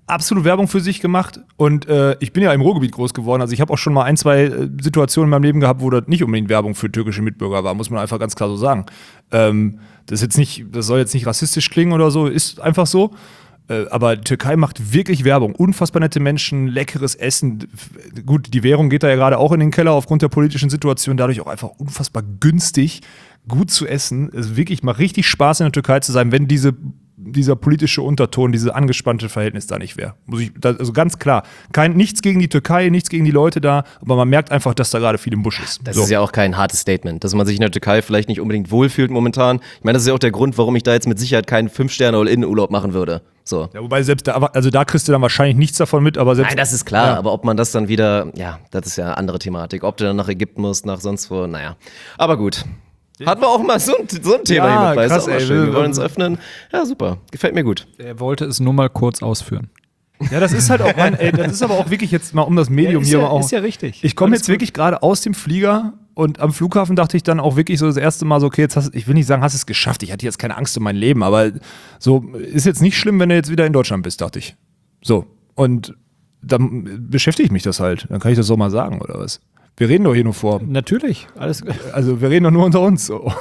absolut Werbung für sich gemacht und äh, ich bin ja im Ruhrgebiet groß geworden, also ich habe auch schon mal ein, zwei äh, Situationen in meinem Leben gehabt, wo das nicht unbedingt Werbung für türkische Mitbürger war, muss man einfach ganz klar so sagen. Ähm, das, ist jetzt nicht, das soll jetzt nicht rassistisch klingen oder so, ist einfach so. Äh, aber die Türkei macht wirklich Werbung. Unfassbar nette Menschen, leckeres Essen. Gut, die Währung geht da ja gerade auch in den Keller aufgrund der politischen Situation, dadurch auch einfach unfassbar günstig, gut zu essen. Es wirklich macht richtig Spaß in der Türkei zu sein, wenn diese dieser politische Unterton, dieses angespannte Verhältnis da nicht wäre. Muss ich, das, also ganz klar. Kein, nichts gegen die Türkei, nichts gegen die Leute da, aber man merkt einfach, dass da gerade viel im Busch ist. Das so. ist ja auch kein hartes Statement, dass man sich in der Türkei vielleicht nicht unbedingt wohlfühlt momentan. Ich meine, das ist ja auch der Grund, warum ich da jetzt mit Sicherheit keinen Fünf-Sterne-All-In-Urlaub machen würde. So. Ja, wobei selbst da, also da kriegst du dann wahrscheinlich nichts davon mit, aber selbst. Nein, das ist klar, ja. aber ob man das dann wieder, ja, das ist ja eine andere Thematik. Ob du dann nach Ägypten musst, nach sonst wo, naja. Aber gut. Hatten wir auch mal so ein, so ein Thema ja, hier mit bei. krass, ist auch mal ey, schön. Wir wir- wollen uns öffnen. Ja, super. Gefällt mir gut. Er wollte es nur mal kurz ausführen. Ja, das ist halt auch, Mann, ey, das ist aber auch wirklich jetzt mal um das Medium hier mal auch. richtig. Ich komme jetzt wirklich gerade aus dem Flieger und am Flughafen dachte ich dann auch wirklich so das erste Mal so, okay, jetzt hast ich will nicht sagen, hast es geschafft. Ich hatte jetzt keine Angst um mein Leben, aber so ist jetzt nicht schlimm, wenn du jetzt wieder in Deutschland bist, dachte ich. So. Und dann beschäftigt mich das halt. Dann kann ich das so mal sagen, oder was? Wir reden doch hier nur vor. Natürlich. Alles Also wir reden doch nur unter uns so.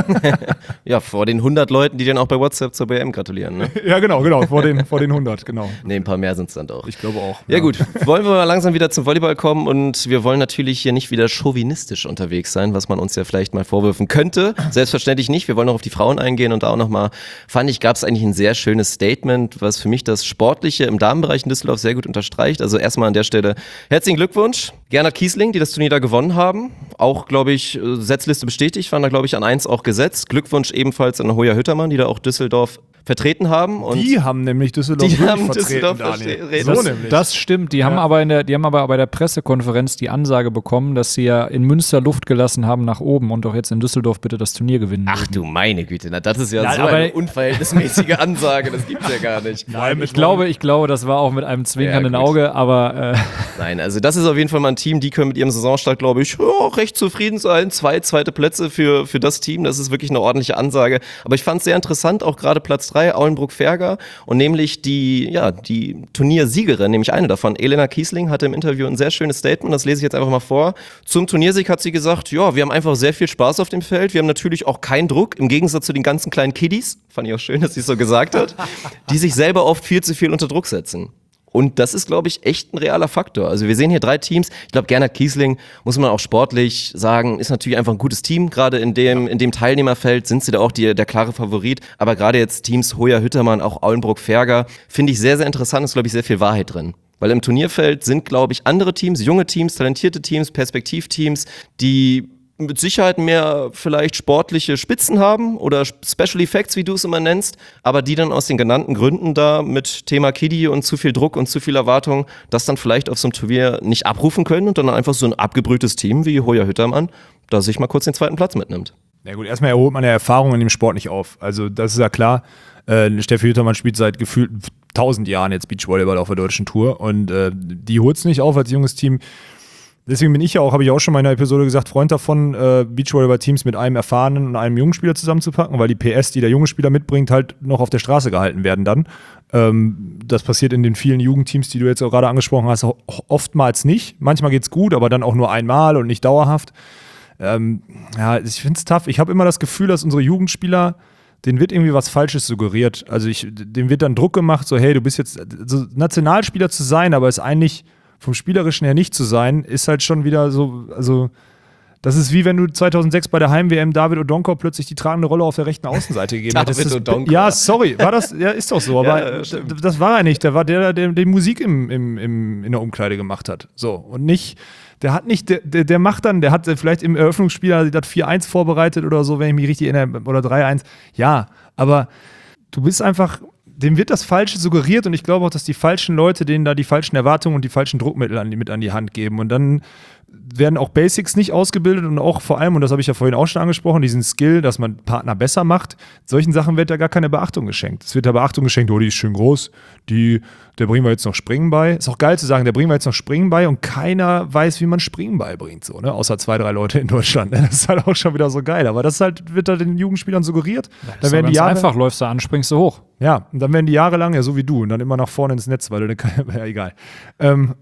Ja, vor den hundert Leuten, die dann auch bei WhatsApp zur B M gratulieren, ne? Ja, genau, genau. Vor den, vor den hundert, genau. Ne, ein paar mehr sind es dann doch. Ich glaube auch. Ja, gut, wollen wir mal langsam wieder zum Volleyball kommen und wir wollen natürlich hier nicht wieder chauvinistisch unterwegs sein, was man uns ja vielleicht mal vorwürfen könnte. Selbstverständlich nicht, wir wollen noch auf die Frauen eingehen und da auch nochmal, fand ich, gab es eigentlich ein sehr schönes Statement, was für mich das Sportliche im Damenbereich in Düsseldorf sehr gut unterstreicht. Also erstmal an der Stelle herzlichen Glückwunsch, Gernot Kiesling, die das Turnier da gewonnen haben. Auch, glaube ich, Setzliste bestätigt, waren da, glaube ich, an eins auch gesetzt. Glückwunsch ebenfalls an Hoya Hüttermann, die da auch Düsseldorf vertreten haben. Und Die haben nämlich Düsseldorf Die wirklich haben vertreten, Düsseldorf Daniel. vertreten. So Das, nämlich. das stimmt. Die haben aber in der, die haben aber bei der Pressekonferenz die Ansage bekommen, dass sie ja in Münster Luft gelassen haben nach oben und doch jetzt in Düsseldorf bitte das Turnier gewinnen. Ach du meine Güte, na, das ist ja Nein, so aber- eine unverhältnismäßige Ansage, das gibt's ja gar nicht. Nein, ich glaube, ich glaube, das war auch mit einem zwinkernden Ja, gut. Auge, aber äh, Nein, also das ist auf jeden Fall mal ein Team, die können mit ihrem Saisonstart, glaube ich, ja, recht zufrieden sein. Zwei zweite Plätze für, für das Team, das ist wirklich eine ordentliche Ansage. Aber ich fand es sehr interessant, auch gerade Platz drei, Aulenbrook-Ferger und nämlich die, ja, die Turniersiegerin, nämlich eine davon, Elena Kiesling, hatte im Interview ein sehr schönes Statement, das lese ich jetzt einfach mal vor. Zum Turniersieg hat sie gesagt, ja, wir haben einfach sehr viel Spaß auf dem Feld, wir haben natürlich auch keinen Druck, im Gegensatz zu den ganzen kleinen Kiddies, fand ich auch schön, dass sie es so gesagt hat, die sich selber oft viel zu viel unter Druck setzen. Und das ist, glaube ich, echt ein realer Faktor. Also wir sehen hier drei Teams. Ich glaube, Gernot Kiesling, muss man auch sportlich sagen, ist natürlich einfach ein gutes Team. Gerade in dem, in dem Teilnehmerfeld sind sie da auch die, der klare Favorit. Aber gerade jetzt Teams Hoya Hüttermann, auch Aulenbrook-Ferger, finde ich sehr, sehr interessant. Ist, glaube ich, sehr viel Wahrheit drin. Weil im Turnierfeld sind, glaube ich, andere Teams, junge Teams, talentierte Teams, Perspektivteams, die mit Sicherheit mehr vielleicht sportliche Spitzen haben oder Special Effects, wie du es immer nennst, aber die dann aus den genannten Gründen da mit Thema Kiddie und zu viel Druck und zu viel Erwartung das dann vielleicht auf so einem Turnier nicht abrufen können und dann einfach so ein abgebrühtes Team wie Hoya Hüttermann da sich mal kurz den zweiten Platz mitnimmt. Ja gut, erstmal erholt man ja Erfahrung in dem Sport nicht auf. Also das ist ja klar. Äh, Steffi Hüttermann spielt seit gefühlt tausend Jahren jetzt Beachvolleyball auf der deutschen Tour und äh, die holt es nicht auf als junges Team. Deswegen bin ich ja auch, habe ich auch schon mal in einer Episode gesagt, Freund davon, äh, Beachvolleyball-Teams mit einem erfahrenen und einem jungen Spieler zusammenzupacken, weil die P S, die der junge Spieler mitbringt, halt noch auf der Straße gehalten werden dann. Ähm, das passiert in den vielen Jugendteams, die du jetzt auch gerade angesprochen hast, ho- oftmals nicht. Manchmal geht's gut, aber dann auch nur einmal und nicht dauerhaft. Ähm, ja, ich finde es tough. Ich habe immer das Gefühl, dass unsere Jugendspieler, denen wird irgendwie was Falsches suggeriert. Also ich, denen wird dann Druck gemacht, so hey, du bist jetzt so Nationalspieler zu sein, aber es eigentlich vom Spielerischen her nicht zu sein, ist halt schon wieder so, also das ist wie wenn du zweitausendsechs bei der Heim-W M David Odonkor plötzlich die tragende Rolle auf der rechten Außenseite gegeben David hättest. Das- Odonkor. Ja, sorry, war das, ja, ist doch so, aber Ja, d- stimmt. das war er nicht. Der war der, der die Musik im, im, im, in der Umkleide gemacht hat. So, und nicht, der hat nicht, der, der, der macht dann, der hat vielleicht im Eröffnungsspiel hat er das vier eins vorbereitet oder so, wenn ich mich richtig erinnere, oder drei eins. Ja, aber du bist einfach, dem wird das Falsche suggeriert und ich glaube auch, dass die falschen Leute denen da die falschen Erwartungen und die falschen Druckmittel an die, mit an die Hand geben und dann werden auch Basics nicht ausgebildet und auch vor allem, und das habe ich ja vorhin auch schon angesprochen, diesen Skill, dass man Partner besser macht, solchen Sachen wird da gar keine Beachtung geschenkt. Es wird da Beachtung geschenkt, oh, die ist schön groß, die, der bringen wir jetzt noch Springen bei. Ist auch geil zu sagen, der bringen wir jetzt noch Springen bei und keiner weiß, wie man Springen beibringt, so, ne? Außer zwei, drei Leute in Deutschland. Das ist halt auch schon wieder so geil, aber das halt, wird da den Jugendspielern suggeriert. Das da ist werden ganz die Jahre, einfach, läufst du an, springst du hoch. Ja, und dann werden die jahrelang, ja so wie du, und dann immer nach vorne ins Netz, weil du keine, ja egal. Ähm,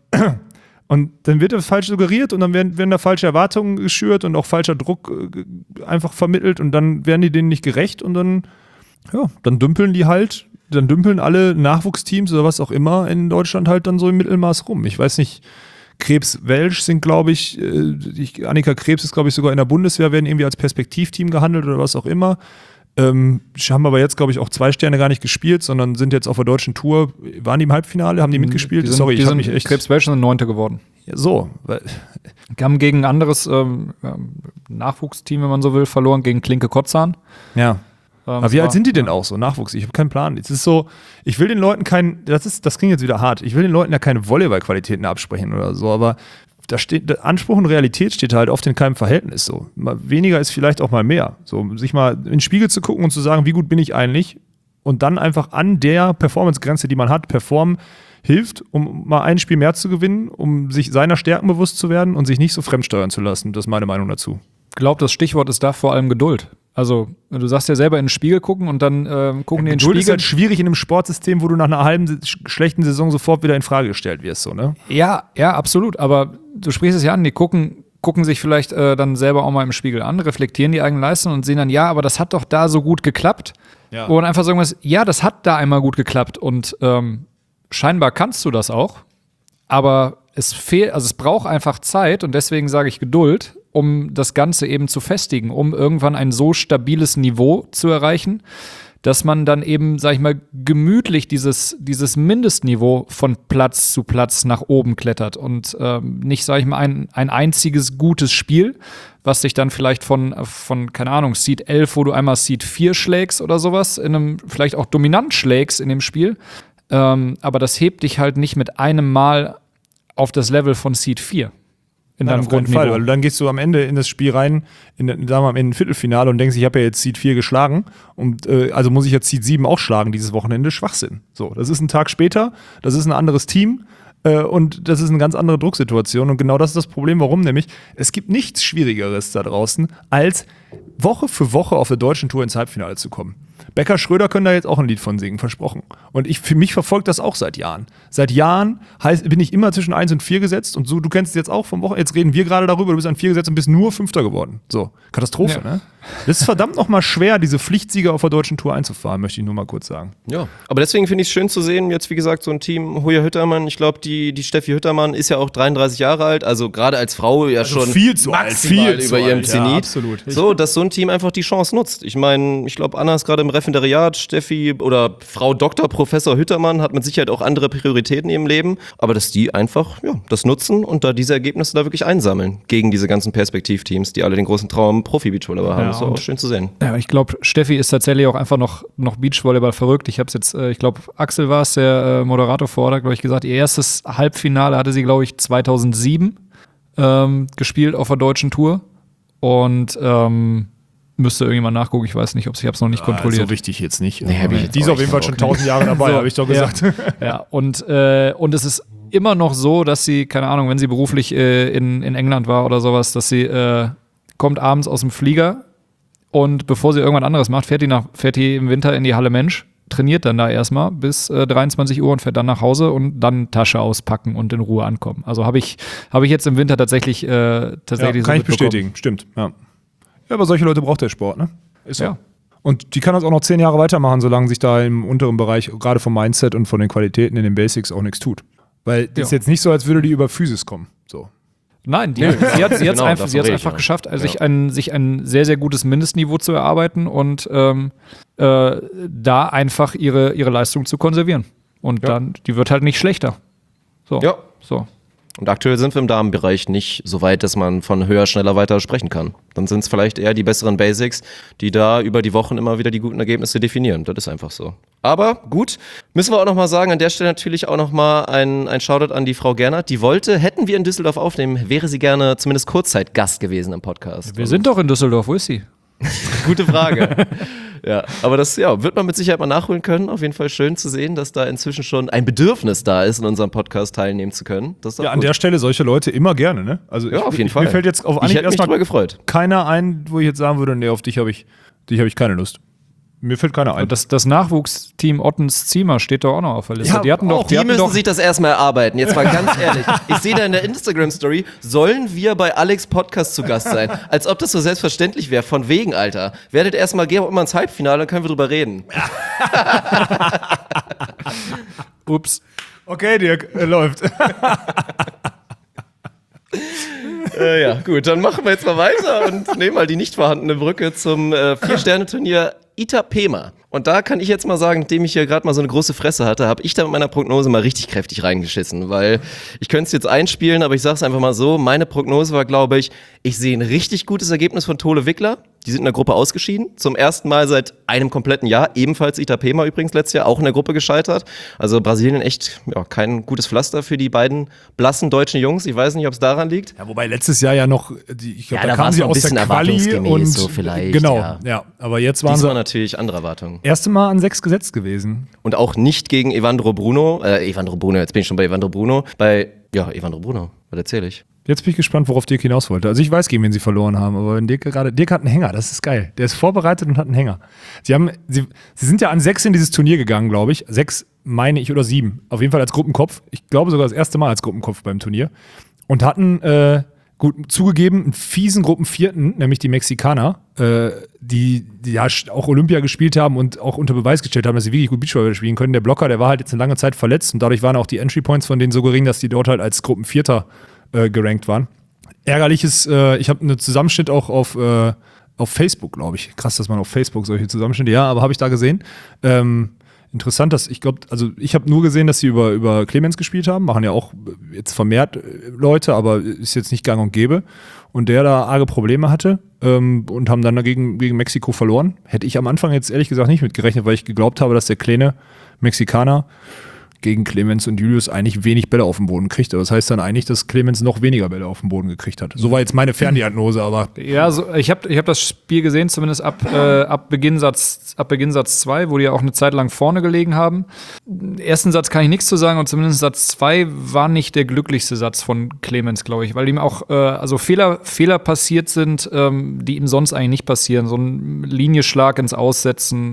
Und dann wird das falsch suggeriert und dann werden, werden da falsche Erwartungen geschürt und auch falscher Druck äh, einfach vermittelt und dann werden die denen nicht gerecht und dann, ja, dann dümpeln die halt, dann dümpeln alle Nachwuchsteams oder was auch immer in Deutschland halt dann so im Mittelmaß rum. Ich weiß nicht, Krebs-Welsch sind, glaube ich, äh, ich, Annika Krebs ist, glaube ich, sogar in der Bundeswehr, werden irgendwie als Perspektivteam gehandelt oder was auch immer. Ähm, haben aber jetzt, glaube ich, auch zwei Sterne gar nicht gespielt, sondern sind jetzt auf der deutschen Tour. Waren die im Halbfinale? Haben die mitgespielt? Die sind, Sorry, die ich habe sind mich echt... Krebs Welschen sind Neunte geworden. Ja, so. Weil, die haben gegen ein anderes ähm, Nachwuchsteam, wenn man so will, verloren, gegen Klinke Kotzahn. ja. Ähm, Aber wie war- alt sind die denn auch so? Nachwuchs? Ich habe keinen Plan. Es ist so, ich will den Leuten kein, das ist, das klingt jetzt wieder hart, ich will den Leuten ja keine Volleyballqualitäten absprechen oder so, aber da steht, der Anspruch und Realität steht halt oft in keinem Verhältnis so. Mal weniger ist vielleicht auch mal mehr. So, sich mal in den Spiegel zu gucken und zu sagen, wie gut bin ich eigentlich? Und dann einfach an der Performance-Grenze, die man hat, performen, hilft, um mal ein Spiel mehr zu gewinnen, um sich seiner Stärken bewusst zu werden und sich nicht so fremdsteuern zu lassen. Das ist meine Meinung dazu. Ich glaube, das Stichwort ist da vor allem Geduld. Also, du sagst ja selber in den Spiegel gucken und dann ähm, gucken die in den Geduld ist Spiegel. halt schwierig in einem Sportsystem, wo du nach einer halben sch- schlechten Saison sofort wieder in Frage gestellt wirst, so, ne? Ja, ja, absolut. Aber du sprichst es ja an, die gucken, gucken sich vielleicht äh, dann selber auch mal im Spiegel an, reflektieren die eigene Leistung und sehen dann, ja, aber das hat doch da so gut geklappt. Ja. Und einfach sagen wir, ja, das hat da einmal gut geklappt und ähm, scheinbar kannst du das auch, aber es fehlt, also es braucht einfach Zeit und deswegen sage ich Geduld, um das Ganze eben zu festigen, um irgendwann ein so stabiles Niveau zu erreichen, dass man dann eben, sag ich mal, gemütlich dieses, dieses Mindestniveau von Platz zu Platz nach oben klettert und ähm, nicht, sag ich mal, ein, ein einziges gutes Spiel, was dich dann vielleicht von, von, keine Ahnung, Seed elf, wo du einmal Seed vier schlägst oder sowas, in einem, vielleicht auch dominant schlägst in dem Spiel, ähm, aber das hebt dich halt nicht mit einem Mal auf das Level von Seed vier. In Nein, deinem auf keinen Grundniveau. Fall, weil dann gehst du am Ende in das Spiel rein, in, sagen wir mal, in ein Viertelfinale und denkst, ich habe ja jetzt Seed vier geschlagen und äh, also muss ich jetzt Seed sieben auch schlagen dieses Wochenende. Schwachsinn. So, das ist ein Tag später, das ist ein anderes Team äh, und das ist eine ganz andere Drucksituation und genau das ist das Problem, warum nämlich, es gibt nichts Schwierigeres da draußen, als Woche für Woche auf der deutschen Tour ins Halbfinale zu kommen. Becker Schröder können da jetzt auch ein Lied von singen, versprochen. Und ich, für mich verfolgt das auch seit Jahren. Seit Jahren heißt, bin ich immer zwischen eins und vier gesetzt und so, du kennst es jetzt auch vom Wochenende, jetzt reden wir gerade darüber, du bist an vier gesetzt und bist nur Fünfter geworden. So, Katastrophe, Ja. ne? Das ist verdammt nochmal schwer, diese Pflichtsieger auf der deutschen Tour einzufahren, möchte ich nur mal kurz sagen. Ja, aber deswegen finde ich es schön zu sehen, jetzt wie gesagt, so ein Team, Hoja Hüttermann, ich glaube, die, die Steffi Hüttermann ist ja auch dreiunddreißig Jahre alt, also gerade als Frau ja Also schon viel zu alt, maximal viel zu über ihrem alt, ja, Zenit. absolut. So, dass so ein Team einfach die Chance nutzt. Ich meine, ich glaube, Anna ist gerade im Referendariat, Steffi oder Frau Doktor Professor Hüttermann hat mit Sicherheit auch andere Prioritäten im Leben, aber dass die einfach ja, das nutzen und da diese Ergebnisse da wirklich einsammeln gegen diese ganzen Perspektivteams, die alle den großen Traum Profi-Beachvolleyball haben. Ja, Das ist auch und- schön zu sehen. Ja, ich glaube, Steffi ist tatsächlich auch einfach noch, noch Beachvolleyball verrückt. Ich habe es jetzt, äh, ich glaube, Axel war es, der äh, Moderator vor Ort, glaube ich, gesagt, ihr erstes Halbfinale hatte sie, glaube ich, zweitausendsieben ähm, gespielt auf der deutschen Tour. Und ähm, müsste irgendjemand nachgucken, ich weiß nicht, ob sie, ich habe es noch nicht kontrolliert. So wichtig jetzt nicht. Nee, hab ich jetzt die ist auch auf jeden nicht Fall schon auch tausend Jahre dabei, So, habe ich doch ja. gesagt. Ja, und, äh, und es ist immer noch so, dass sie, keine Ahnung, wenn sie beruflich äh, in, in England war oder sowas, dass sie äh, kommt abends aus dem Flieger und bevor sie irgendwas anderes macht, fährt die, nach, fährt die im Winter in die Halle Mensch, trainiert dann da erstmal bis äh, dreiundzwanzig Uhr und fährt dann nach Hause und dann Tasche auspacken und in Ruhe ankommen. Also habe ich, hab ich jetzt im Winter tatsächlich, äh, tatsächlich Ja, so kann ich mitbekommen. bestätigen, stimmt. Ja. ja, aber solche Leute braucht der Sport, ne? Ist so. Ja. Und die kann das auch noch zehn Jahre weitermachen, solange sich da im unteren Bereich, gerade vom Mindset und von den Qualitäten in den Basics auch nichts tut. Weil das ist Ja. jetzt nicht so, als würde die über Physis kommen. So. Nein, die, sie hat sie hat's Genau, einfach, davon sie hat's rede ich einfach ja. geschafft, also Ja. sich, ein, sich ein sehr, sehr gutes Mindestniveau zu erarbeiten und ähm, äh, da einfach ihre, ihre Leistung zu konservieren. Und Ja. dann, die wird halt nicht schlechter. So. Ja. So. Und aktuell sind wir im Damenbereich nicht so weit, dass man von höher, schneller, weiter sprechen kann. Dann sind es vielleicht eher die besseren Basics, die da über die Wochen immer wieder die guten Ergebnisse definieren. Das ist einfach so. Aber gut, Müssen wir auch nochmal sagen, an der Stelle natürlich auch nochmal ein, ein Shoutout an die Frau Gernert. Die wollte, hätten wir in Düsseldorf aufnehmen, wäre sie gerne zumindest Kurzzeit Gast gewesen im Podcast. Wir sind doch in Düsseldorf, wo ist sie? Gute Frage. Ja, aber das ja, wird man mit Sicherheit mal nachholen können. Auf jeden Fall schön zu sehen, dass da inzwischen schon ein Bedürfnis da ist, in unserem Podcast teilnehmen zu können. Das ist ja, gut. An der Stelle solche Leute immer gerne, ne? Also ja, ich, auf jeden ich, Fall. Mir fällt jetzt auf Anhieb erstmal gefreut. keiner ein, wo ich jetzt sagen würde, nee, auf dich habe ich, dich hab ich keine Lust. Mir fällt keiner ein. Das, das Nachwuchsteam Ottens-Ziemer steht doch auch noch auf der Liste. Ja, die hatten doch, Die, die hatten müssen doch, sich das erstmal erarbeiten. Jetzt mal ganz ehrlich. Ich sehe da in der Instagram-Story, sollen wir bei Alex Podcast zu Gast sein? Als ob das so selbstverständlich wäre. Von wegen, Alter. Werdet erstmal, gehen wir mal ins Halbfinale, dann können wir drüber reden. Ups. Okay, Dirk, äh, läuft. Äh, ja, gut, dann machen wir jetzt mal weiter und nehmen mal die nicht vorhandene Brücke zum äh, Vier-Sterne-Turnier Itapema. Und da kann ich jetzt mal sagen, nachdem ich hier gerade mal so eine große Fresse hatte, habe ich da mit meiner Prognose mal richtig kräftig reingeschissen, weil ich könnte es jetzt einspielen, aber ich sage es einfach mal so, meine Prognose war, glaube ich, ich sehe ein richtig gutes Ergebnis von Tole Wickler. Die sind in der Gruppe ausgeschieden, zum ersten Mal seit einem kompletten Jahr, ebenfalls Itapema übrigens letztes Jahr, auch in der Gruppe gescheitert. Also Brasilien echt ja, kein gutes Pflaster für die beiden blassen deutschen Jungs, ich weiß nicht, ob es daran liegt. Ja, wobei letztes Jahr ja noch, die, ich glaube, Ja, da, da kamen war's sie noch ein aus der bisschen Quali erwartungsgemäß, und so vielleicht, genau, ja. ja. Aber jetzt waren Diesmal sie natürlich andere Erwartungen. erste Mal an sechs gesetzt gewesen. Und auch nicht gegen Evandro Bruno, äh, Evandro Bruno, jetzt bin ich schon bei Evandro Bruno, bei, ja, Evandro Bruno, was erzähle ich? Jetzt bin ich gespannt, worauf Dirk hinaus wollte. Also ich weiß, gegen wen sie verloren haben, aber wenn Dirk gerade, Dirk hat einen Hänger, das ist geil. Der ist vorbereitet und hat einen Hänger. Sie haben, sie, sie sind ja an sechs in dieses Turnier gegangen, glaube ich. Sechs, meine ich, oder sieben. Auf jeden Fall als Gruppenkopf. Ich glaube sogar das erste Mal als Gruppenkopf beim Turnier. Und hatten, äh, gut, zugegeben, einen fiesen Gruppenvierten, nämlich die Mexikaner, äh, die, die ja auch Olympia gespielt haben und auch unter Beweis gestellt haben, dass sie wirklich gut Beachvolleyball spielen können. Der Blocker, der war halt jetzt eine lange Zeit verletzt und dadurch waren auch die Entry Points von denen so gering, dass die dort halt als Gruppenvierter äh, gerankt waren. Ärgerlich ist, äh, ich habe einen Zusammenschnitt auch auf, äh, auf Facebook, glaube ich. Krass, dass man auf Facebook solche Zusammenschnitte, ja, aber habe ich da gesehen. Ähm, interessant, dass ich glaube, also ich habe nur gesehen, dass sie über, über Clemens gespielt haben, machen ja auch jetzt vermehrt äh, Leute, aber ist jetzt nicht gang und gäbe. Und der da arge Probleme hatte ähm, und haben dann dagegen gegen Mexiko verloren. Hätte ich am Anfang jetzt ehrlich gesagt nicht mitgerechnet, weil ich geglaubt habe, dass der kleine Mexikaner gegen Clemens und Julius eigentlich wenig Bälle auf den Boden kriegt. Aber das heißt dann eigentlich, dass Clemens noch weniger Bälle auf den Boden gekriegt hat. So war jetzt meine Ferndiagnose, aber Ja, so, ich habe ich hab das Spiel gesehen, zumindest ab, äh, ab Beginn Satz ab Beginn Satz zwei, wo die ja auch eine Zeit lang vorne gelegen haben. Ersten Satz kann ich nichts zu sagen und zumindest Satz zwei war nicht der glücklichste Satz von Clemens, glaube ich, weil ihm auch äh, also Fehler, Fehler passiert sind, ähm, die ihm sonst eigentlich nicht passieren. So ein Linienschlag ins Aussetzen,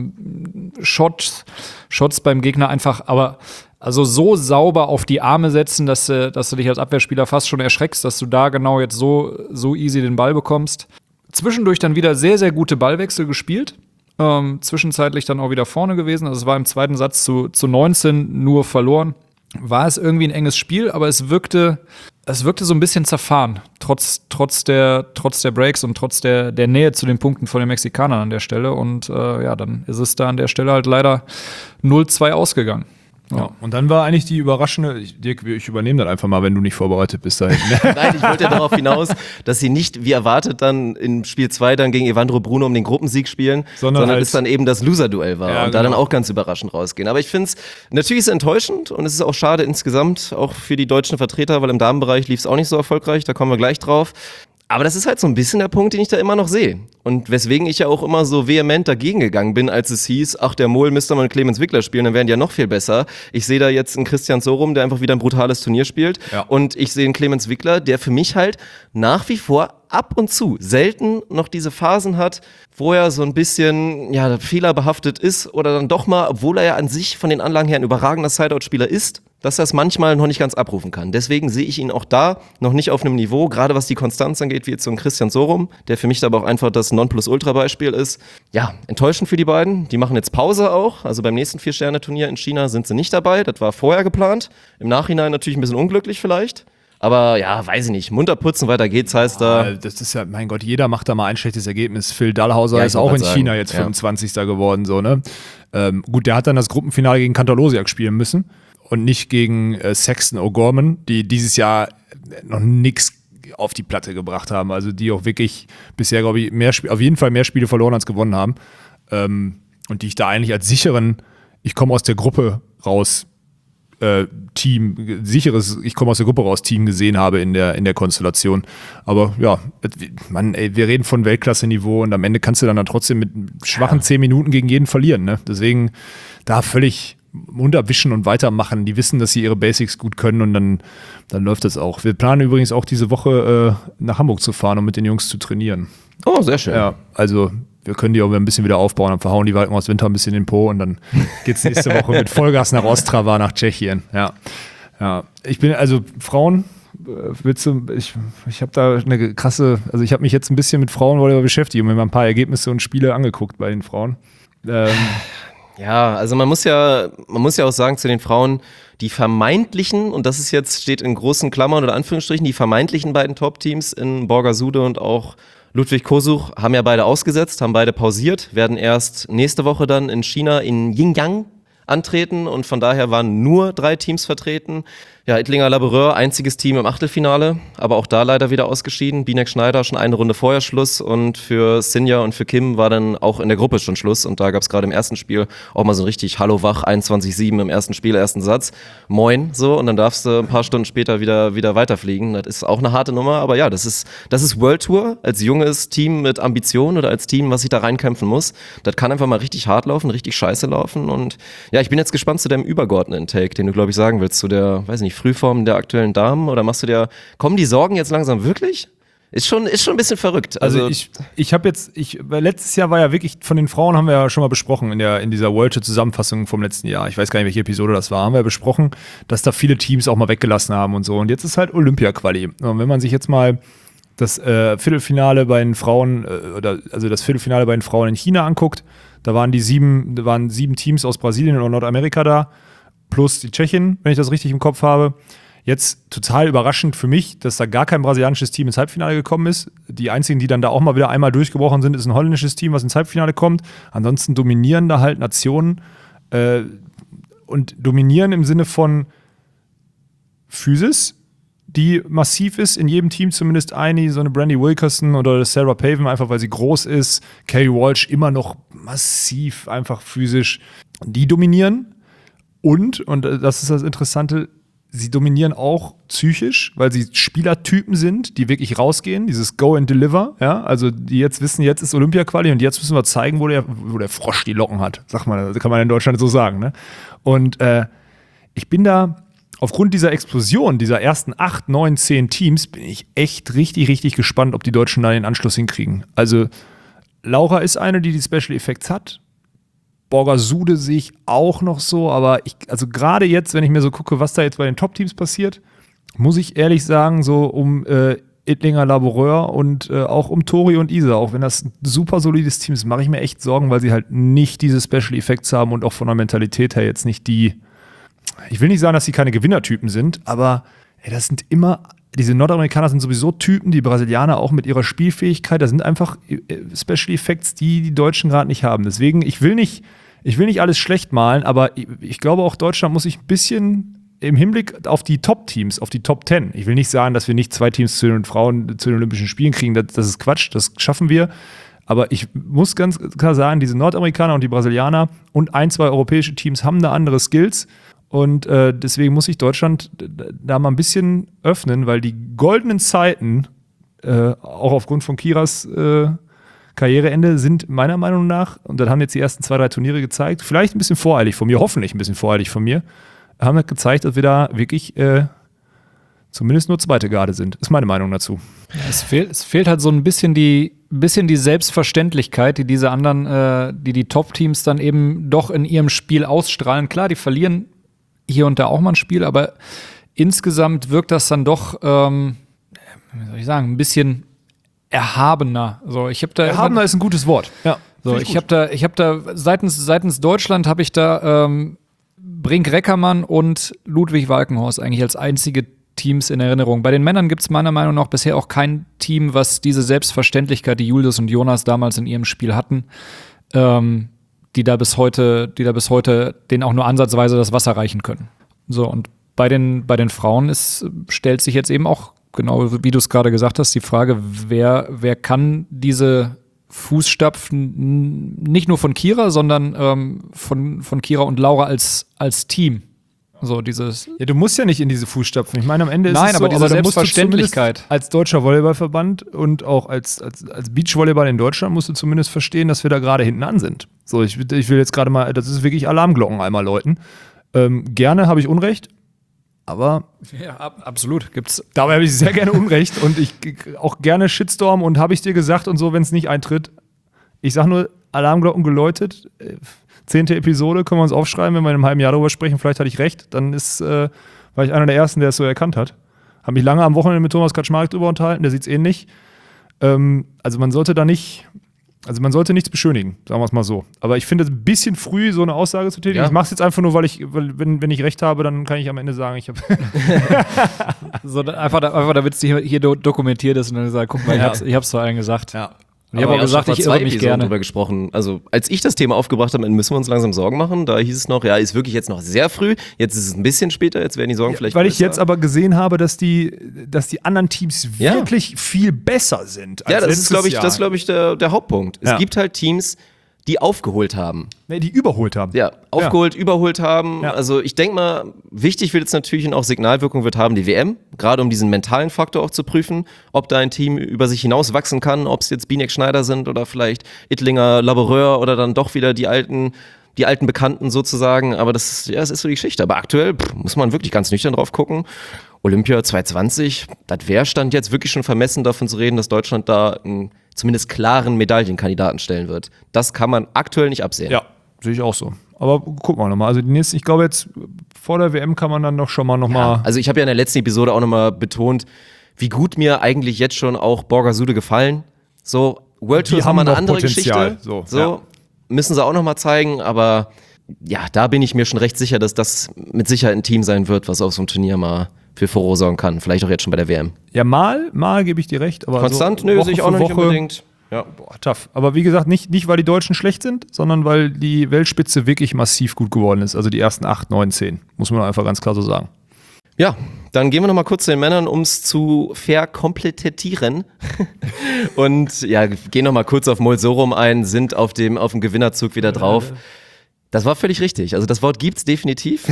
ähm, Shots, Shots beim Gegner einfach, aber also so sauber auf die Arme setzen, dass du, dass du dich als Abwehrspieler fast schon erschreckst, dass du da genau jetzt so, so easy den Ball bekommst. Zwischendurch dann wieder sehr, sehr gute Ballwechsel gespielt. Ähm, zwischenzeitlich dann auch wieder vorne gewesen. Also es war im zweiten Satz zu, zu neunzehn nur verloren. War es irgendwie ein enges Spiel, aber es wirkte, es wirkte so ein bisschen zerfahren, trotz, trotz, der, trotz der Breaks und trotz der, der Nähe zu den Punkten von den Mexikanern an der Stelle. Und äh, ja, dann ist es da an der Stelle halt leider null zwei ausgegangen. ja. Ja. Und dann war eigentlich die überraschende, ich, Dirk, ich übernehme das einfach mal, wenn du nicht vorbereitet bist dahin. Nein, ich wollte ja darauf hinaus, dass sie nicht, wie erwartet, dann in Spiel zwei dann gegen Evandro Bruno um den Gruppensieg spielen, Sondern sondern, halt- es dann eben das Loser-Duell war Ja, und da dann genau. auch ganz überraschend rausgehen. Aber ich finde es, natürlich ist es enttäuschend und es ist auch schade insgesamt, auch für die deutschen Vertreter, weil im Damenbereich lief es auch nicht so erfolgreich, da kommen wir gleich drauf. Aber das ist halt so ein bisschen der Punkt, den ich da immer noch sehe. Und weswegen ich ja auch immer so vehement dagegen gegangen bin, als es hieß, ach, der Mohl müsste mal mit Clemens Wickler spielen, dann wären die ja noch viel besser. Ich sehe da jetzt einen Christian Sorum, der einfach wieder ein brutales Turnier spielt. Ja. Und ich sehe einen Clemens Wickler, der für mich halt nach wie vor ab und zu selten noch diese Phasen hat, wo er so ein bisschen ja, fehlerbehaftet ist oder dann doch mal, obwohl er ja an sich von den Anlagen her ein überragender Sideout-Spieler ist, dass er es manchmal noch nicht ganz abrufen kann. Deswegen sehe ich ihn auch da noch nicht auf einem Niveau, gerade was die Konstanz angeht, wie jetzt so ein Christian Sorum, der für mich aber auch einfach das Nonplusultra-Beispiel ist. Ja, enttäuschend für die beiden. Die machen jetzt Pause auch. Also beim nächsten Vier-Sterne-Turnier in China sind sie nicht dabei. Das war vorher geplant. Im Nachhinein natürlich ein bisschen unglücklich vielleicht. Aber ja, weiß ich nicht. Munter putzen, weiter geht's, heißt da. Äh, Das ist ja, mein Gott, jeder macht da mal ein schlechtes Ergebnis. Phil Dallhauser Ja, ich ist wollt auch grad in sagen, China jetzt ja. fünfundzwanzigster geworden, so, ne? Ähm, gut, der hat dann das Gruppenfinale gegen Kantorlosiak spielen müssen und nicht gegen äh, Sexton O'Gorman, die dieses Jahr noch nix auf die Platte gebracht haben. Also die auch wirklich bisher, glaube ich, mehr Sp- auf jeden Fall mehr Spiele verloren als gewonnen haben. Ähm, und die ich da eigentlich als sicheren ich komme aus der Gruppe raus äh, Team, sicheres ich komme aus der Gruppe raus Team gesehen habe in der, in der Konstellation. Aber ja, man, ey, wir reden von Weltklasse-Niveau und am Ende kannst du dann, dann trotzdem mit schwachen zehn Minuten gegen jeden verlieren. Ne? Deswegen da völlig Mund abwischen und weitermachen. Die wissen, dass sie ihre Basics gut können und dann, dann läuft das auch. Wir planen übrigens auch diese Woche äh, nach Hamburg zu fahren, um mit den Jungs zu trainieren. Oh, sehr schön. Ja, also wir können die auch ein bisschen wieder aufbauen, dann verhauen die Walken aus Winter ein bisschen in den Po und dann geht's nächste Woche mit Vollgas nach Ostrava, nach Tschechien. Ja, ja. Ich bin, also Frauen, willst du, ich, ich habe da eine krasse, also ich habe mich jetzt ein bisschen mit Frauenvolleyball beschäftigt und mir mal ein paar Ergebnisse und Spiele angeguckt bei den Frauen. Ähm, Ja, also man muss ja, man muss ja auch sagen zu den Frauen, die vermeintlichen, und das ist jetzt, steht in großen Klammern oder Anführungsstrichen, die vermeintlichen beiden Top-Teams in Borgasude und auch Ludwig Kosuch haben ja beide ausgesetzt, haben beide pausiert, werden erst nächste Woche dann in China in Yingyang antreten und von daher waren nur drei Teams vertreten. Ja, Ettlinger Laboureur, einziges Team im Achtelfinale, aber auch da leider wieder ausgeschieden. Binek Schneider schon eine Runde vorher Schluss und für Sinja und für Kim war dann auch in der Gruppe schon Schluss und da gab es gerade im ersten Spiel auch mal so ein richtig Hallo wach, einundzwanzig sieben im ersten Spiel, ersten Satz. Moin, so, und dann darfst du ein paar Stunden später wieder, wieder weiterfliegen. Das ist auch eine harte Nummer, aber ja, das ist, das ist World Tour als junges Team mit Ambition oder als Team, was sich da reinkämpfen muss. Das kann einfach mal richtig hart laufen, richtig scheiße laufen und ja, ich bin jetzt gespannt zu deinem übergeordneten Take, den du, glaube ich, sagen willst, zu der, weiß nicht, Frühform der aktuellen Damen oder machst du dir, kommen die Sorgen jetzt langsam wirklich? Ist schon, ist schon ein bisschen verrückt. Also, also ich, ich habe jetzt, ich, letztes Jahr war ja wirklich, von den Frauen haben wir ja schon mal besprochen in der, in dieser World-Zusammenfassung vom letzten Jahr. Ich weiß gar nicht, welche Episode das war, haben wir ja besprochen, dass da viele Teams auch mal weggelassen haben und so. Und jetzt ist halt Olympia-Quali. Und wenn man sich jetzt mal das äh, Viertelfinale bei den Frauen, äh, oder also das Viertelfinale bei den Frauen in China anguckt, da waren die sieben, da waren sieben Teams aus Brasilien oder Nordamerika da, plus die Tschechien, wenn ich das richtig im Kopf habe. Jetzt total überraschend für mich, dass da gar kein brasilianisches Team ins Halbfinale gekommen ist. Die einzigen, die dann da auch mal wieder einmal durchgebrochen sind, ist ein holländisches Team, was ins Halbfinale kommt. Ansonsten dominieren da halt Nationen äh, und dominieren im Sinne von Physis, die massiv ist, in jedem Team zumindest eine, so eine Brandy Wilkerson oder Sarah Paven, einfach weil sie groß ist. Kerry Walsh immer noch massiv, einfach physisch. Die dominieren. Und, und das ist das Interessante, sie dominieren auch psychisch, weil sie Spielertypen sind, die wirklich rausgehen, dieses Go and Deliver, ja, also die jetzt wissen, jetzt ist Olympia-Quali und jetzt müssen wir zeigen, wo der, wo der Frosch die Locken hat, sag mal, das kann man in Deutschland so sagen, ne? Und äh, ich bin da, aufgrund dieser Explosion, dieser ersten acht, neun, zehn Teams, bin ich echt richtig, richtig gespannt, ob die Deutschen da den Anschluss hinkriegen. Also Laura ist eine, die die Special Effects hat. Borgasude sehe ich auch noch so, aber ich, also gerade jetzt, wenn ich mir so gucke, was da jetzt bei den Top-Teams passiert, muss ich ehrlich sagen, so um äh, Ettlinger Laboureur und äh, auch um Tori und Isa, auch wenn das ein super solides Team ist, mache ich mir echt Sorgen, weil sie halt nicht diese Special Effects haben und auch von der Mentalität her jetzt nicht die, ich will nicht sagen, dass sie keine Gewinnertypen sind, aber ey, das sind immer, diese Nordamerikaner sind sowieso Typen, die Brasilianer auch mit ihrer Spielfähigkeit, das sind einfach Special Effects, die die Deutschen gerade nicht haben. Deswegen, ich will nicht, ich will nicht alles schlecht malen, aber ich, ich glaube auch Deutschland muss sich ein bisschen im Hinblick auf die Top-Teams, auf die Top Ten. Ich will nicht sagen, dass wir nicht zwei Teams zu den Frauen zu den Olympischen Spielen kriegen, das, das ist Quatsch, das schaffen wir. Aber ich muss ganz klar sagen, diese Nordamerikaner und die Brasilianer und ein, zwei europäische Teams haben da andere Skills. Und äh, deswegen muss sich Deutschland da mal ein bisschen öffnen, weil die goldenen Zeiten, äh, auch aufgrund von Kiras äh, Karriereende, sind meiner Meinung nach, und das haben jetzt die ersten zwei, drei Turniere gezeigt, vielleicht ein bisschen voreilig von mir, hoffentlich ein bisschen voreilig von mir, haben das gezeigt, dass wir da wirklich äh, zumindest nur zweite Garde sind. Ist meine Meinung dazu. Ja, es, fehlt, es fehlt halt so ein bisschen die, bisschen die Selbstverständlichkeit, die diese anderen, äh, die die Top-Teams dann eben doch in ihrem Spiel ausstrahlen. Klar, die verlieren hier und da auch mal ein Spiel, aber insgesamt wirkt das dann doch, ähm, wie soll ich sagen, ein bisschen erhabener. So, ich hab da erhabener ist ein gutes Wort. Ja. So, ich habe da, ich habe da seitens seitens Deutschland habe ich da ähm, Brink Reckermann und Ludwig Walkenhorst eigentlich als einzige Teams in Erinnerung. Bei den Männern gibt es meiner Meinung nach bisher auch kein Team, was diese Selbstverständlichkeit, die Julius und Jonas damals in ihrem Spiel hatten, ähm, die da bis heute, die da bis heute denen auch nur ansatzweise das Wasser reichen können. So, und bei den, bei den Frauen ist, stellt sich jetzt eben auch, genau wie du es gerade gesagt hast, die Frage, wer, wer kann diese, Fußstapfen nicht nur von Kira, sondern ähm, von, von Kira und Laura als, als Team. So dieses. Ja, du musst ja nicht in diese Fußstapfen. Ich meine, am Ende ist Nein, es so, aber diese aber da musst du Selbstverständlichkeit. zumindest als deutscher Volleyballverband und auch als, als, als Beachvolleyball in Deutschland musst du zumindest verstehen, dass wir da gerade hinten an sind. So, ich, ich will jetzt gerade mal, das ist wirklich Alarmglocken einmal läuten. Ähm, gerne habe ich Unrecht, aber Ja, ab, absolut. Gibt's. dabei habe ich sehr gerne Unrecht und ich auch gerne Shitstorm und habe ich dir gesagt und so, wenn es nicht eintritt. Ich sage nur, Alarmglocken geläutet. Äh, zehnte Episode, können wir uns aufschreiben, wenn wir in einem halben Jahr darüber sprechen. Vielleicht hatte ich recht. Dann ist, äh, war ich einer der Ersten, der es so erkannt hat. Habe mich lange am Wochenende mit Thomas Kaczmarek drüber unterhalten, der sieht es ähnlich. Ähm, also man sollte da nicht, also man sollte nichts beschönigen, sagen wir es mal so. Aber ich finde es ein bisschen früh, so eine Aussage zu tätigen. Ja. Ich mache es jetzt einfach nur, weil ich, weil, wenn, wenn ich recht habe, dann kann ich am Ende sagen, ich habe. So, einfach, einfach damit es hier, hier do- dokumentiert ist und dann sagen, guck mal, ich Ja. hab's, ich hab's zu allen gesagt. Ja. Und ich habe auch gesagt, ich irre mich Episoden gerne. drüber gesprochen. Also, als ich das Thema aufgebracht habe, müssen wir uns langsam Sorgen machen. Da hieß es noch, ja, ist wirklich jetzt noch sehr früh. Jetzt ist es ein bisschen später, jetzt werden die Sorgen vielleicht Weil ich größer. jetzt aber gesehen habe, dass die, dass die anderen Teams Ja. wirklich viel besser sind. Als Ja, das letztes ist, glaube ich, Jahr. das ist, glaub ich, der, der Hauptpunkt. Es Ja. gibt halt Teams, die aufgeholt haben. Nee, die überholt haben. Ja, aufgeholt, überholt haben. Ja. Also ich denke mal, wichtig wird jetzt natürlich und auch Signalwirkung wird haben die W M, gerade um diesen mentalen Faktor auch zu prüfen, ob da ein Team über sich hinaus wachsen kann, ob es jetzt Binek Schneider sind oder vielleicht Ittlinger, Laboureur oder dann doch wieder die alten, die alten Bekannten sozusagen. Aber das ist, ja, das ist so die Geschichte. Aber aktuell pff, muss man wirklich ganz nüchtern drauf gucken. Olympia zwanzig zwanzig, das wäre Stand jetzt wirklich schon vermessen davon zu reden, dass Deutschland da einen zumindest klaren Medaillenkandidaten stellen wird. Das kann man aktuell nicht absehen. Ja, sehe ich auch so. Aber gucken wir nochmal. Also die nächste, ich glaube jetzt vor der W M kann man dann doch schon mal nochmal. Ja, also ich habe ja in der letzten Episode auch nochmal betont, wie gut mir eigentlich jetzt schon auch Borgasude gefallen. So, World Die Tours haben haben eine noch andere Potenzial. Geschichte. So, So, ja. müssen sie auch nochmal zeigen, aber ja, da bin ich mir schon recht sicher, dass das mit Sicherheit ein Team sein wird, was auf so einem Turnier mal für Furore sorgen kann. Vielleicht auch jetzt schon bei der W M. Ja, mal, mal gebe ich dir recht. Aber Konstant, so nö, Woche sehe ich für auch noch nicht Woche, unbedingt. Ja. Boah, tough. Aber wie gesagt, nicht, nicht, weil die Deutschen schlecht sind, sondern weil die Weltspitze wirklich massiv gut geworden ist. Also die ersten acht, neun, zehn. Muss man einfach ganz klar so sagen. Ja, dann gehen wir nochmal kurz zu den Männern, um es zu verkomplettieren. Und ja, gehen nochmal kurz auf Molsorum ein, sind auf dem, auf dem Gewinnerzug wieder drauf. Das war völlig richtig. Also das Wort gibt's definitiv.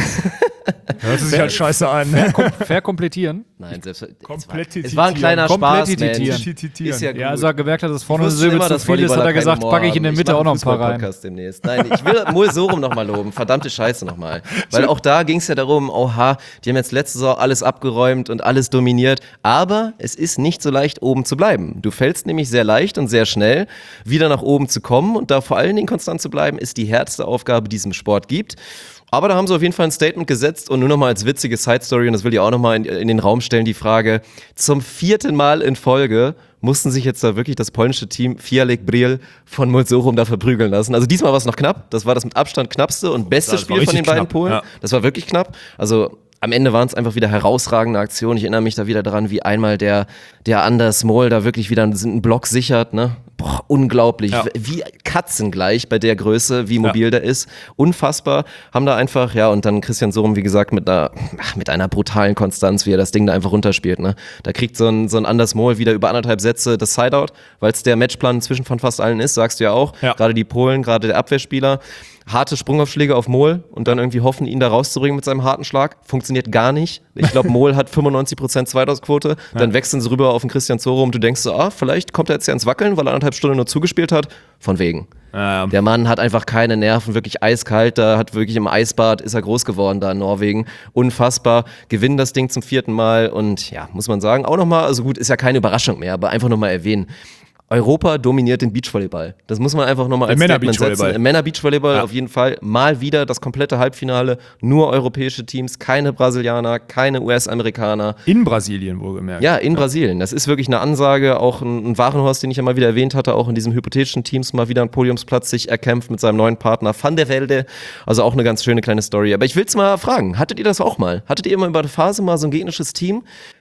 Hört sich halt scheiße an. Verkomplettieren. Nein, selbst, Komplettitieren. es war ein kleiner Spaß, Komplettitieren. Mensch. Ist ja gut. Ja, als er gemerkt hat, dass vorne Ich eine wusste Silbe immer, zu dass viel ist, hat Volleyballer er gesagt, keinen Humor packe ich in der haben. Mitte mache auch noch ein einen paar rein. Fußball-Podcast demnächst. Nein, ich will Molsorum nochmal loben. Verdammte Scheiße nochmal. Weil auch da ging es ja darum, oha, die haben jetzt letzte Saison alles abgeräumt und alles dominiert. Aber es ist nicht so leicht, oben zu bleiben. Du fällst nämlich sehr leicht und sehr schnell. Wieder nach oben zu kommen und da vor allen Dingen konstant zu bleiben, ist die härteste Aufgabe, die es im Sport gibt. Aber da haben sie auf jeden Fall ein Statement gesetzt und nur nochmal als witzige Side-Story, und das will ich auch nochmal in, in den Raum stellen, die Frage, zum vierten Mal in Folge mussten sich jetzt da wirklich das polnische Team Fialek Briel von Molsorum da verprügeln lassen. Also diesmal war es noch knapp, das war das mit Abstand knappste und beste Das war Spiel von den richtig beiden knapp, Polen. ja. Das war wirklich knapp, also am Ende waren es einfach wieder herausragende Aktionen. Ich erinnere mich da wieder dran, wie einmal der, der Anders Moll da wirklich wieder einen Block sichert, ne? Boah, unglaublich. Ja. Wie katzengleich bei der Größe, wie mobil Ja. der ist. Unfassbar. Haben da einfach, ja, und dann Christian Sorum, wie gesagt, mit einer, ach, mit einer brutalen Konstanz, wie er das Ding da einfach runterspielt, ne? Da kriegt so ein, so ein Anders Moll wieder über anderthalb Sätze das Sideout, weil es der Matchplan inzwischen von fast allen ist, sagst du ja auch. Ja. Gerade die Polen, gerade der Abwehrspieler. Harte Sprungaufschläge auf Mohl und dann irgendwie hoffen, ihn da rauszubringen mit seinem harten Schlag. Funktioniert gar nicht. Ich glaube, Mohl hat fünfundneunzig Prozent Zweitausquote. Dann wechseln sie rüber auf den Christian Zorum und du denkst so, ah, vielleicht kommt er jetzt ja ins Wackeln, weil er anderthalb Stunden nur zugespielt hat. Von wegen. Ja. Der Mann hat einfach keine Nerven, wirklich eiskalt. Da hat wirklich im Eisbad, ist er groß geworden da in Norwegen. Unfassbar. Gewinnen das Ding zum vierten Mal und ja, muss man sagen, auch nochmal, also gut, ist ja keine Überraschung mehr, aber einfach nochmal erwähnen. Europa dominiert den Beachvolleyball. Das muss man einfach nochmal als Im Statement Männer-Beachvolleyball. setzen. Im Männer-Beachvolleyball Ja. auf jeden Fall. Mal wieder das komplette Halbfinale. Nur europäische Teams, keine Brasilianer, keine U S-Amerikaner. In Brasilien wohlgemerkt. Ja, in Brasilien. Das ist wirklich eine Ansage. Auch ein, ein Warenhorst, den ich ja mal wieder erwähnt hatte, auch in diesem hypothetischen Teams mal wieder einen Podiumsplatz sich erkämpft mit seinem neuen Partner Van der Velde. Also auch eine ganz schöne kleine Story. Aber ich will's mal fragen. Hattet ihr das auch mal? Hattet ihr immer über die Phase mal so ein gegnerisches Team,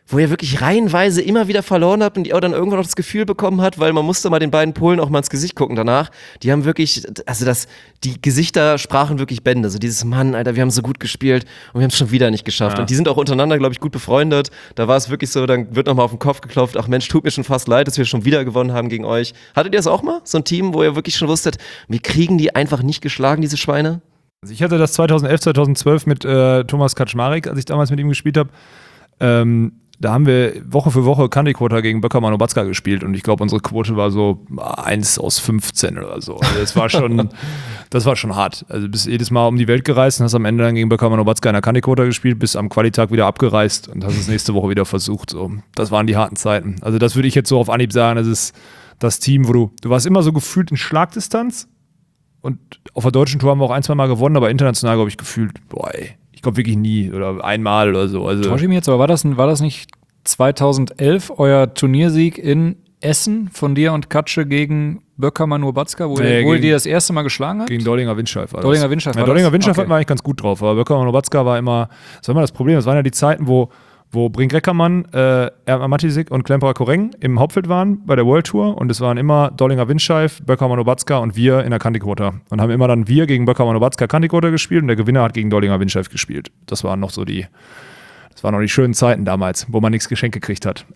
wo ihr wirklich reihenweise immer wieder verloren habt und ihr auch dann irgendwann noch das Gefühl bekommen hat, weil man musste mal den beiden Polen auch mal ins Gesicht gucken danach. Die haben wirklich, also das, die Gesichter sprachen wirklich Bände. So dieses Mann, Alter, wir haben so gut gespielt und wir haben es schon wieder nicht geschafft. Ja. Und die sind auch untereinander, glaube ich, gut befreundet. Da war es wirklich so, dann wird nochmal auf den Kopf geklopft. Ach Mensch, tut mir schon fast leid, dass wir schon wieder gewonnen haben gegen euch. Hattet ihr das auch mal? So ein Team, wo ihr wirklich schon wusstet, wir kriegen die einfach nicht geschlagen, diese Schweine? Also ich hatte das zweitausendelf, zweitausendzwölf mit äh, Thomas Kaczmarek, als ich damals mit ihm gespielt habe. Ähm, Da haben wir Woche für Woche Candy Quota gegen Böckermann Obatzka gespielt und ich glaube, unsere Quote war so eins aus fünfzehn oder so. Also das war schon, das war schon hart. Also bist jedes Mal um die Welt gereist und hast am Ende dann gegen Böckermann Obatzka in der Candy Quota gespielt, bist am Qualitag wieder abgereist und hast es nächste Woche wieder versucht. So, das waren die harten Zeiten. Also das würde ich jetzt so auf Anhieb sagen, das ist das Team, wo du, du warst immer so gefühlt in Schlagdistanz und auf der deutschen Tour haben wir auch ein, zwei Mal gewonnen, aber international glaube ich gefühlt, boah ey. Ich glaube wirklich nie oder einmal oder so. Also Täusche ich mich jetzt, aber war das, war das nicht zweitausendelf euer Turniersieg in Essen von dir und Katsche gegen Böckermann Obatzka, wo, nee, ihr, wo ihr die das erste Mal geschlagen habt? Gegen Dollinger Windscheif war das. Dollinger Windscheif ja, war Dollinger das? Windscheif Okay. hatten wir eigentlich ganz gut drauf, aber Böckermann Obatzka war immer, das war immer das Problem, das waren ja die Zeiten, wo wo Brink-Reckermann, äh, Erma Matisik und Klemperer Koreng im Hauptfeld waren bei der World Tour und es waren immer Dollinger Windscheif, Böckermann Obatzka und wir in der Candy Quota und haben immer dann wir gegen Böckermann Obatzka Candy Quota gespielt und der Gewinner hat gegen Dollinger Windscheif gespielt. Das waren noch so die Das waren noch die schönen Zeiten damals, wo man nichts geschenkt gekriegt hat.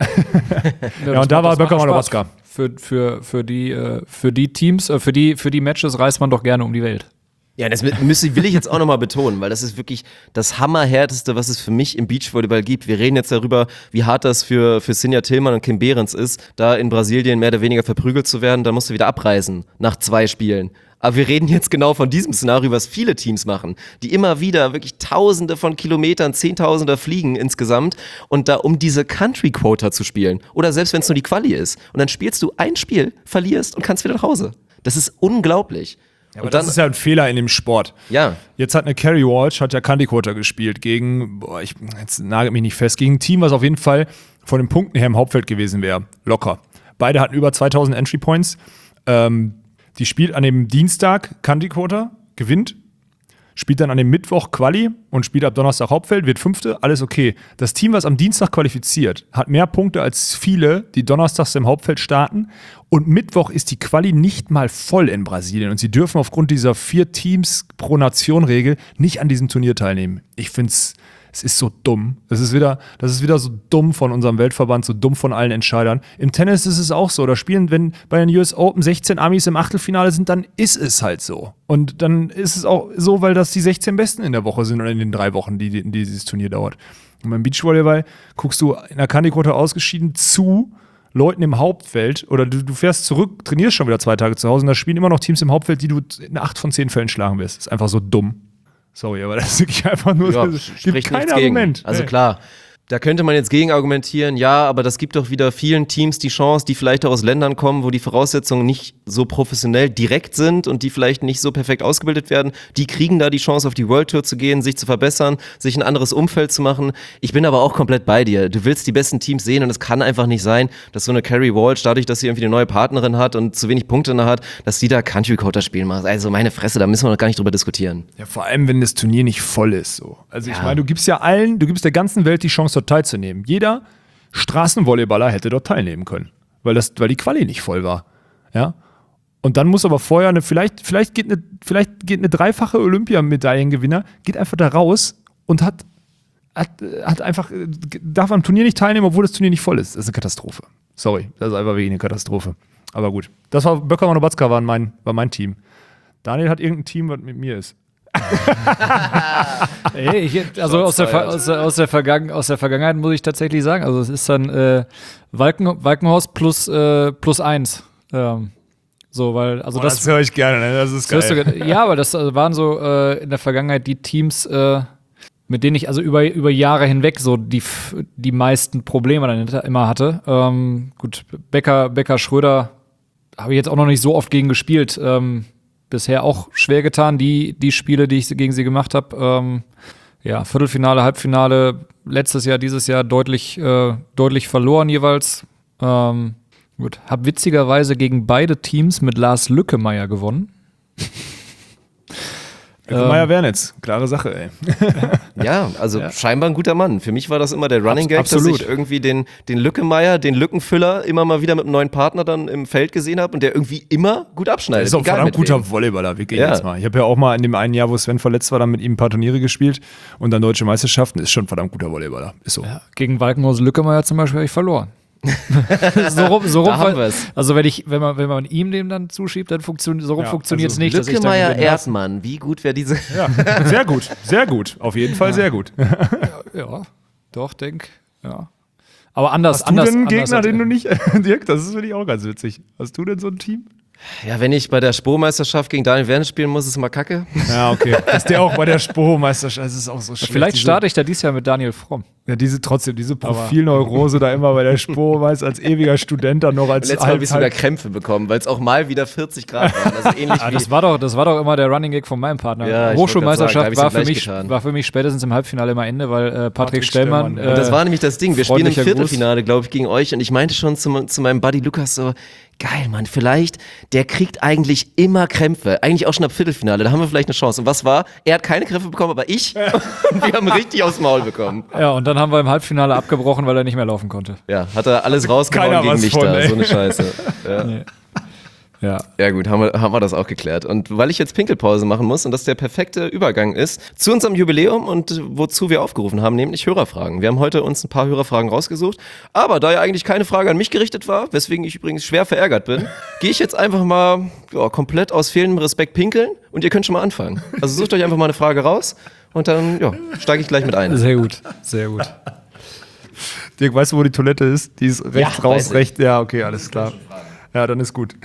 ja, ja und da war Böckermann Obatzka. Für, für, für, die, für die Teams, für die, für die Matches reist man doch gerne um die Welt. Ja, das müsste, will ich jetzt auch nochmal betonen, weil das ist wirklich das Hammerhärteste, was es für mich im Beachvolleyball gibt. Wir reden jetzt darüber, wie hart das für, für Sinja Tillmann und Kim Behrens ist, da in Brasilien mehr oder weniger verprügelt zu werden. Dann musst du wieder abreisen nach zwei Spielen. Aber wir reden jetzt genau von diesem Szenario, was viele Teams machen, die immer wieder wirklich Tausende von Kilometern, Zehntausender fliegen insgesamt und da um diese Country Quota zu spielen. Oder selbst wenn es nur die Quali ist. Und dann spielst du ein Spiel, verlierst und kannst wieder nach Hause. Das ist unglaublich. Ja, aber und das dann, ist ja ein Fehler in dem Sport. Ja. Jetzt hat eine Carrie Walsh, hat ja Candy Quota gespielt gegen, boah, ich, jetzt nagelt mich nicht fest, gegen ein Team, was auf jeden Fall von den Punkten her im Hauptfeld gewesen wäre. Locker. Beide hatten über zweitausend Entry Points. Ähm, die spielt an dem Dienstag Candy Quota, gewinnt, spielt dann an dem Mittwoch Quali und spielt ab Donnerstag Hauptfeld, wird Fünfte, alles okay. Das Team, was am Dienstag qualifiziert, hat mehr Punkte als viele, die donnerstags im Hauptfeld starten. Und Mittwoch ist die Quali nicht mal voll in Brasilien. Und sie dürfen aufgrund dieser vier Teams pro Nation-Regel nicht an diesem Turnier teilnehmen. Ich finde es, es ist so dumm. Das ist wieder, das ist wieder so dumm von unserem Weltverband, so dumm von allen Entscheidern. Im Tennis ist es auch so. Da spielen, wenn bei den U S Open sechzehn Amis im Achtelfinale sind, dann ist es halt so. Und dann ist es auch so, weil das die sechzehn Besten in der Woche sind oder in den drei Wochen, die, die dieses Turnier dauert. Und beim Beachvolleyball guckst du in der Candy Quota ausgeschieden zu Leuten im Hauptfeld oder du, du fährst zurück, trainierst schon wieder zwei Tage zu Hause und da spielen immer noch Teams im Hauptfeld, die du in acht von zehn Fällen schlagen wirst. Das ist einfach so dumm. Sorry, aber das ist wirklich einfach nur, ja, es gibt kein Argument. Also nee. Klar, da könnte man jetzt gegen argumentieren, ja, aber das gibt doch wieder vielen Teams die Chance, die vielleicht auch aus Ländern kommen, wo die Voraussetzungen nicht so professionell direkt sind und die vielleicht nicht so perfekt ausgebildet werden. Die kriegen da die Chance, auf die World Tour zu gehen, sich zu verbessern, sich ein anderes Umfeld zu machen. Ich bin aber auch komplett bei dir. Du willst die besten Teams sehen und es kann einfach nicht sein, dass so eine Carrie Walsh, dadurch, dass sie irgendwie eine neue Partnerin hat und zu wenig Punkte hat, dass die da Country Quota spielen macht. Also meine Fresse, da müssen wir noch gar nicht drüber diskutieren. Ja, vor allem, wenn das Turnier nicht voll ist. So. Also ich ja. meine, du gibst ja allen, du gibst der ganzen Welt die Chance, dort teilzunehmen. Jeder Straßenvolleyballer hätte dort teilnehmen können, weil, das, weil die Quali nicht voll war. Ja? Und dann muss aber vorher eine, vielleicht, vielleicht, geht eine, vielleicht geht eine dreifache Olympiamedaillengewinner, geht einfach da raus und hat, hat, hat einfach, darf am Turnier nicht teilnehmen, obwohl das Turnier nicht voll ist. Das ist eine Katastrophe. Sorry, das ist einfach wirklich eine Katastrophe. Aber gut. Das war Böckermann und Obatzka war mein, war mein Team. Daniel hat irgendein Team, was mit mir ist. Hey, ich, also aus der, aus, der, aus, der Vergangen, aus der Vergangenheit muss ich tatsächlich sagen, also es ist dann äh, Walken, Walkenhorst plus, äh, plus eins. Ähm, so, weil, also oh, das, das höre ich gerne, ne? Das ist das geil. Du, ja, aber das also waren so äh, in der Vergangenheit die Teams, äh, mit denen ich also über, über Jahre hinweg so die, die meisten Probleme dann immer hatte. Ähm, gut, Becker, Becker Schröder habe ich jetzt auch noch nicht so oft gegen gespielt. Ähm, bisher auch schwer getan, die, die Spiele, die ich gegen sie gemacht habe. Ähm, ja, Viertelfinale, Halbfinale, letztes Jahr, dieses Jahr deutlich, äh, deutlich verloren jeweils. Ähm, gut, hab witzigerweise gegen beide Teams mit Lars Lückemeier gewonnen. Lückemeier-Wernitz, klare Sache, ey. Ja, also Ja. scheinbar ein guter Mann. Für mich war das immer der Running Gag, Absolut. dass ich irgendwie den, den Lückemeier, den Lückenfüller immer mal wieder mit einem neuen Partner dann im Feld gesehen habe und der irgendwie immer gut abschneidet. Das ist auch ein egal verdammt mit wem. guter Volleyballer, wirklich Ja. jetzt mal. Ich habe ja auch mal in dem einen Jahr, wo Sven verletzt war, dann mit ihm ein paar Turniere gespielt und dann Deutsche Meisterschaften. Ist schon ein verdammt guter Volleyballer. Ist so. Ja, gegen Walkenhorst Lückemeier zum Beispiel habe ich verloren. so rum, so rum Da haben wir's. Also wenn ich, wenn man, wenn man ihm dem dann zuschiebt, dann funktioniert so rum Ja, funktioniert es also nicht. dass ich dann Lückemeier, gewinnen lasse. Erdmann, wie gut wäre diese. Ja, sehr gut, sehr gut. Auf jeden Fall sehr gut. Ja, doch, denk, ja. Aber anders, Hast du anders. denn einen anders Gegner, als- den du nicht, Dirk, das ist für dich auch ganz witzig. Hast du denn so ein Team? Ja, wenn ich bei der Spurmeisterschaft gegen Daniel Wernitz spielen muss, ist immer kacke. Ja, okay. Dass der auch bei der Sporo-Meisterschaft, das ist auch so schlecht. Vielleicht diese, starte ich da dieses Jahr mit Daniel Fromm. Ja, diese trotzdem, diese Profilneurose da immer bei der Sporo-Meister als eviger Student dann noch als Letztes Mal habe ich sogar Krämpfe bekommen, weil es auch mal wieder vierzig Grad waren. Also ähnlich Ah, wie das war doch, das war doch immer der Running Gag von meinem Partner. Ja, ich Hochschulmeisterschaft wollte gerade sagen, da war, hab für ich's ihm mich, gleich getan. war für mich spätestens im Halbfinale immer Ende, weil äh, Patrick, Patrick Stellmann. Stellmann, äh, ja. Und das war nämlich das Ding. Wir spielen im freundlicher Viertelfinale, glaube ich, gegen euch. Und ich meinte schon zu, zu meinem Buddy Lukas so, geil, Mann, vielleicht, der kriegt eigentlich immer Krämpfe. Eigentlich auch schon ab Viertelfinale. Da haben wir vielleicht eine Chance. Und was war? Er hat keine Krämpfe bekommen, aber ich. Und wir haben richtig aufs Maul bekommen. Ja, und dann haben wir im Halbfinale abgebrochen, weil er nicht mehr laufen konnte. Ja, hat er alles keiner rausgehauen gegen was mich von, da. ey. So eine Scheiße. Ja. Ja. Ja gut, haben wir, haben wir das auch geklärt. Und weil ich jetzt Pinkelpause machen muss und das der perfekte Übergang ist zu unserem Jubiläum und wozu wir aufgerufen haben, nämlich Hörerfragen. Wir haben heute uns ein paar Hörerfragen rausgesucht, aber da ja eigentlich keine Frage an mich gerichtet war, weswegen ich übrigens schwer verärgert bin, gehe ich jetzt einfach mal ja, komplett aus fehlendem Respekt pinkeln und ihr könnt schon mal anfangen. Also sucht euch einfach mal eine Frage raus und dann ja, steige ich gleich mit ein. Sehr gut, sehr gut. Dirk, weißt du, wo die Toilette ist? Die ist rechts Ja, raus, weiß ich. rechts. Ja, okay, alles klar. Ja, dann ist gut.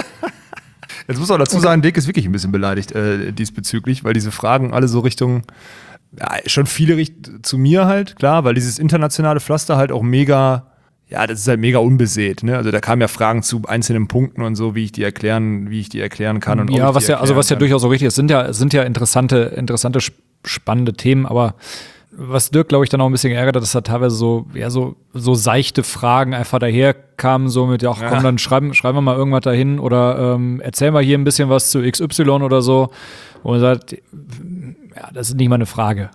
Jetzt muss man dazu sagen, Dirk ist wirklich ein bisschen beleidigt äh, diesbezüglich, weil diese Fragen alle so Richtung, ja, schon viele richt zu mir halt, klar, weil dieses internationale Pflaster halt auch mega, ja, das ist halt mega unbesät, ne? Also da kamen ja Fragen zu einzelnen Punkten und so, wie ich die erklären, wie ich die erklären kann und ob Ja, ich was die ja, also erklären was ja kann. durchaus so richtig ist, sind ja, sind ja interessante, interessante, sp- spannende Themen, aber was Dirk, glaube ich, dann auch ein bisschen geärgert hat, dass da teilweise so, ja, so, so seichte Fragen einfach daherkamen, so mit, ja, ach, komm, dann schreiben, schreiben wir mal irgendwas dahin oder ähm, erzähl mal hier ein bisschen was zu X Y oder so. Und er sagt, ja, das ist nicht mal eine Frage.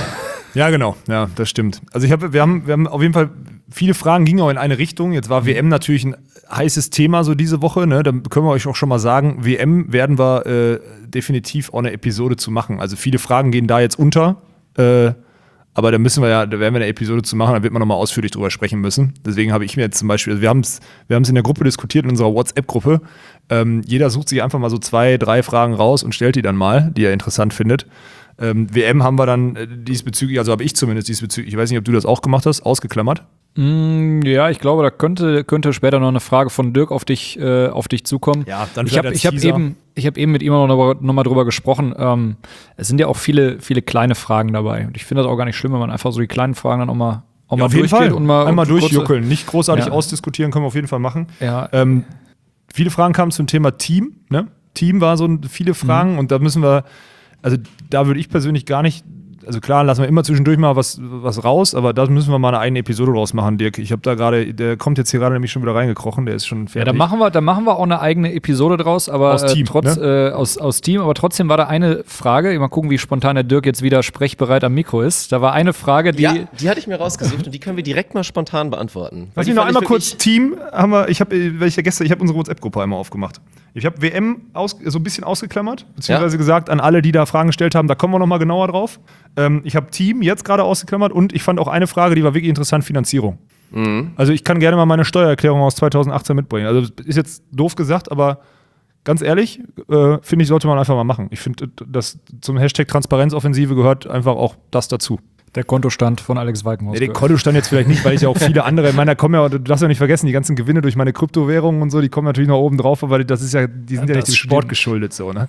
Ja, genau, ja, das stimmt. Also ich habe, wir haben, wir haben auf jeden Fall, viele Fragen gingen auch in eine Richtung. Jetzt war W M natürlich ein heißes Thema so diese Woche, ne? Da können wir euch auch schon mal sagen, W M werden wir äh, definitiv auch eine Episode zu machen. Also viele Fragen gehen da jetzt unter, äh, aber da müssen wir ja, da werden wir eine Episode zu machen, da wird man nochmal ausführlich drüber sprechen müssen. Deswegen habe ich mir jetzt zum Beispiel, also wir haben es wir haben's in der Gruppe diskutiert, in unserer WhatsApp-Gruppe. Ähm, jeder sucht sich einfach mal so zwei, drei Fragen raus und stellt die dann mal, die er interessant findet. Ähm, W M haben wir dann äh, diesbezüglich, also habe ich zumindest diesbezüglich, ich weiß nicht, ob du das auch gemacht hast, ausgeklammert. Mm, ja, ich glaube, da könnte, könnte später noch eine Frage von Dirk auf dich, äh, auf dich zukommen. Ja, dann ich vielleicht habe als ich hab Teaser. eben, ich hab eben mit ihm noch, noch, noch mal drüber gesprochen. Ähm, es sind ja auch viele, viele kleine Fragen dabei. Und ich finde das auch gar nicht schlimm, wenn man einfach so die kleinen Fragen dann auch mal, auch Ja, mal auf jeden durchgeht Fall. und mal einmal kurze- durchjuckeln, nicht großartig Ja. ausdiskutieren, können wir auf jeden Fall machen. Ja, Ähm, viele Fragen kamen zum Thema Team. Ne? Team war so ein, viele Fragen Mhm. und da müssen wir, also da würde ich persönlich gar nicht, also klar, lassen wir immer zwischendurch mal was, was raus, aber da müssen wir mal eine eigene Episode draus machen, Dirk. Ich habe da gerade, der kommt jetzt hier gerade nämlich schon wieder reingekrochen, der ist schon Ja, fertig. da machen wir, da machen wir auch eine eigene Episode draus, aber Aus Team, äh, trotz ne? äh, aus, aus Team, aber trotzdem war da eine Frage. Mal gucken, wie spontan der Dirk jetzt wieder sprechbereit am Mikro ist. Da war eine Frage, die Ja, die hatte ich mir rausgesucht und die können wir direkt mal spontan beantworten. Weil Lass die mich noch fand ich einmal kurz wirklich- Team haben wir, ich habe, weil ich ja gestern, ich habe unsere WhatsApp-Gruppe einmal aufgemacht. Ich habe W M aus, so ein bisschen ausgeklammert, beziehungsweise Ja. gesagt an alle, die da Fragen gestellt haben, da kommen wir noch mal genauer drauf. Ähm, ich habe Team jetzt gerade ausgeklammert und ich fand auch eine Frage, die war wirklich interessant, Finanzierung. Mhm. Also ich kann gerne mal meine Steuererklärung aus zweitausendachtzehn mitbringen. Also ist jetzt doof gesagt, aber ganz ehrlich, äh, finde ich, sollte man einfach mal machen. Ich finde, das zum Hashtag Transparenzoffensive gehört einfach auch das dazu. der Kontostand von Alex Walkenhorst. Ja, den Kontostand jetzt vielleicht nicht, weil ich ja auch viele andere, ich meine, da kommen ja, du darfst ja nicht vergessen, die ganzen Gewinne durch meine Kryptowährungen und so, die kommen natürlich noch oben drauf, aber das ist ja, die sind ja, Ja, nicht dem das Sport stimmt. geschuldet, so, ne?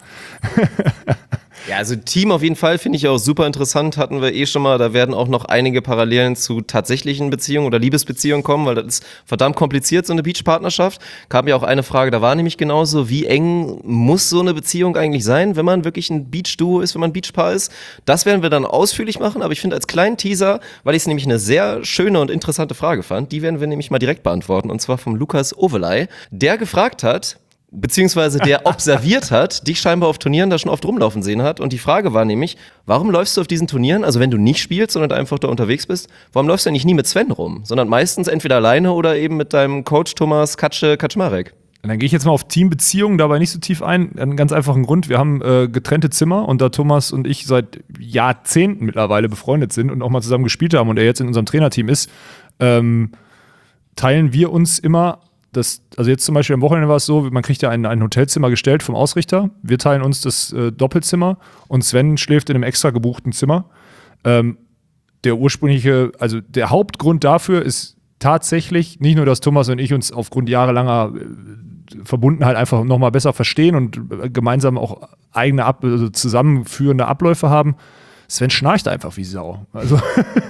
Ja, also Team auf jeden Fall finde ich auch super interessant, hatten wir eh schon mal. Da werden auch noch einige Parallelen zu tatsächlichen Beziehungen oder Liebesbeziehungen kommen, weil das ist verdammt kompliziert, so eine Beachpartnerschaft. Kam ja auch eine Frage, da war nämlich genauso, wie eng muss so eine Beziehung eigentlich sein, wenn man wirklich ein Beach-Duo ist, wenn man ein Beachpaar ist. Das werden wir dann ausführlich machen, aber ich finde als kleinen Teaser, weil ich es nämlich eine sehr schöne und interessante Frage fand, die werden wir nämlich mal direkt beantworten, und zwar vom Lukas Ovelay, der gefragt hat, beziehungsweise der observiert hat, dich scheinbar auf Turnieren da schon oft rumlaufen sehen hat. Und die Frage war nämlich, warum läufst du auf diesen Turnieren, also wenn du nicht spielst, sondern einfach da unterwegs bist, warum läufst du eigentlich nie mit Sven rum, sondern meistens entweder alleine oder eben mit deinem Coach Thomas Katsche Kaczmarek? Und dann gehe ich jetzt mal auf Teambeziehungen dabei nicht so tief ein. Einen ganz einfachen Grund. Wir haben äh, getrennte Zimmer und da Thomas und ich seit Jahrzehnten mittlerweile befreundet sind und auch mal zusammen gespielt haben und er jetzt in unserem Trainerteam ist, ähm, teilen wir uns immer das, also jetzt zum Beispiel am Wochenende war es so, man kriegt ja ein, ein Hotelzimmer gestellt vom Ausrichter. Wir teilen uns das äh, Doppelzimmer und Sven schläft in einem extra gebuchten Zimmer. Ähm, der ursprüngliche, also der Hauptgrund dafür ist tatsächlich nicht nur, dass Thomas und ich uns aufgrund jahrelanger äh, Verbundenheit einfach nochmal besser verstehen und äh, gemeinsam auch eigene, Ab- also zusammenführende Abläufe haben. Sven schnarcht einfach wie Sau. Also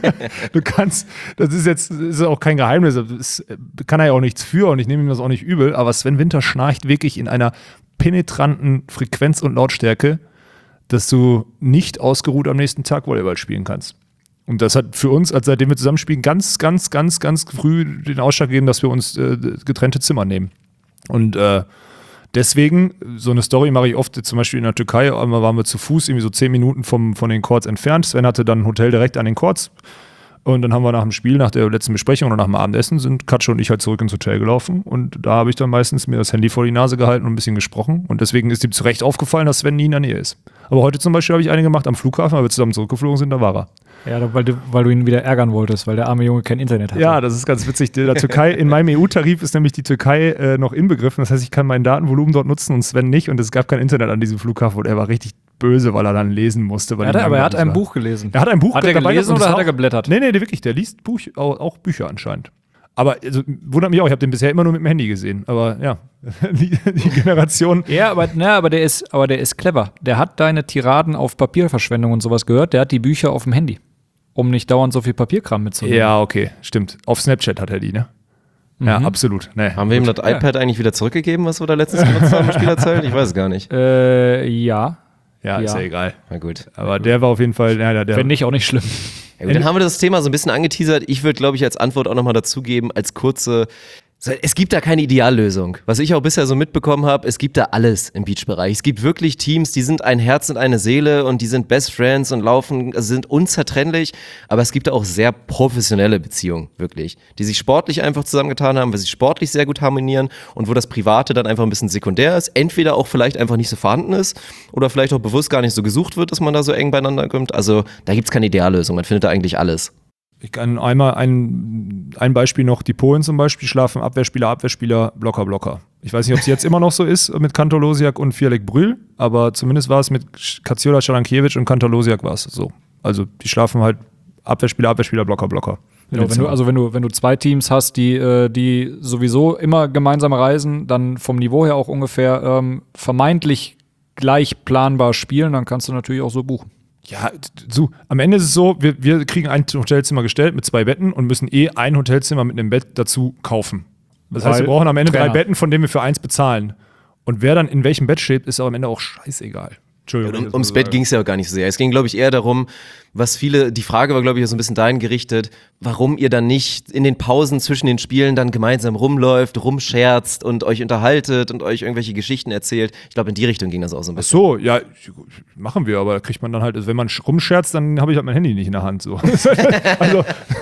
du kannst, das ist jetzt ist auch kein Geheimnis, das kann er ja auch nichts für und ich nehme ihm das auch nicht übel, aber Sven Winter schnarcht wirklich in einer penetranten Frequenz und Lautstärke, dass du nicht ausgeruht am nächsten Tag Volleyball spielen kannst. Und das hat für uns, als seitdem wir zusammenspielen, ganz, ganz, ganz, ganz früh den Ausschlag gegeben, dass wir uns äh, getrennte Zimmer nehmen. Und äh, deswegen, so eine Story mache ich oft, zum Beispiel in der Türkei, einmal waren wir zu Fuß, irgendwie so zehn Minuten vom, von den Courts entfernt. Sven hatte dann ein Hotel direkt an den Courts. Und dann haben wir nach dem Spiel, nach der letzten Besprechung oder nach dem Abendessen, sind Katsche und ich halt zurück ins Hotel gelaufen. Und da habe ich dann meistens mir das Handy vor die Nase gehalten und ein bisschen gesprochen. Und deswegen ist ihm zu Recht aufgefallen, dass Sven nie in der Nähe ist. Aber heute zum Beispiel habe ich eine gemacht am Flughafen, weil wir zusammen zurückgeflogen sind, da war er. Ja, weil du, weil du ihn wieder ärgern wolltest, weil der arme Junge kein Internet hat. Ja, das ist ganz witzig. Der Türkei, in meinem E U-Tarif ist nämlich die Türkei äh, noch inbegriffen. Das heißt, ich kann mein Datenvolumen dort nutzen und Sven nicht. Und es gab kein Internet an diesem Flughafen. Und er war richtig böse, weil er dann lesen musste. Weil ja, aber er hat ein war. Buch gelesen. Er hat ein Buch Hat er gelesen oder hat er geblättert? Nee, nee, wirklich. Der liest Buch, auch, auch Bücher anscheinend. Aber also, wundert mich auch, ich habe den bisher immer nur mit dem Handy gesehen. Aber ja, die, die Generation. Ja, aber, na, aber, der ist, aber der ist clever. Der hat deine Tiraden auf Papierverschwendung und sowas gehört. Der hat die Bücher auf dem Handy, um nicht dauernd so viel Papierkram mitzunehmen. Ja, okay, stimmt. Auf Snapchat hat er die, ne? Mhm. Ja, absolut. Nee, haben wir ihm das iPad ja. eigentlich wieder zurückgegeben, was wir da letztens benutzt haben im Spielerzeit? Ich weiß es gar nicht. Äh, ja. Ja, ist ja egal. Na gut. Aber ja, gut. Der war auf jeden Fall. Ja, der, Wenn nicht, auch nicht schlimm. Ja, gut, dann haben wir das Thema so ein bisschen angeteasert. Ich würde, glaube ich, als Antwort auch nochmal dazugeben, als kurze. Es gibt da keine Ideallösung. Was ich auch bisher so mitbekommen habe, es gibt da alles im Beach-Bereich. Es gibt wirklich Teams, die sind ein Herz und eine Seele und die sind Best Friends und laufen, also sind unzertrennlich. Aber es gibt da auch sehr professionelle Beziehungen, wirklich. Die sich sportlich einfach zusammengetan haben, weil sie sportlich sehr gut harmonieren und wo das Private dann einfach ein bisschen sekundär ist. Entweder auch vielleicht einfach nicht so vorhanden ist oder vielleicht auch bewusst gar nicht so gesucht wird, dass man da so eng beieinander kommt. Also da gibt es keine Ideallösung. Man findet da eigentlich alles. Ich kann einmal ein, ein Beispiel noch, die Polen zum Beispiel schlafen Abwehrspieler, Abwehrspieler, Blocker, Blocker. Ich weiß nicht, ob es jetzt immer noch so ist mit Kantor Losiak und Fialek Brühl, aber zumindest war es mit Kaciola Schalankiewicz und Kantor Losiak war es so. Also die schlafen halt Abwehrspieler, Abwehrspieler, Blocker, Blocker. Ja, wenn du, also wenn du, wenn du zwei Teams hast, die, äh, die sowieso immer gemeinsam reisen, dann vom Niveau her auch ungefähr ähm, vermeintlich gleich planbar spielen, dann kannst du natürlich auch so buchen. Ja, so, am Ende ist es so, wir, wir kriegen ein Hotelzimmer gestellt mit zwei Betten und müssen eh ein Hotelzimmer mit einem Bett dazu kaufen. Das Weil heißt, wir brauchen am Ende Trainer. drei Betten, von denen wir für eins bezahlen. Und wer dann in welchem Bett schläft, ist auch am Ende auch scheißegal. Entschuldigung. Ja, um, ums Bett ging es ja auch gar nicht so sehr. Es ging, glaube ich, eher darum, was viele, die Frage war, glaube ich, so ein bisschen dahin gerichtet, warum ihr dann nicht in den Pausen zwischen den Spielen dann gemeinsam rumläuft, rumscherzt und euch unterhaltet und euch irgendwelche Geschichten erzählt. Ich glaube, in die Richtung ging das auch so ein bisschen. Ach so, ja, machen wir, aber da kriegt man dann halt, also wenn man rumscherzt, dann habe ich halt mein Handy nicht in der Hand. So. also,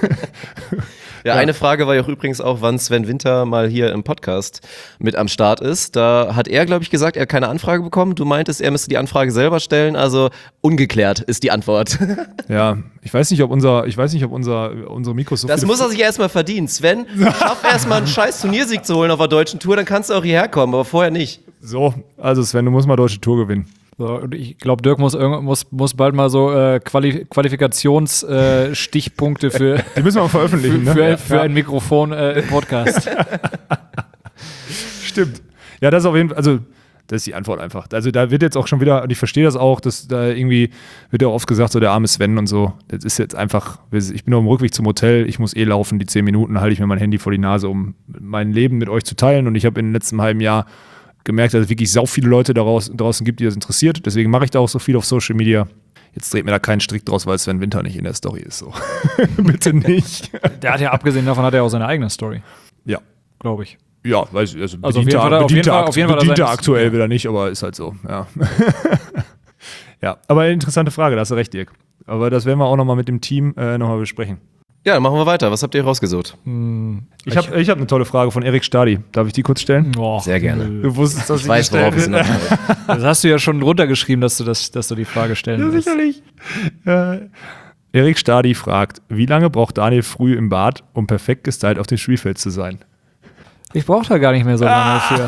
Ja, ja, eine Frage war ja auch übrigens auch, wann Sven Winter mal hier im Podcast mit am Start ist. Da hat er, glaube ich, gesagt, er hat keine Anfrage bekommen. Du meintest, er müsste die Anfrage selber stellen. Also ungeklärt ist die Antwort. Ja, ich weiß nicht, ob unser, ich weiß nicht, ob unser, unsere Mikros so Das muss er sich erstmal verdienen. Sven, schaff erstmal einen scheiß Turniersieg zu holen auf der deutschen Tour, dann kannst du auch hierher kommen, aber vorher nicht. So, also Sven, du musst mal deutsche Tour gewinnen. So, und ich glaube, Dirk muss, muss, muss bald mal so äh, Quali- Qualifikationsstichpunkte äh, für, die müssen wir veröffentlichen, für, für, ne? für ja. ein Mikrofon äh, im Podcast. Stimmt. Ja, das ist auf jeden Fall, also das ist die Antwort einfach. Also da wird jetzt auch schon wieder, und ich verstehe das auch, dass da irgendwie wird ja auch oft gesagt, so der arme Sven und so. Das ist jetzt einfach, ich bin auf dem Rückweg zum Hotel, ich muss eh laufen, die zehn Minuten halte ich mir mein Handy vor die Nase, um mein Leben mit euch zu teilen. Und ich habe in den letzten halben Jahr gemerkt, dass es wirklich sau viele Leute daraus, draußen gibt, die das interessiert. Deswegen mache ich da auch so viel auf Social Media. Jetzt dreht mir da keinen Strick draus, weil Sven Winter nicht in der Story ist. So. Bitte nicht. Der hat ja, abgesehen davon, hat er auch seine eigene Story. Ja. Glaube ich. Ja, weiß ich, also, Also bedient auf jeden Fall- er- auf jeden bedient er Fall- akt- auf jeden Fall bedient er sein- aktuell wieder nicht, aber ist halt so, ja. Ja, aber eine interessante Frage, da hast du recht, Dirk. Aber das werden wir auch nochmal mit dem Team äh, nochmal besprechen. Ja, dann machen wir weiter. Was habt ihr rausgesucht? Ich habe ich hab eine tolle Frage von Erik Stadi. Darf ich die kurz stellen? Boah. Sehr gerne. Du wusstest, dass Ich weiß, worauf es hinaus läuft. Das hast du ja schon runtergeschrieben, dass du, das, dass du die Frage stellen Ja, willst. sicherlich. Äh, Erik Stadi fragt, wie lange braucht Daniel früh im Bad, um perfekt gestylt auf dem Spielfeld zu sein? Ich brauche da gar nicht mehr so lange für.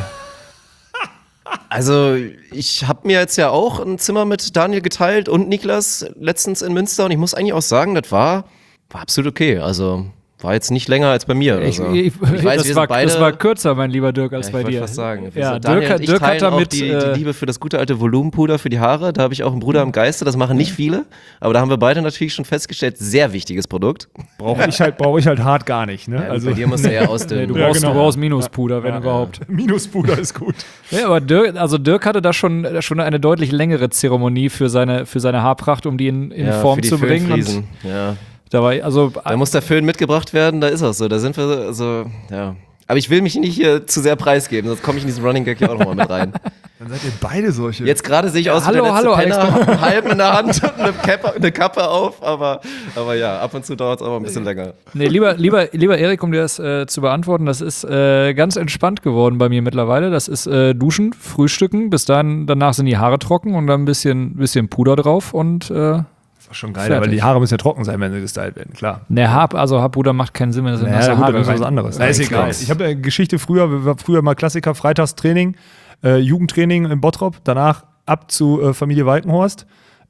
Also, ich habe mir jetzt ja auch ein Zimmer mit Daniel geteilt und Niklas letztens in Münster und ich muss eigentlich auch sagen, das war, war absolut okay. Also, war jetzt nicht länger als bei mir oder Ich, so. ich, Ich weiß, das, wir war, sind beide, das war kürzer, mein lieber Dirk, als ja, ich bei wollte dir. fast sagen. Wir Ja, sind- Daniel Dirk, und ich Dirk hat teilen auch damit. die, äh, die Liebe für das gute alte Volumenpuder für die Haare. Da habe ich auch einen Bruder im Geiste. Das machen nicht viele, aber da haben wir beide natürlich schon festgestellt, sehr wichtiges Produkt. Brauche ich, halt, brauch ich halt hart gar nicht. Ne? Ja, also, bei dir musst du ja nee, ausdünnen. du, Ja, brauchst, genau. du brauchst Minuspuder, wenn überhaupt. Minuspuder ist gut. Ja, aber Dirk, also Dirk hatte da schon, schon eine deutlich längere Zeremonie für seine, für seine Haarpracht, um die in, in Ja, Form für die zu bringen. Föhnfliesen. Und Ja. da war, also, Da muss der Föhn mitgebracht werden, da ist auch so. Da sind wir, also, ja. Aber ich will mich nicht hier zu sehr preisgeben, sonst komme ich in diesen Running Gag hier auch nochmal mit rein. Dann seid ihr beide solche. Jetzt gerade sehe ich aus wie hallo, der letzte hallo, Penner, Alex. hab einen halben in der Hand und eine Kappe, eine Kappe auf, aber, aber ja, ab und zu dauert es auch ein bisschen länger. nee, lieber, lieber, lieber Erik, um dir das äh, zu beantworten, das ist äh, ganz entspannt geworden bei mir mittlerweile. Das ist äh, Duschen, Frühstücken, bis dann, danach sind die Haare trocken und dann ein bisschen, bisschen Puder drauf und äh, Das ist schon geil, Fertig. weil die Haare müssen ja trocken sein, wenn sie gestylt werden, klar. ne, Haar, also Haarpuder macht keinen Sinn, wenn das in Ja, nasse gut, Haare dann ist was rein. anderes. Ja, ist ist egal. klar. Ich habe eine Geschichte früher, war früher mal Klassiker, Freitagstraining, äh, Jugendtraining in Bottrop, danach ab zu äh, Familie Walkenhorst,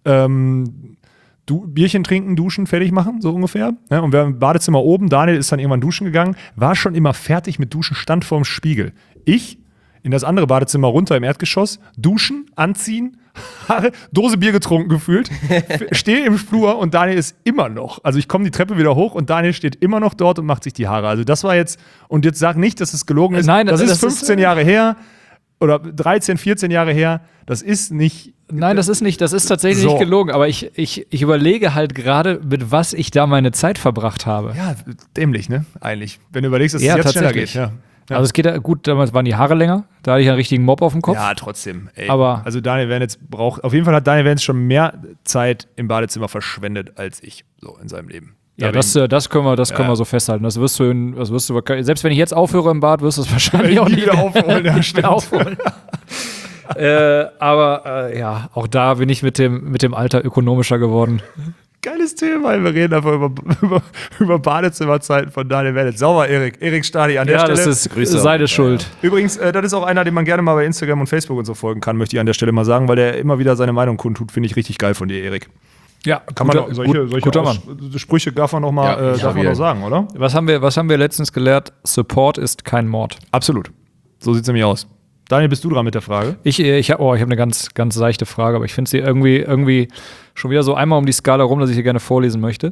ähm, du, Bierchen trinken, duschen, fertig machen, so ungefähr. Ja, und wir haben im Badezimmer oben, Daniel ist dann irgendwann duschen gegangen, war schon immer fertig mit Duschen, stand vorm Spiegel. Ich in das andere Badezimmer runter im Erdgeschoss, duschen, anziehen, Haare, Dose Bier getrunken gefühlt, stehe im Flur und Daniel ist immer noch. Also ich komme die Treppe wieder hoch und Daniel steht immer noch dort und macht sich die Haare. Also das war jetzt, und jetzt sag nicht, dass es gelogen ist. Nein, das, das ist ist- fünfzehn Jahre her oder dreizehn, vierzehn Jahre her. Das ist nicht. Nein, das ist nicht, das ist tatsächlich So. nicht gelogen, aber ich, ich, ich überlege halt gerade, mit was ich da meine Zeit verbracht habe. Ja, dämlich, ne? Eigentlich. Wenn du überlegst, dass Ja, es jetzt schneller geht. tatsächlich. Ja. Ja. Also es geht ja gut, damals waren die Haare länger, da hatte ich einen richtigen Mob auf dem Kopf. Ja, trotzdem. Ey. Aber- also Daniel Wernitz braucht, auf jeden Fall hat Daniel Wernitz schon mehr Zeit im Badezimmer verschwendet als ich, so in seinem Leben. Ja, Da das, bin äh, das können wir, das können Ja. wir so festhalten. Das wirst du, in, das wirst du, selbst wenn ich jetzt aufhöre im Bad, wirst du es ich wahrscheinlich auch nie nicht wieder aufholen. Ja, nicht mehr aufholen. äh, aber äh, ja, auch da bin ich mit dem, mit dem Alter ökonomischer geworden. Geiles Thema, wir reden einfach über, über, über Badezimmerzeiten von Daniel Wernitz. Sauber, Erik. Erik Stadi an der Ja, Stelle. das ist Grüße. seine Schuld. Übrigens, äh, das ist auch einer, den man gerne mal bei Instagram und Facebook und so folgen kann, möchte ich an der Stelle mal sagen, weil der immer wieder seine Meinung kundtut. Finde ich richtig geil von dir, Erik. Ja, Kann man guter, noch, solche, gut, solche guter Aus- Mann. Sprüche darf man noch mal, Ja, äh, ja, darf man wir- noch sagen, oder? Was haben, wir, was haben wir letztens gelehrt? Support ist kein Mord. Absolut. So sieht es nämlich aus. Daniel, bist du dran mit der Frage? Ich, äh, ich habe oh, ich hab eine ganz, ganz seichte Frage, aber ich finde sie irgendwie, irgendwie schon wieder so einmal um die Skala rum, dass ich sie gerne vorlesen möchte.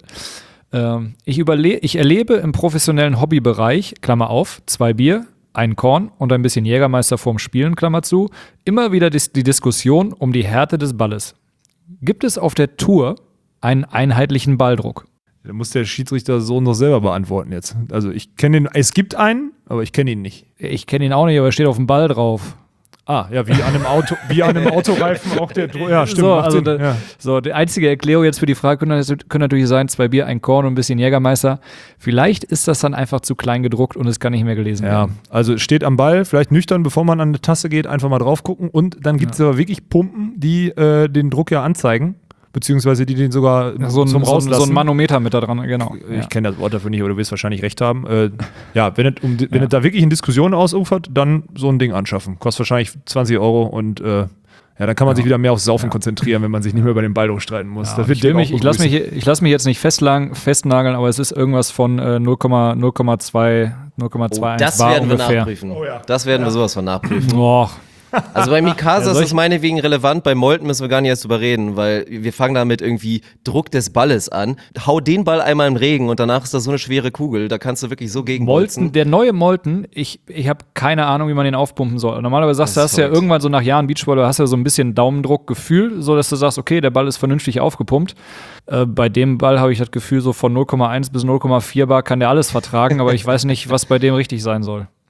Ähm, ich, überle ich erlebe im professionellen Hobbybereich, Klammer auf, zwei Bier, ein Korn und ein bisschen Jägermeister vorm Spielen, Klammer zu, immer wieder dis die Diskussion um die Härte des Balles. Gibt es auf der Tour einen einheitlichen Balldruck? Da muss der Schiedsrichter so noch selber beantworten jetzt. Also ich kenne den, es gibt einen, aber ich kenne ihn nicht. Ich kenne ihn auch nicht, aber er steht auf dem Ball drauf. Ah, ja, wie an einem Auto, wie an einem Autoreifen auch der Dro- Ja, stimmt. So, macht also Sinn. da, ja. so, die einzige Erklärung jetzt für die Frage könnte, könnte natürlich sein, zwei Bier, ein Korn und ein bisschen Jägermeister. Vielleicht ist das dann einfach zu klein gedruckt und es kann nicht mehr gelesen Ja, werden. also es steht am Ball, vielleicht nüchtern, bevor man an eine Tasse geht, einfach mal drauf gucken. Und dann gibt es aber wirklich Pumpen, die äh, den Druck ja anzeigen, beziehungsweise die den sogar Ja, so, ein, zum so, ein, Rauslassen. so ein Manometer mit da dran, genau. Ich Ja. kenne das Wort dafür nicht, aber du wirst wahrscheinlich recht haben. Äh, ja, wenn es um, wenn es da wirklich in Diskussionen ausufert, dann so ein Ding anschaffen. Kostet wahrscheinlich zwanzig Euro und äh, ja, dann kann man sich wieder mehr aufs Saufen konzentrieren, wenn man sich nicht mehr über den Ball streiten muss. Ja, das wird ich will Dirk mich, auch ich lasse begrüßen. mich, ich lass mich jetzt nicht festlagen, festnageln, aber es ist irgendwas von äh, null Komma zwei, null Komma zwei eins Das bar werden wir ungefähr. nachprüfen. Oh ja. Das werden wir sowas von nachprüfen. Och, Also bei Mikasa Ja, ist soll das ich- meinetwegen relevant, bei Molten müssen wir gar nicht erst drüber reden, weil wir fangen damit irgendwie Druck des Balles an. Hau den Ball einmal im Regen und danach ist das so eine schwere Kugel, da kannst du wirklich so gegen Molten, der neue Molten, ich, ich habe keine Ahnung, wie man den aufpumpen soll. Normalerweise sagst du, Das hast ist du ja verrückt. irgendwann so nach Jahren Beachball, hast du ja so ein bisschen Daumendruckgefühl, so dass du sagst, okay, der Ball ist vernünftig aufgepumpt. Äh, bei dem Ball habe ich das Gefühl, so von null Komma eins bis null Komma vier bar kann der alles vertragen, aber ich weiß nicht, was bei dem richtig sein soll.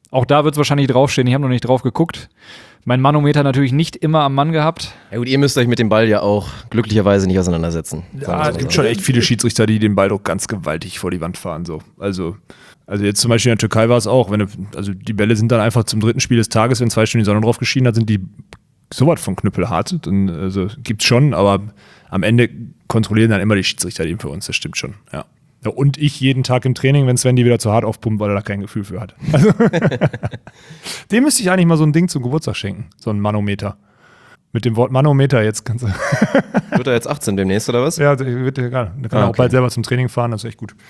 Auch da wird es wahrscheinlich draufstehen. Ich habe noch nicht drauf geguckt. Mein Manometer natürlich nicht immer am Mann gehabt. Ja gut, ihr müsst euch mit dem Ball ja auch glücklicherweise nicht auseinandersetzen. Ja, es gibt schon echt viele Schiedsrichter, die den Ball doch ganz gewaltig vor die Wand fahren. So. Also, also jetzt zum Beispiel in der Türkei war es auch. Wenn du, also die Bälle sind dann einfach zum dritten Spiel des Tages, wenn zwei Stunden die Sonne drauf geschienen hat, sind die sowas von knüppelhart. Dann, also gibt's schon, aber am Ende kontrollieren dann immer die Schiedsrichter den für uns. Das stimmt schon, ja. Ja, und ich jeden Tag im Training, wenn Sven die wieder zu hart aufpumpt, weil er da kein Gefühl für hat. Also dem müsste ich eigentlich mal so ein Ding zum Geburtstag schenken. So ein Manometer. Mit dem Wort Manometer jetzt kannst du. Wird er jetzt achtzehn demnächst, oder was? Ja, wird egal. Der kann ah, auch okay. bald selber zum Training fahren, das ist echt gut.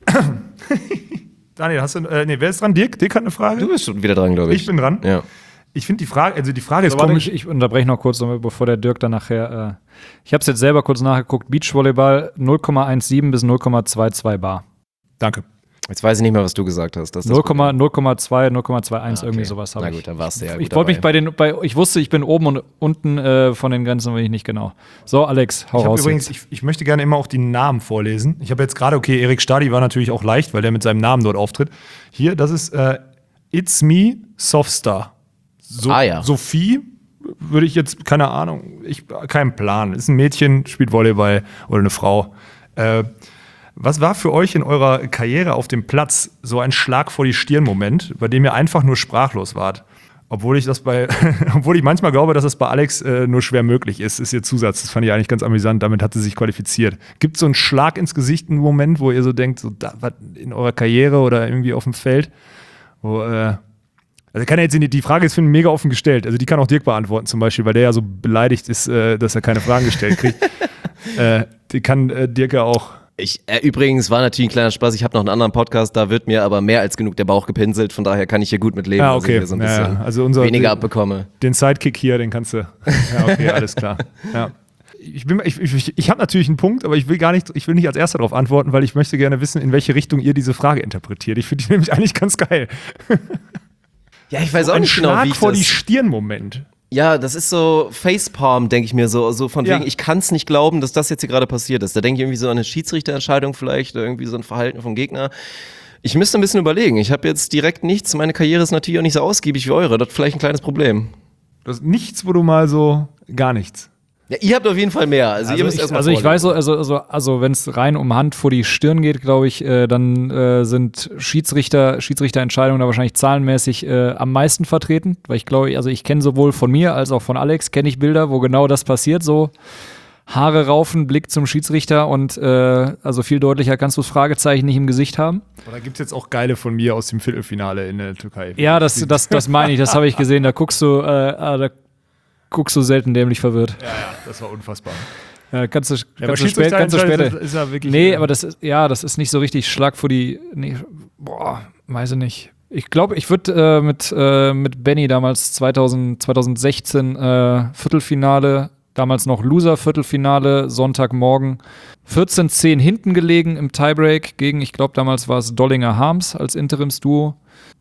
Daniel, hast du, äh, nee, wer ist dran? Dirk? Dirk hat eine Frage? Du bist schon wieder dran, glaube ich. Ich bin dran? Ja. Ich finde die Frage, also die Frage ist So, warte, komisch. ich, ich unterbreche noch kurz, bevor der Dirk dann nachher. Äh, ich habe es jetzt selber kurz nachgeguckt. Beachvolleyball null Komma siebzehn bis null Komma zweiundzwanzig Bar. Danke. Jetzt weiß ich nicht mehr, was du gesagt hast. Das ist das null Komma zwei, null Komma zweiundzweißig, Ah, okay. irgendwie sowas habe Na ich. gut, dann warst du ja Ich gut wollte mich dabei. bei den, bei, ich wusste, ich bin oben und unten äh, von den Grenzen, aber ich nicht genau. So, Alex, hau Ich, hab raus. übrigens, jetzt. ich, ich möchte gerne immer auch die Namen vorlesen. Ich habe jetzt gerade, okay, Erik Stadi war natürlich auch leicht, weil der mit seinem Namen dort auftritt. Hier, das ist äh, It's Me, Softstar. So, Ah, ja. Sophie würde ich jetzt, keine Ahnung, ich keinen Plan. Ist ein Mädchen, spielt Volleyball oder eine Frau. Äh, was war für euch in eurer Karriere auf dem Platz so ein Schlag vor die Stirn-Moment, bei dem ihr einfach nur sprachlos wart? Obwohl ich das bei, obwohl ich manchmal glaube, dass das bei Alex äh, nur schwer möglich ist, ist ihr Zusatz. Das fand ich eigentlich ganz amüsant. Damit hat sie sich qualifiziert. Gibt es so einen Schlag ins Gesicht, einen Moment, wo ihr so denkt, so da, was in eurer Karriere oder irgendwie auf dem Feld, wo, äh, also kann er jetzt in die, die Frage ist für ihn mega offen gestellt. Also die kann auch Dirk beantworten zum Beispiel, weil der ja so beleidigt ist, äh, dass er keine Fragen gestellt kriegt. äh, die kann äh, Dirk ja auch. Ich, äh, übrigens war natürlich ein kleiner Spaß. Ich habe noch einen anderen Podcast, da wird mir aber mehr als genug der Bauch gepinselt. Von daher kann ich hier gut mit leben, Ah, dass okay. ich hier so ein Ja, bisschen ja. Also unser- weniger den- abbekomme. Den Sidekick hier, den kannst du. Ja, okay, alles klar. Ja. Ich, bin- ich, ich, ich habe natürlich einen Punkt, aber ich will gar nicht, ich will nicht als erster darauf antworten, weil ich möchte gerne wissen, in welche Richtung ihr diese Frage interpretiert. Ich finde die nämlich eigentlich ganz geil. Ja, ich weiß auch Ein nicht genau, Schlag wie ich vor das... die Stirn-Moment. Ja, das ist so Facepalm, denke ich mir so, so von Ja. wegen, ich kann es nicht glauben, dass das jetzt hier gerade passiert ist. Da denke ich irgendwie so an eine Schiedsrichterentscheidung vielleicht, oder irgendwie so ein Verhalten vom Gegner. Ich müsste ein bisschen überlegen. Ich habe jetzt direkt nichts. Meine Karriere ist natürlich auch nicht so ausgiebig wie eure. Das ist vielleicht ein kleines Problem. Das ist nichts, wo du mal so, gar nichts. Ja, ihr habt auf jeden Fall mehr. Also, Also ihr müsst ich, erstmal also ich vorlegen. weiß so, also, also, also wenn es rein um Hand vor die Stirn geht, glaube ich, äh, dann äh, sind Schiedsrichter, Schiedsrichterentscheidungen da wahrscheinlich zahlenmäßig äh, am meisten vertreten, weil ich glaube, also ich kenne sowohl von mir als auch von Alex, kenne ich Bilder, wo genau das passiert, so Haare raufen, Blick zum Schiedsrichter und äh, also viel deutlicher kannst du das Fragezeichen nicht im Gesicht haben. Aber da gibt es jetzt auch geile von mir aus dem Viertelfinale in der Türkei. Ja, das, das, das meine ich, das habe ich gesehen, da guckst du, äh, äh, da guckst du selten dämlich verwirrt. Ja, ja, das war unfassbar. Ja, kannst du, Ja, aber kannst du, spät, kannst du Schiedsrichterentscheidung später. ist, ist ja wirklich. Nee, äh, aber das ist, ja, das ist nicht so richtig Schlag vor die, nee, boah, weiß ich nicht. Ich glaube, ich würde äh, mit, äh, mit Benny damals zweitausend, zweitausendsechzehn äh, Viertelfinale, damals noch Loser-Viertelfinale, Sonntagmorgen, vierzehn zehn hinten gelegen im Tiebreak gegen, ich glaube, damals war es Dollinger Harms als Interimsduo.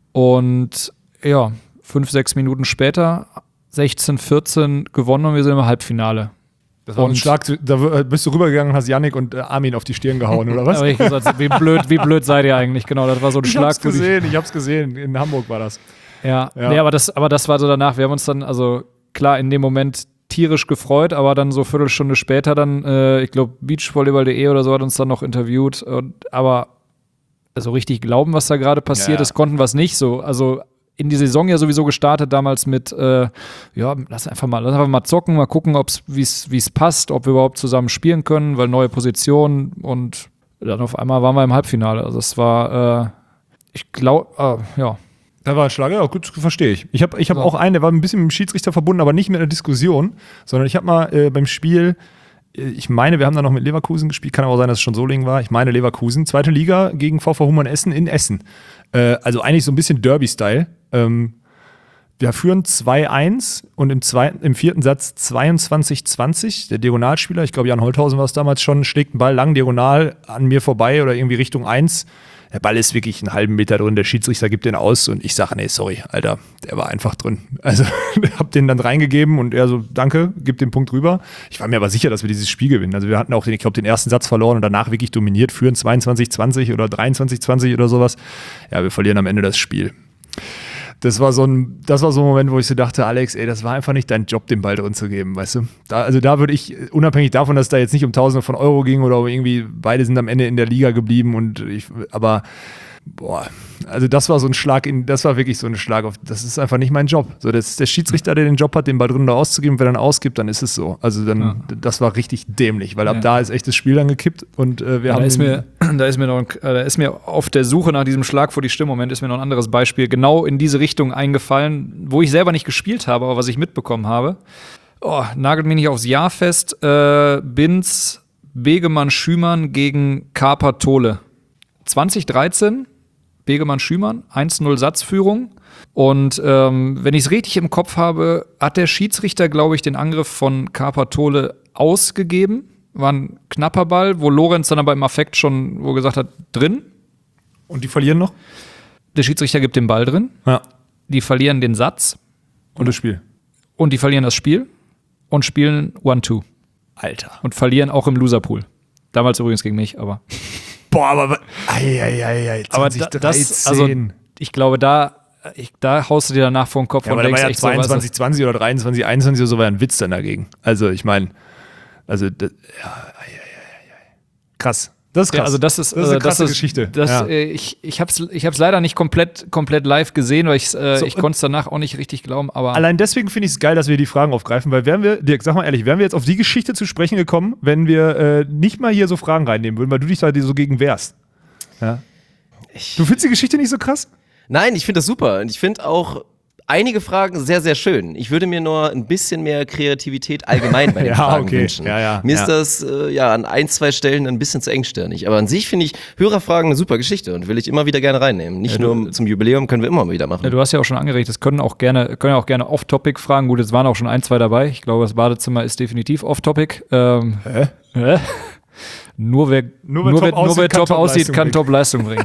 Und ja, fünf, sechs Minuten später, sechzehn vierzehn gewonnen und wir sind im Halbfinale. Das war ein und- Schlag, da bist du rübergegangen und hast Yannick und äh, Armin auf die Stirn gehauen, oder was? Aber ich gesagt, wie blöd, wie blöd seid ihr eigentlich? Genau, das war so ein Ich Schlag hab's für die. gesehen, ich hab's gesehen. In Hamburg war das. Ja, Ja. Nee, aber das, aber das war so danach. Wir haben uns dann, also klar, in dem Moment tierisch gefreut, aber dann so Viertelstunde später dann, äh, ich glaube, beachvolleyball punkt de oder so hat uns dann noch interviewt. Und, aber so richtig glauben, was da gerade passiert Ja. ist, konnten wir es nicht so. Also in die Saison ja sowieso gestartet damals mit, äh, ja, lass einfach mal, lass einfach mal zocken, mal gucken, ob's, wie's, wie's passt, ob wir überhaupt zusammen spielen können, weil neue Positionen und dann auf einmal waren wir im Halbfinale. Also es war, äh, ich glaube, äh, ja. Da war ein Schlag, ja, gut, verstehe ich. Ich habe ich hab So. auch einen, der war ein bisschen mit dem Schiedsrichter verbunden, aber nicht mit einer Diskussion, sondern ich habe mal äh, beim Spiel, äh, ich meine, wir haben da noch mit Leverkusen gespielt, kann aber auch sein, dass es schon Solingen war. Ich meine Leverkusen, zweite Liga gegen VfL Hummern Essen in Essen. Äh, also eigentlich so ein bisschen Derby-Style. Ähm, wir führen zwei eins und im, zweiten, im vierten Satz zweiundzwanzig zwanzig. Der Diagonalspieler, ich glaube Jan Holthausen war es damals schon, schlägt einen Ball lang diagonal an mir vorbei oder irgendwie Richtung eins. Der Ball ist wirklich einen halben Meter drin, der Schiedsrichter gibt den aus und ich sage, nee, sorry, Alter, der war einfach drin. Also, hab den dann reingegeben und er so, danke, gib den Punkt rüber. Ich war mir aber sicher, dass wir dieses Spiel gewinnen. Also wir hatten auch, den, ich glaube, den ersten Satz verloren und danach wirklich dominiert, führen zweiundzwanzig zwanzig oder dreiundzwanzig zwanzig oder sowas. Ja, wir verlieren am Ende das Spiel. Das war so ein, das war so ein Moment, wo ich so dachte, Alex, ey, das war einfach nicht dein Job, den Ball drin zu geben, weißt du? Da, also da würde ich, unabhängig davon, dass es da jetzt nicht um Tausende von Euro ging oder irgendwie, beide sind am Ende in der Liga geblieben und ich, aber boah, also das war so ein Schlag in, das war wirklich so ein Schlag auf, das ist einfach nicht mein Job. So, das ist der Schiedsrichter, der den Job hat, den Ball drin da auszugeben, wenn er ihn ausgibt, dann ist es so. Also dann, ja. das war richtig dämlich, weil ab ja. da ist echt das Spiel dann gekippt und äh, wir ja, haben da ist mir, da ist mir noch, da ist mir auf der Suche nach diesem Schlag vor die Stirn-Moment ist mir noch ein anderes Beispiel genau in diese Richtung eingefallen, wo ich selber nicht gespielt habe, aber was ich mitbekommen habe. Oh, nagelt mich nicht aufs Jahr fest. Äh, Binz, Begemann, Schümann gegen Kaper Tole. zwanzig dreizehn, Begemann, Schümann, eins null Satzführung. Und ähm, wenn ich es richtig im Kopf habe, hat der Schiedsrichter, glaube ich, den Angriff von Kaper Tole ausgegeben. War ein knapper Ball, wo Lorenz dann aber im Affekt schon wo gesagt hat, drin. Und die verlieren noch? Der Schiedsrichter gibt den Ball drin. Ja. Die verlieren den Satz. Und das Spiel. Und die verlieren das Spiel und spielen one two. Alter. Und verlieren auch im Loserpool. Damals übrigens gegen mich, aber Boah, aber ei, ei, ei, ei, aber da, das, also ich glaube, da, ich, da haust du dir danach vor den Kopf ja, und aber denkst da war ja echt zweiundzwanzig so, zwanzig oder dreiundzwanzig einundzwanzig oder so war ja ein Witz dann dagegen. Also ich meine, also das, ja, ei, ei, ei, ei. Krass. Das ist krass. Ja, also das ist, das ist eine krasse das ist, Geschichte. Das, ja. äh, ich ich habe es ich hab's leider nicht komplett, komplett live gesehen, weil ich, äh, so, ich konnte es danach auch nicht richtig glauben. Aber allein deswegen finde ich es geil, dass wir die Fragen aufgreifen, weil wären wir, Dirk, sag mal ehrlich, wären wir jetzt auf die Geschichte zu sprechen gekommen, wenn wir äh, nicht mal hier so Fragen reinnehmen würden, weil du dich da so gegen wehrst. Ja. Ich du findest die Geschichte nicht so krass? Nein, ich finde das super. Und ich finde auch einige Fragen sehr, sehr schön. Ich würde mir nur ein bisschen mehr Kreativität allgemein bei den ja, Fragen okay. wünschen. Ja, ja, mir ja. ist das äh, ja an ein, zwei Stellen ein bisschen zu engstirnig. Aber an sich finde ich Hörerfragen eine super Geschichte und will ich immer wieder gerne reinnehmen. Nicht ja, du, nur zum Jubiläum, können wir immer mal wieder machen. Ja, du hast ja auch schon angeregt, es können auch gerne, können auch gerne Off-Topic-Fragen. Gut, jetzt waren auch schon ein, zwei dabei. Ich glaube, das Badezimmer ist definitiv Off-Topic. Ähm, Hä? Hä? Nur wer, nur wer nur top, wer, aussieht, nur wer kann top top aussieht, kann Top-Leistung bringen.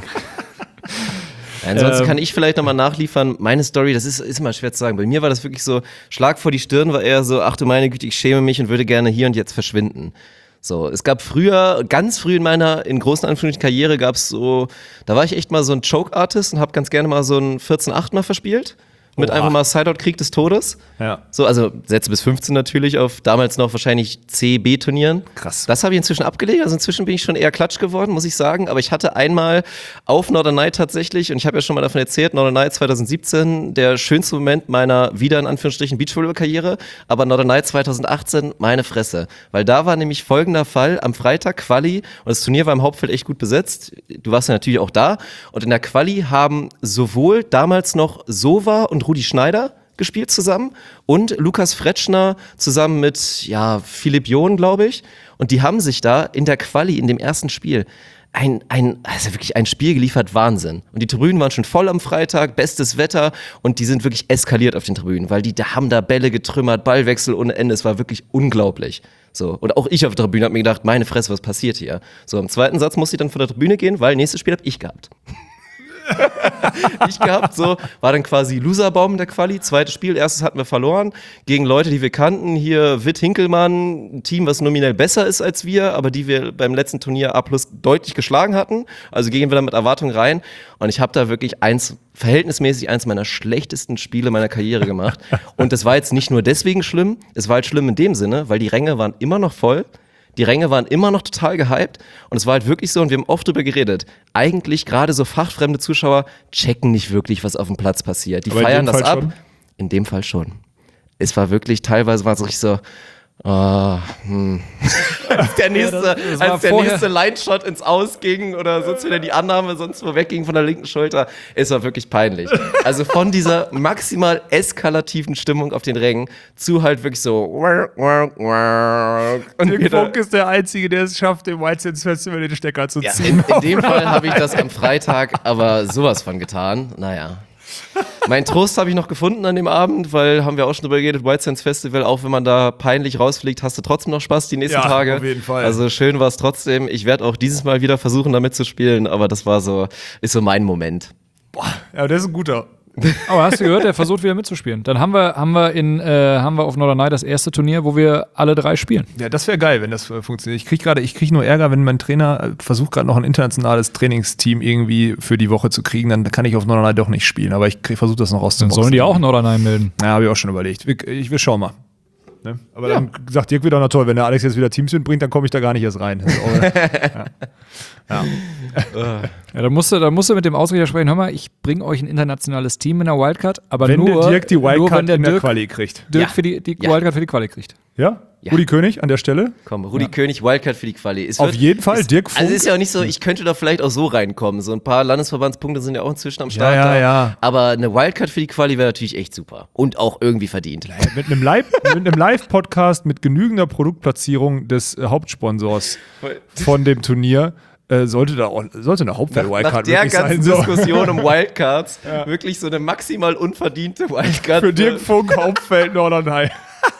Ansonsten ähm, kann ich vielleicht nochmal nachliefern, meine Story, das ist, ist immer schwer zu sagen. Bei mir war das wirklich so, Schlag vor die Stirn war eher so, ach du meine Güte, ich schäme mich und würde gerne hier und jetzt verschwinden. So, es gab früher, ganz früh in meiner, in großen Anführungsstrichen Karriere gab es so, da war ich echt mal so ein Choke-Artist und habe ganz gerne mal so ein vierzehn acht mal verspielt. Mit Oha. einfach mal Sideout-Krieg des Todes. Ja. So, also Sätze bis fünfzehn natürlich auf damals noch wahrscheinlich C B Turnieren. Krass. Das habe ich inzwischen abgelegt. Also inzwischen bin ich schon eher klatsch geworden, muss ich sagen. Aber ich hatte einmal auf Norderney tatsächlich, und ich habe ja schon mal davon erzählt, Norderney zwanzig siebzehn, der schönste Moment meiner wieder in Anführungsstrichen Beachvolleyball-Karriere. Aber Norderney zwanzig achtzehn, meine Fresse. Weil da war nämlich folgender Fall am Freitag Quali und das Turnier war im Hauptfeld echt gut besetzt. Du warst ja natürlich auch da. Und in der Quali haben sowohl damals noch Sova und Rudi Schneider gespielt zusammen und Lukas Fretschner zusammen mit, ja, Philipp John, glaube ich. Und die haben sich da in der Quali, in dem ersten Spiel, ein, ein, also wirklich ein Spiel geliefert, Wahnsinn. Und die Tribünen waren schon voll am Freitag, bestes Wetter und die sind wirklich eskaliert auf den Tribünen, weil die da haben da Bälle getrümmert, Ballwechsel ohne Ende, es war wirklich unglaublich. So. Und auch ich auf der Tribüne habe mir gedacht, meine Fresse, was passiert hier? So, im zweiten Satz musste ich dann von der Tribüne gehen, weil nächstes Spiel habe ich gehabt. ich gehabt, so, war dann quasi Loserbaum in der Quali, zweites Spiel, erstes hatten wir verloren, gegen Leute, die wir kannten, hier Witt Hinkelmann, ein Team, was nominell besser ist als wir, aber die wir beim letzten Turnier A plus deutlich geschlagen hatten, also gehen wir da mit Erwartung rein und ich habe da wirklich eins, verhältnismäßig eins meiner schlechtesten Spiele meiner Karriere gemacht und das war jetzt nicht nur deswegen schlimm, es war halt schlimm in dem Sinne, weil die Ränge waren immer noch voll. Die Ränge waren immer noch total gehypt und es war halt wirklich so, und wir haben oft drüber geredet, eigentlich gerade so fachfremde Zuschauer checken nicht wirklich, was auf dem Platz passiert. Die Aber feiern das Fall ab. Schon? In dem Fall schon. Es war wirklich, teilweise war es richtig so, oh, hm. als der nächste, ja, das, das als der vorher. nächste Line-Shot ins Aus ging oder sonst wieder die Annahme sonst wo wegging von der linken Schulter, es war wirklich peinlich. Also von dieser maximal eskalativen Stimmung auf den Rängen zu halt wirklich so und Dirk Funk ist der Einzige, der es schafft, dem White Sands Festival den Stecker zu ja, ziehen. in, in dem Fall habe ich das am Freitag aber sowas von getan. Naja. Mein Trost habe ich noch gefunden an dem Abend, weil haben wir auch schon drüber geredet, White Sands Festival, auch wenn man da peinlich rausfliegt, hast du trotzdem noch Spaß die nächsten ja, Tage. Auf jeden Fall. Also schön war es trotzdem. Ich werde auch dieses Mal wieder versuchen, damit zu spielen, aber das war so, ist so mein Moment. Boah, ja, der ist ein guter. Aber hast du gehört, der versucht wieder mitzuspielen. Dann haben wir, haben wir, in, äh, haben wir auf Norderney das erste Turnier, wo wir alle drei spielen. Ja, das wäre geil, wenn das äh, funktioniert. Ich kriege gerade, ich kriege nur Ärger, wenn mein Trainer äh, versucht gerade noch ein internationales Trainingsteam irgendwie für die Woche zu kriegen, dann kann ich auf Norderney doch nicht spielen. Aber ich versuche das noch Dann rauszuboxen. sollen die auch Norderney melden. Ja, habe ich auch schon überlegt. Ich, ich will schauen mal. Ne? Aber Ja. dann sagt Dirk wieder, na toll, wenn der Alex jetzt wieder Teams mitbringt, dann komme ich da gar nicht erst rein. Das ist auch, ja. Ja. Ja, da musst du, da musst du mit dem Ausrichter sprechen, hör mal, ich bringe euch ein internationales Team in der Wildcard, aber Wenn nur, der Dirk die nur wenn Wildcard der in der Dirk, Quali kriegt. Dirk Ja. für die, die Ja. Wildcard für die Quali kriegt. Ja? Ja. Rudi König an der Stelle? Komm, Rudi ja. König, Wildcard für die Quali. Es Auf wird, jeden Fall, ist, Dirk Funk. Also es ist ja auch nicht so, ich könnte da vielleicht auch so reinkommen. So ein paar Landesverbandspunkte sind ja auch inzwischen am Start. Ja, ja, da. ja. Aber eine Wildcard für die Quali wäre natürlich echt super. Und auch irgendwie verdient. Mit einem Live, mit einem Live-Podcast mit genügender Produktplatzierung des äh, Hauptsponsors von dem Turnier äh, sollte da auch, sollte eine Nach, nach Hauptwelt-Wildcard der wirklich ganzen sein. So. Diskussion um Wildcards wirklich so eine maximal unverdiente Wildcard. Für Dirk Funk, Hauptfeld, Norderney.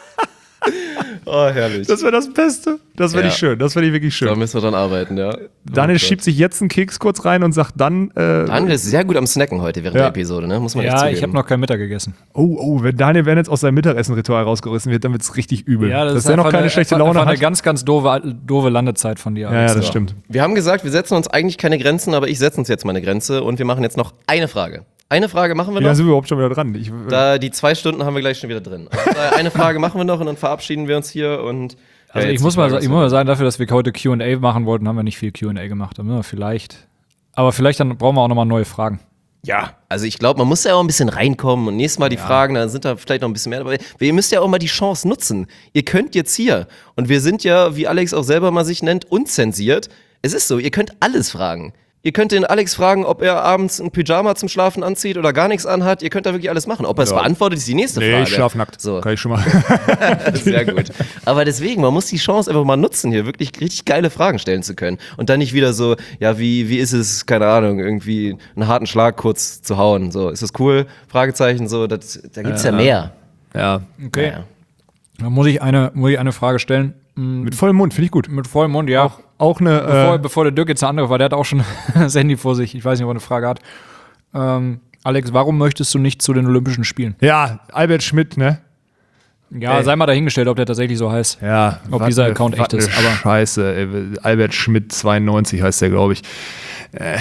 Oh, herrlich. Das wäre das Beste. Das wäre Ja. nicht schön. Das wäre wirklich schön. Da müssen wir dran arbeiten, ja. Daniel Oh schiebt sich jetzt einen Keks kurz rein und sagt dann, äh, Daniel ist sehr gut am Snacken heute während Ja. der Episode, ne? Muss man echt Ja, zugeben. ich habe noch kein Mittag gegessen. oh, oh, wenn Daniel wenn jetzt aus seinem Mittagessen-Ritual rausgerissen wird, dann wird es richtig übel. Dass der noch einfach keine eine, schlechte einfach Laune eine hat. ganz, ganz doofe, doofe Landezeit von dir. Ja, ja, Alex. das stimmt. Wir haben gesagt, wir setzen uns eigentlich keine Grenzen, aber ich setze uns jetzt mal eine Grenze und wir machen jetzt noch eine Frage. Eine Frage machen wir Wie lange noch. sind wir überhaupt schon wieder dran? Ich, Da die zwei Stunden haben wir gleich schon wieder drin. Also da eine Frage machen wir noch und dann verabschieden wir uns hier und. Also ja, ich jetzt muss, die mal, Frage, ich was muss wir- mal sagen, dafür, dass wir heute Q und A machen wollten, haben wir nicht viel Q und A gemacht. Da müssen wir vielleicht. Aber vielleicht dann brauchen wir auch nochmal neue Fragen. Ja, also ich glaube, man muss ja auch ein bisschen reinkommen und nächstes Mal die Fragen, dann sind da vielleicht noch ein bisschen mehr dabei. Ihr müsst ja auch mal die Chance nutzen. Ihr könnt jetzt hier, und wir sind ja, wie Alex auch selber mal sich nennt, unzensiert. Es ist so, ihr könnt alles fragen. Ihr könnt den Alex fragen, ob er abends ein Pyjama zum Schlafen anzieht oder gar nichts anhat. Ihr könnt da wirklich alles machen. Ob er es Ja. beantwortet, ist die nächste nee, Frage. ich schlaf nackt. So. Kann ich schon mal. Sehr gut. Aber deswegen, man muss die Chance einfach mal nutzen, hier wirklich richtig geile Fragen stellen zu können. Und dann nicht wieder so, ja, wie, wie ist es, keine Ahnung, irgendwie einen harten Schlag kurz zu hauen. So, ist das cool? Fragezeichen, so, das, da gibt's ja, mehr. Ja. Okay. Ja. Dann muss ich eine, muss ich eine Frage stellen. Mit vollem Mund, finde ich gut. Mit vollem Mund, ja. Auch, auch eine. Bevor, Äh, bevor der Dirk jetzt eine andere war, der hat auch schon das Handy vor sich. Ich weiß nicht, ob er eine Frage hat. Ähm, Alex, warum möchtest du nicht zu den Olympischen Spielen? ja, Albert Schmidt, ne? Ja, Ey. sei mal dahingestellt, ob der tatsächlich so heißt. Ja. Ob wat dieser ne- Account wat echt ist, ne aber- Scheiße, ey. Albert Schmidt zweiundneunzig heißt der, glaube ich. Äh.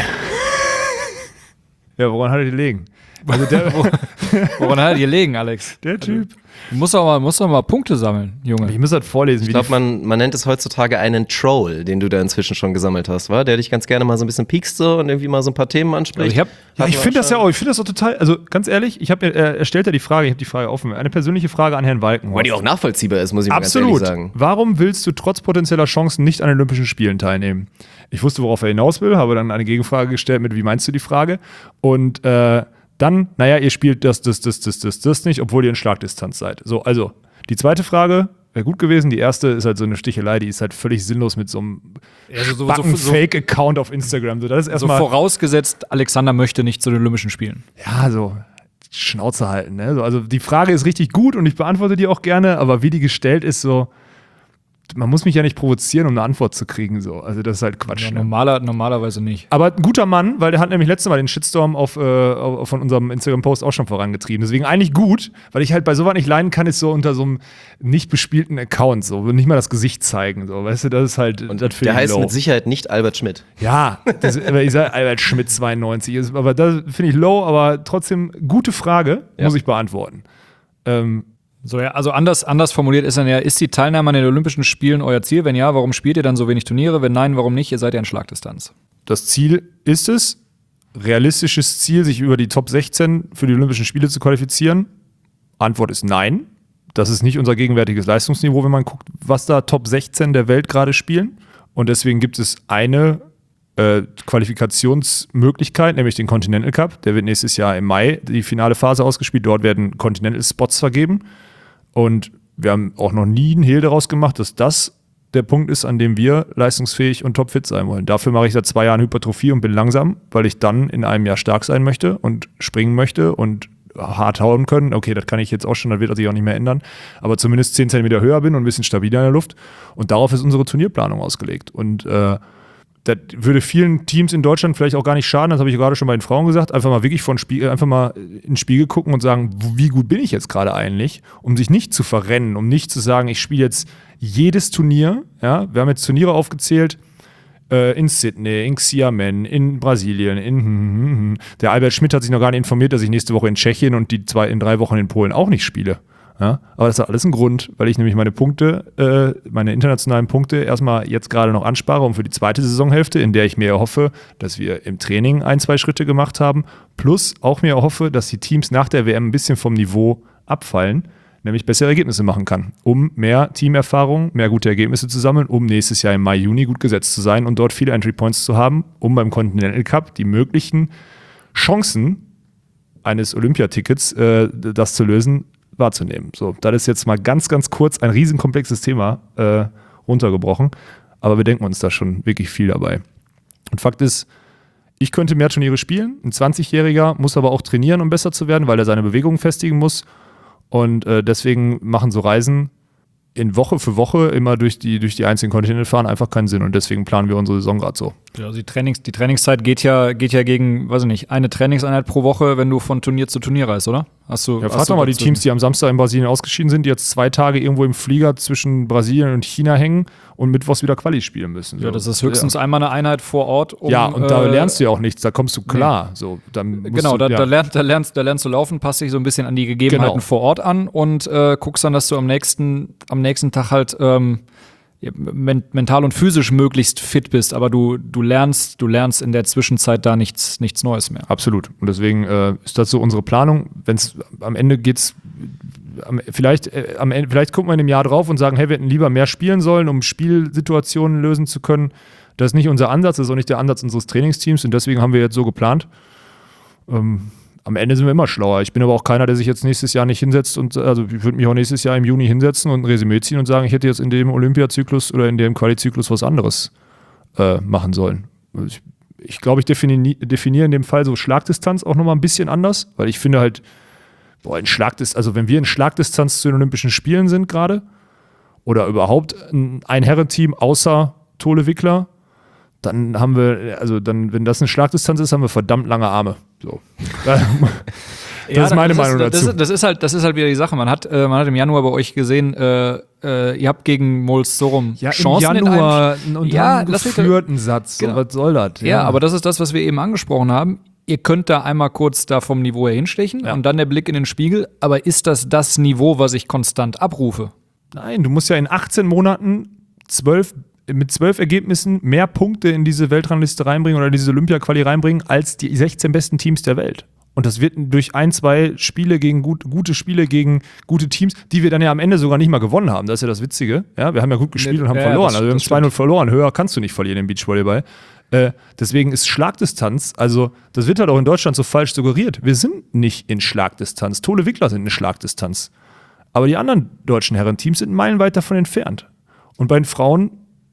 Ja, woran hat er die liegen? Also der, Woran hat er dir gelegen, Alex? der Typ. Du musst doch mal, musst doch mal Punkte sammeln, Junge. Ich muss das vorlesen. Ich wie glaube, die- man, man nennt es heutzutage einen Troll, den du da inzwischen schon gesammelt hast, wa? Der dich ganz gerne mal so ein bisschen piekst so und irgendwie mal so ein paar Themen anspricht. Also ich hab- Ja, Hat ich man finde das ja schon- auch, ich finde das auch total, also ganz ehrlich, ich habe, er, er stellt ja die Frage, ich habe die Frage offen, eine persönliche Frage an Herrn Walkenhorst. Weil die auch nachvollziehbar ist, muss ich mal ganz Absolut. ehrlich sagen. Warum willst du trotz potenzieller Chancen nicht an den Olympischen Spielen teilnehmen? Ich wusste, worauf er hinaus will, habe dann eine Gegenfrage gestellt mit, wie meinst du die Frage? Und äh, dann, naja, ihr spielt das, das, das, das, das, das nicht, obwohl ihr in Schlagdistanz seid. So, also, die zweite Frage wäre gut gewesen. Die erste ist halt so eine Stichelei, die ist halt völlig sinnlos mit so einem Also so, Backen so, so, Fake-Account auf Instagram. So, das ist so erstmal. vorausgesetzt, Alexander möchte nicht zu den Olympischen Spielen. Ja, so Schnauze halten. Ne? So, also die Frage ist richtig gut und ich beantworte die auch gerne, aber wie die gestellt ist, so, man muss mich ja nicht provozieren, um eine Antwort zu kriegen. So. Also das ist halt Quatsch. Ja, ne? normaler, normalerweise nicht. Aber ein guter Mann, weil der hat nämlich letztes Mal den Shitstorm auf, äh, auf, von unserem Instagram-Post auch schon vorangetrieben. Deswegen eigentlich gut, weil ich halt bei sowas nicht leiden kann, ist so unter so einem nicht bespielten Account, so nicht mal das Gesicht zeigen. So. Weißt du, das ist halt. Und das finde der ich heißt low. mit Sicherheit nicht Albert Schmidt. Ja, das, aber ich sage Albert Schmidt zweiundneunzig. Ist, aber das finde ich low, aber trotzdem gute Frage, Ja. muss ich beantworten. Ähm, So, ja, also anders, anders formuliert ist dann ja, ist die Teilnahme an den Olympischen Spielen euer Ziel? Wenn ja, warum spielt ihr dann so wenig Turniere? Wenn nein, warum nicht? Ihr seid ja in Schlagdistanz. Das Ziel ist es, realistisches Ziel, sich über die Top sechzehn für die Olympischen Spiele zu qualifizieren? Antwort ist nein. Das ist nicht unser gegenwärtiges Leistungsniveau, wenn man guckt, was da Top sechzehn der Welt gerade spielen. Und deswegen gibt es eine äh, Qualifikationsmöglichkeit, nämlich den Continental Cup. Der wird nächstes Jahr im Mai die finale Phase ausgespielt. Dort werden Continental Spots vergeben. Und wir haben auch noch nie einen Hehl daraus gemacht, dass das der Punkt ist, an dem wir leistungsfähig und topfit sein wollen. Dafür mache ich seit zwei Jahren Hypertrophie und bin langsam, weil ich dann in einem Jahr stark sein möchte und springen möchte und hart hauen können. Okay, das kann ich jetzt auch schon, das wird sich auch nicht mehr ändern. Aber zumindest zehn Zentimeter höher bin und ein bisschen stabiler in der Luft. Und darauf ist unsere Turnierplanung ausgelegt. Und äh, das würde vielen Teams in Deutschland vielleicht auch gar nicht schaden, das habe ich gerade schon bei den Frauen gesagt, einfach mal wirklich von Spiegel, einfach mal in den Spiegel gucken und sagen, wie gut bin ich jetzt gerade eigentlich, um sich nicht zu verrennen, um nicht zu sagen, ich spiele jetzt jedes Turnier, ja, wir haben jetzt Turniere aufgezählt, äh, in Sydney, in Xiamen, in Brasilien, in hm, hm, hm. Der Albert Schmidt hat sich noch gar nicht informiert, dass ich nächste Woche in Tschechien und die zwei in drei Wochen in Polen auch nicht spiele. Ja, aber das hat alles einen Grund, weil ich nämlich meine Punkte, äh, meine internationalen Punkte erstmal jetzt gerade noch anspare, um für die zweite Saisonhälfte, in der ich mir erhoffe, dass wir im Training ein, zwei Schritte gemacht haben, plus auch mir erhoffe, dass die Teams nach der W M ein bisschen vom Niveau abfallen, nämlich bessere Ergebnisse machen kann, um mehr Teamerfahrung, mehr gute Ergebnisse zu sammeln, um nächstes Jahr im Mai, Juni gut gesetzt zu sein und dort viele Entry Points zu haben, um beim Continental Cup die möglichen Chancen eines Olympiatickets, äh, das zu lösen, wahrzunehmen. So, das ist jetzt mal ganz, ganz kurz ein riesenkomplexes Thema äh, runtergebrochen, aber wir denken uns da schon wirklich viel dabei. Und Fakt ist, ich könnte mehr Turniere spielen, ein zwanzigjähriger muss aber auch trainieren, um besser zu werden, weil er seine Bewegungen festigen muss und äh, deswegen machen so Reisen in Woche für Woche immer durch die, durch die einzelnen Kontinente fahren einfach keinen Sinn und deswegen planen wir unsere Saison gerade so. Ja, also die, Trainings, die Trainingszeit geht ja, geht ja gegen, weiß ich nicht, eine Trainingseinheit pro Woche, wenn du von Turnier zu Turnier reist, oder? Hast du, ja, frag doch mal die Teams, die am Samstag in Brasilien ausgeschieden sind, die jetzt zwei Tage irgendwo im Flieger zwischen Brasilien und China hängen und mittwochs wieder Quali spielen müssen. So. Ja, das ist höchstens ja. einmal eine Einheit vor Ort. Um, ja, und da äh, lernst du ja auch nichts, da kommst du klar. Nee. So, dann genau, du, da, ja. da, lernst, da, lernst, da lernst du laufen, passt dich so ein bisschen an die Gegebenheiten genau. vor Ort an und äh, guckst dann, dass du am nächsten, am nächsten Tag halt ähm, mental und physisch möglichst fit bist, aber du, du lernst, du lernst in der Zwischenzeit da nichts, nichts Neues mehr. Absolut. Und deswegen äh, ist das so unsere Planung. Wenn es am Ende geht's, am, vielleicht, äh, am Ende, vielleicht gucken wir in einem Jahr drauf und sagen, hey, wir hätten lieber mehr spielen sollen, um Spielsituationen lösen zu können. Das ist nicht unser Ansatz, das ist auch nicht der Ansatz unseres Trainingsteams und deswegen haben wir jetzt so geplant. Ähm, Am Ende sind wir immer schlauer. Ich bin aber auch keiner, der sich jetzt nächstes Jahr nicht hinsetzt und, also ich würde mich auch nächstes Jahr im Juni hinsetzen und ein Resümee ziehen und sagen, ich hätte jetzt in dem Olympiazyklus oder in dem Quali-Zyklus was anderes äh, machen sollen. Ich, ich glaube, ich defini- definiere in dem Fall so Schlagdistanz auch nochmal ein bisschen anders, weil ich finde halt, boah, in Schlagdistanz, also wenn wir in Schlagdistanz zu den Olympischen Spielen sind gerade oder überhaupt ein, ein Herrenteam außer Tole Wickler, dann haben wir, also dann, wenn das eine Schlagdistanz ist, haben wir verdammt lange Arme. So. Das ja, ist meine das Meinung ist, das dazu. Ist, das, ist halt, das ist halt wieder die Sache. Man hat, äh, man hat im Januar bei euch gesehen, äh, äh, ihr habt gegen Mols Sorum ja, Chancen im Januar in einem, und ja, einen geführten Satz. Genau. So, was soll das? Ja. ja, aber das ist das, was wir eben angesprochen haben. Ihr könnt da einmal kurz da vom Niveau her hinstechen ja. und dann der Blick in den Spiegel. Aber ist das das Niveau, was ich konstant abrufe? Nein, du musst ja in achtzehn Monaten zwölf mit zwölf Ergebnissen mehr Punkte in diese Weltrangliste reinbringen oder diese Olympia-Quali reinbringen als die sechzehn besten Teams der Welt. Und das wird durch ein, zwei Spiele gegen gut, gute Spiele gegen gute Teams, die wir dann ja am Ende sogar nicht mal gewonnen haben. Das ist ja das Witzige. Ja, wir haben ja gut gespielt und haben ja, verloren. Das, also wir haben zwei null verloren. Höher kannst du nicht verlieren im Beachvolleyball. Äh, deswegen ist Schlagdistanz, also das wird halt auch in Deutschland so falsch suggeriert. Wir sind nicht in Schlagdistanz. Tole Wickler sind in Schlagdistanz. Aber die anderen deutschen Herrenteams sind meilenweit davon entfernt. Und bei den Frauen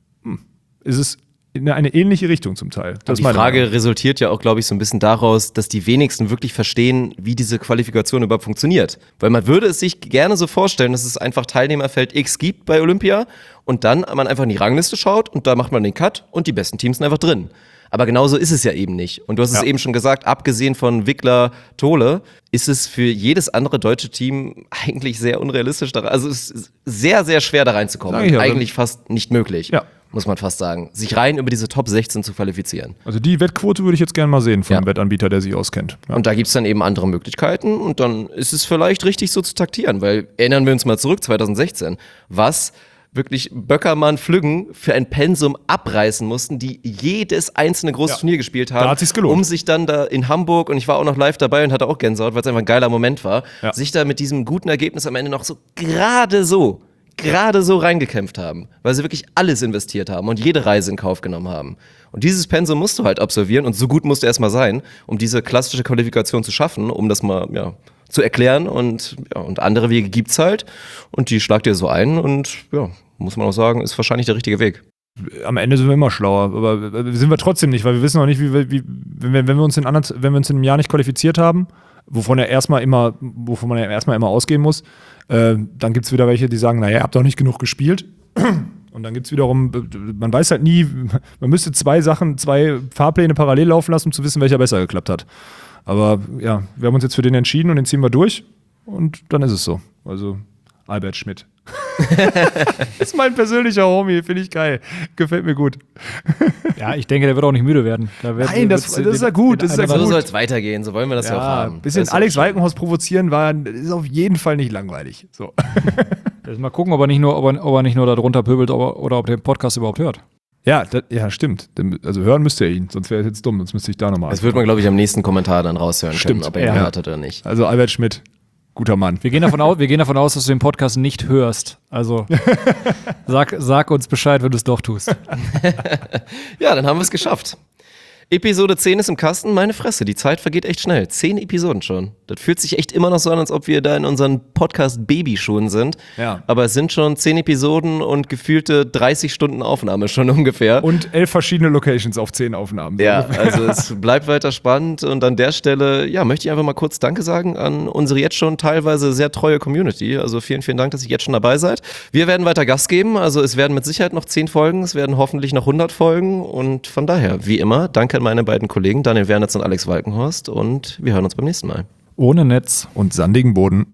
ist es in eine ähnliche Richtung zum Teil. Das die Frage Meinung. resultiert ja auch, glaube ich, so ein bisschen daraus, dass die wenigsten wirklich verstehen, wie diese Qualifikation überhaupt funktioniert. Weil man würde es sich gerne so vorstellen, dass es einfach Teilnehmerfeld X gibt bei Olympia und dann man einfach in die Rangliste schaut und da macht man den Cut und die besten Teams sind einfach drin. Aber genauso ist es ja eben nicht. Und du hast ja. es eben schon gesagt, abgesehen von Wickler, Tole, ist es für jedes andere deutsche Team eigentlich sehr unrealistisch. Da, also es ist sehr, sehr schwer da reinzukommen. Ja, eigentlich fast nicht möglich. Ja. Muss man fast sagen, sich rein über diese Top sechzehn zu qualifizieren. Also die Wettquote würde ich jetzt gerne mal sehen von ja. einem Wettanbieter, der sich auskennt. Ja. Und da gibt es dann eben andere Möglichkeiten und dann ist es vielleicht richtig so zu taktieren, weil erinnern wir uns mal zurück, zwanzig sechzehn, was wirklich Böckermann, Flüggen für ein Pensum abreißen mussten, die jedes einzelne große ja. Turnier gespielt haben, da hat sich's gelohnt. Um sich dann da in Hamburg, und ich war auch noch live dabei und hatte auch Gänsehaut, weil es einfach ein geiler Moment war, ja. sich da mit diesem guten Ergebnis am Ende noch so gerade so gerade so reingekämpft haben, weil sie wirklich alles investiert haben und jede Reise in Kauf genommen haben. Und dieses Pensum musst du halt absolvieren und so gut musst du erstmal sein, um diese klassische Qualifikation zu schaffen, um das mal ja, zu erklären und, ja, und andere Wege gibt's halt und die schlagt dir so ein und ja, muss man auch sagen, ist wahrscheinlich der richtige Weg. Am Ende sind wir immer schlauer, aber sind wir trotzdem nicht, weil wir wissen auch nicht, wie, wie wenn, wir, wenn wir uns in anderen, wenn wir uns in einem Jahr nicht qualifiziert haben, wovon er erstmal immer, wovon man ja erstmal immer ausgehen muss, äh, dann gibt es wieder welche, die sagen, naja, ihr habt doch nicht genug gespielt. Und dann gibt es wiederum, man weiß halt nie, man müsste zwei Sachen, zwei Fahrpläne parallel laufen lassen, um zu wissen, welcher besser geklappt hat. Aber ja, wir haben uns jetzt für den entschieden und den ziehen wir durch und dann ist es so. Also Albert Schmidt. Das ist mein persönlicher Homie, finde ich geil. Gefällt mir gut. Ja, ich denke, der wird auch nicht müde werden. Da wird, Nein, das, das ist ja gut. Das ist ja So gut. soll es weitergehen, so wollen wir das ja, ja auch haben. Ein bisschen Alex Walkenhorst provozieren war, ist auf jeden Fall nicht langweilig. So. Mal gucken, ob er nicht nur, ob er, ob er nicht nur da drunter pöbelt ob er, oder ob der Podcast überhaupt hört. Ja, das, ja, stimmt. Also hören müsste er ihn, sonst wäre er jetzt dumm, sonst müsste ich da nochmal. Das wird man, glaube ich, am nächsten Kommentar dann raushören stimmt. können, ob er ihn ja. gehört hat oder nicht. Also Albert Schmidt, guter Mann. Wir gehen davon aus, wir gehen davon aus, dass du den Podcast nicht hörst. Also sag, sag uns Bescheid, wenn du es doch tust. Ja, dann haben wir es geschafft. Episode zehn ist im Kasten, meine Fresse, die Zeit vergeht echt schnell. Zehn Episoden schon. Das fühlt sich echt immer noch so an, als ob wir da in unseren Podcast-Babyschuhen sind. Ja. Aber es sind schon zehn Episoden und gefühlte dreißig Stunden Aufnahme schon ungefähr. Und elf verschiedene Locations auf zehn Aufnahmen. Ja, also es bleibt weiter spannend und an der Stelle, ja, möchte ich einfach mal kurz Danke sagen an unsere jetzt schon teilweise sehr treue Community. Also vielen, vielen Dank, dass ihr jetzt schon dabei seid. Wir werden weiter Gas geben, also es werden mit Sicherheit noch zehn Folgen, es werden hoffentlich noch hundert Folgen und von daher, wie immer, danke an meine beiden Kollegen, Daniel Wernitz und Alex Walkenhorst und wir hören uns beim nächsten Mal. Ohne Netz. Und sandigen Boden.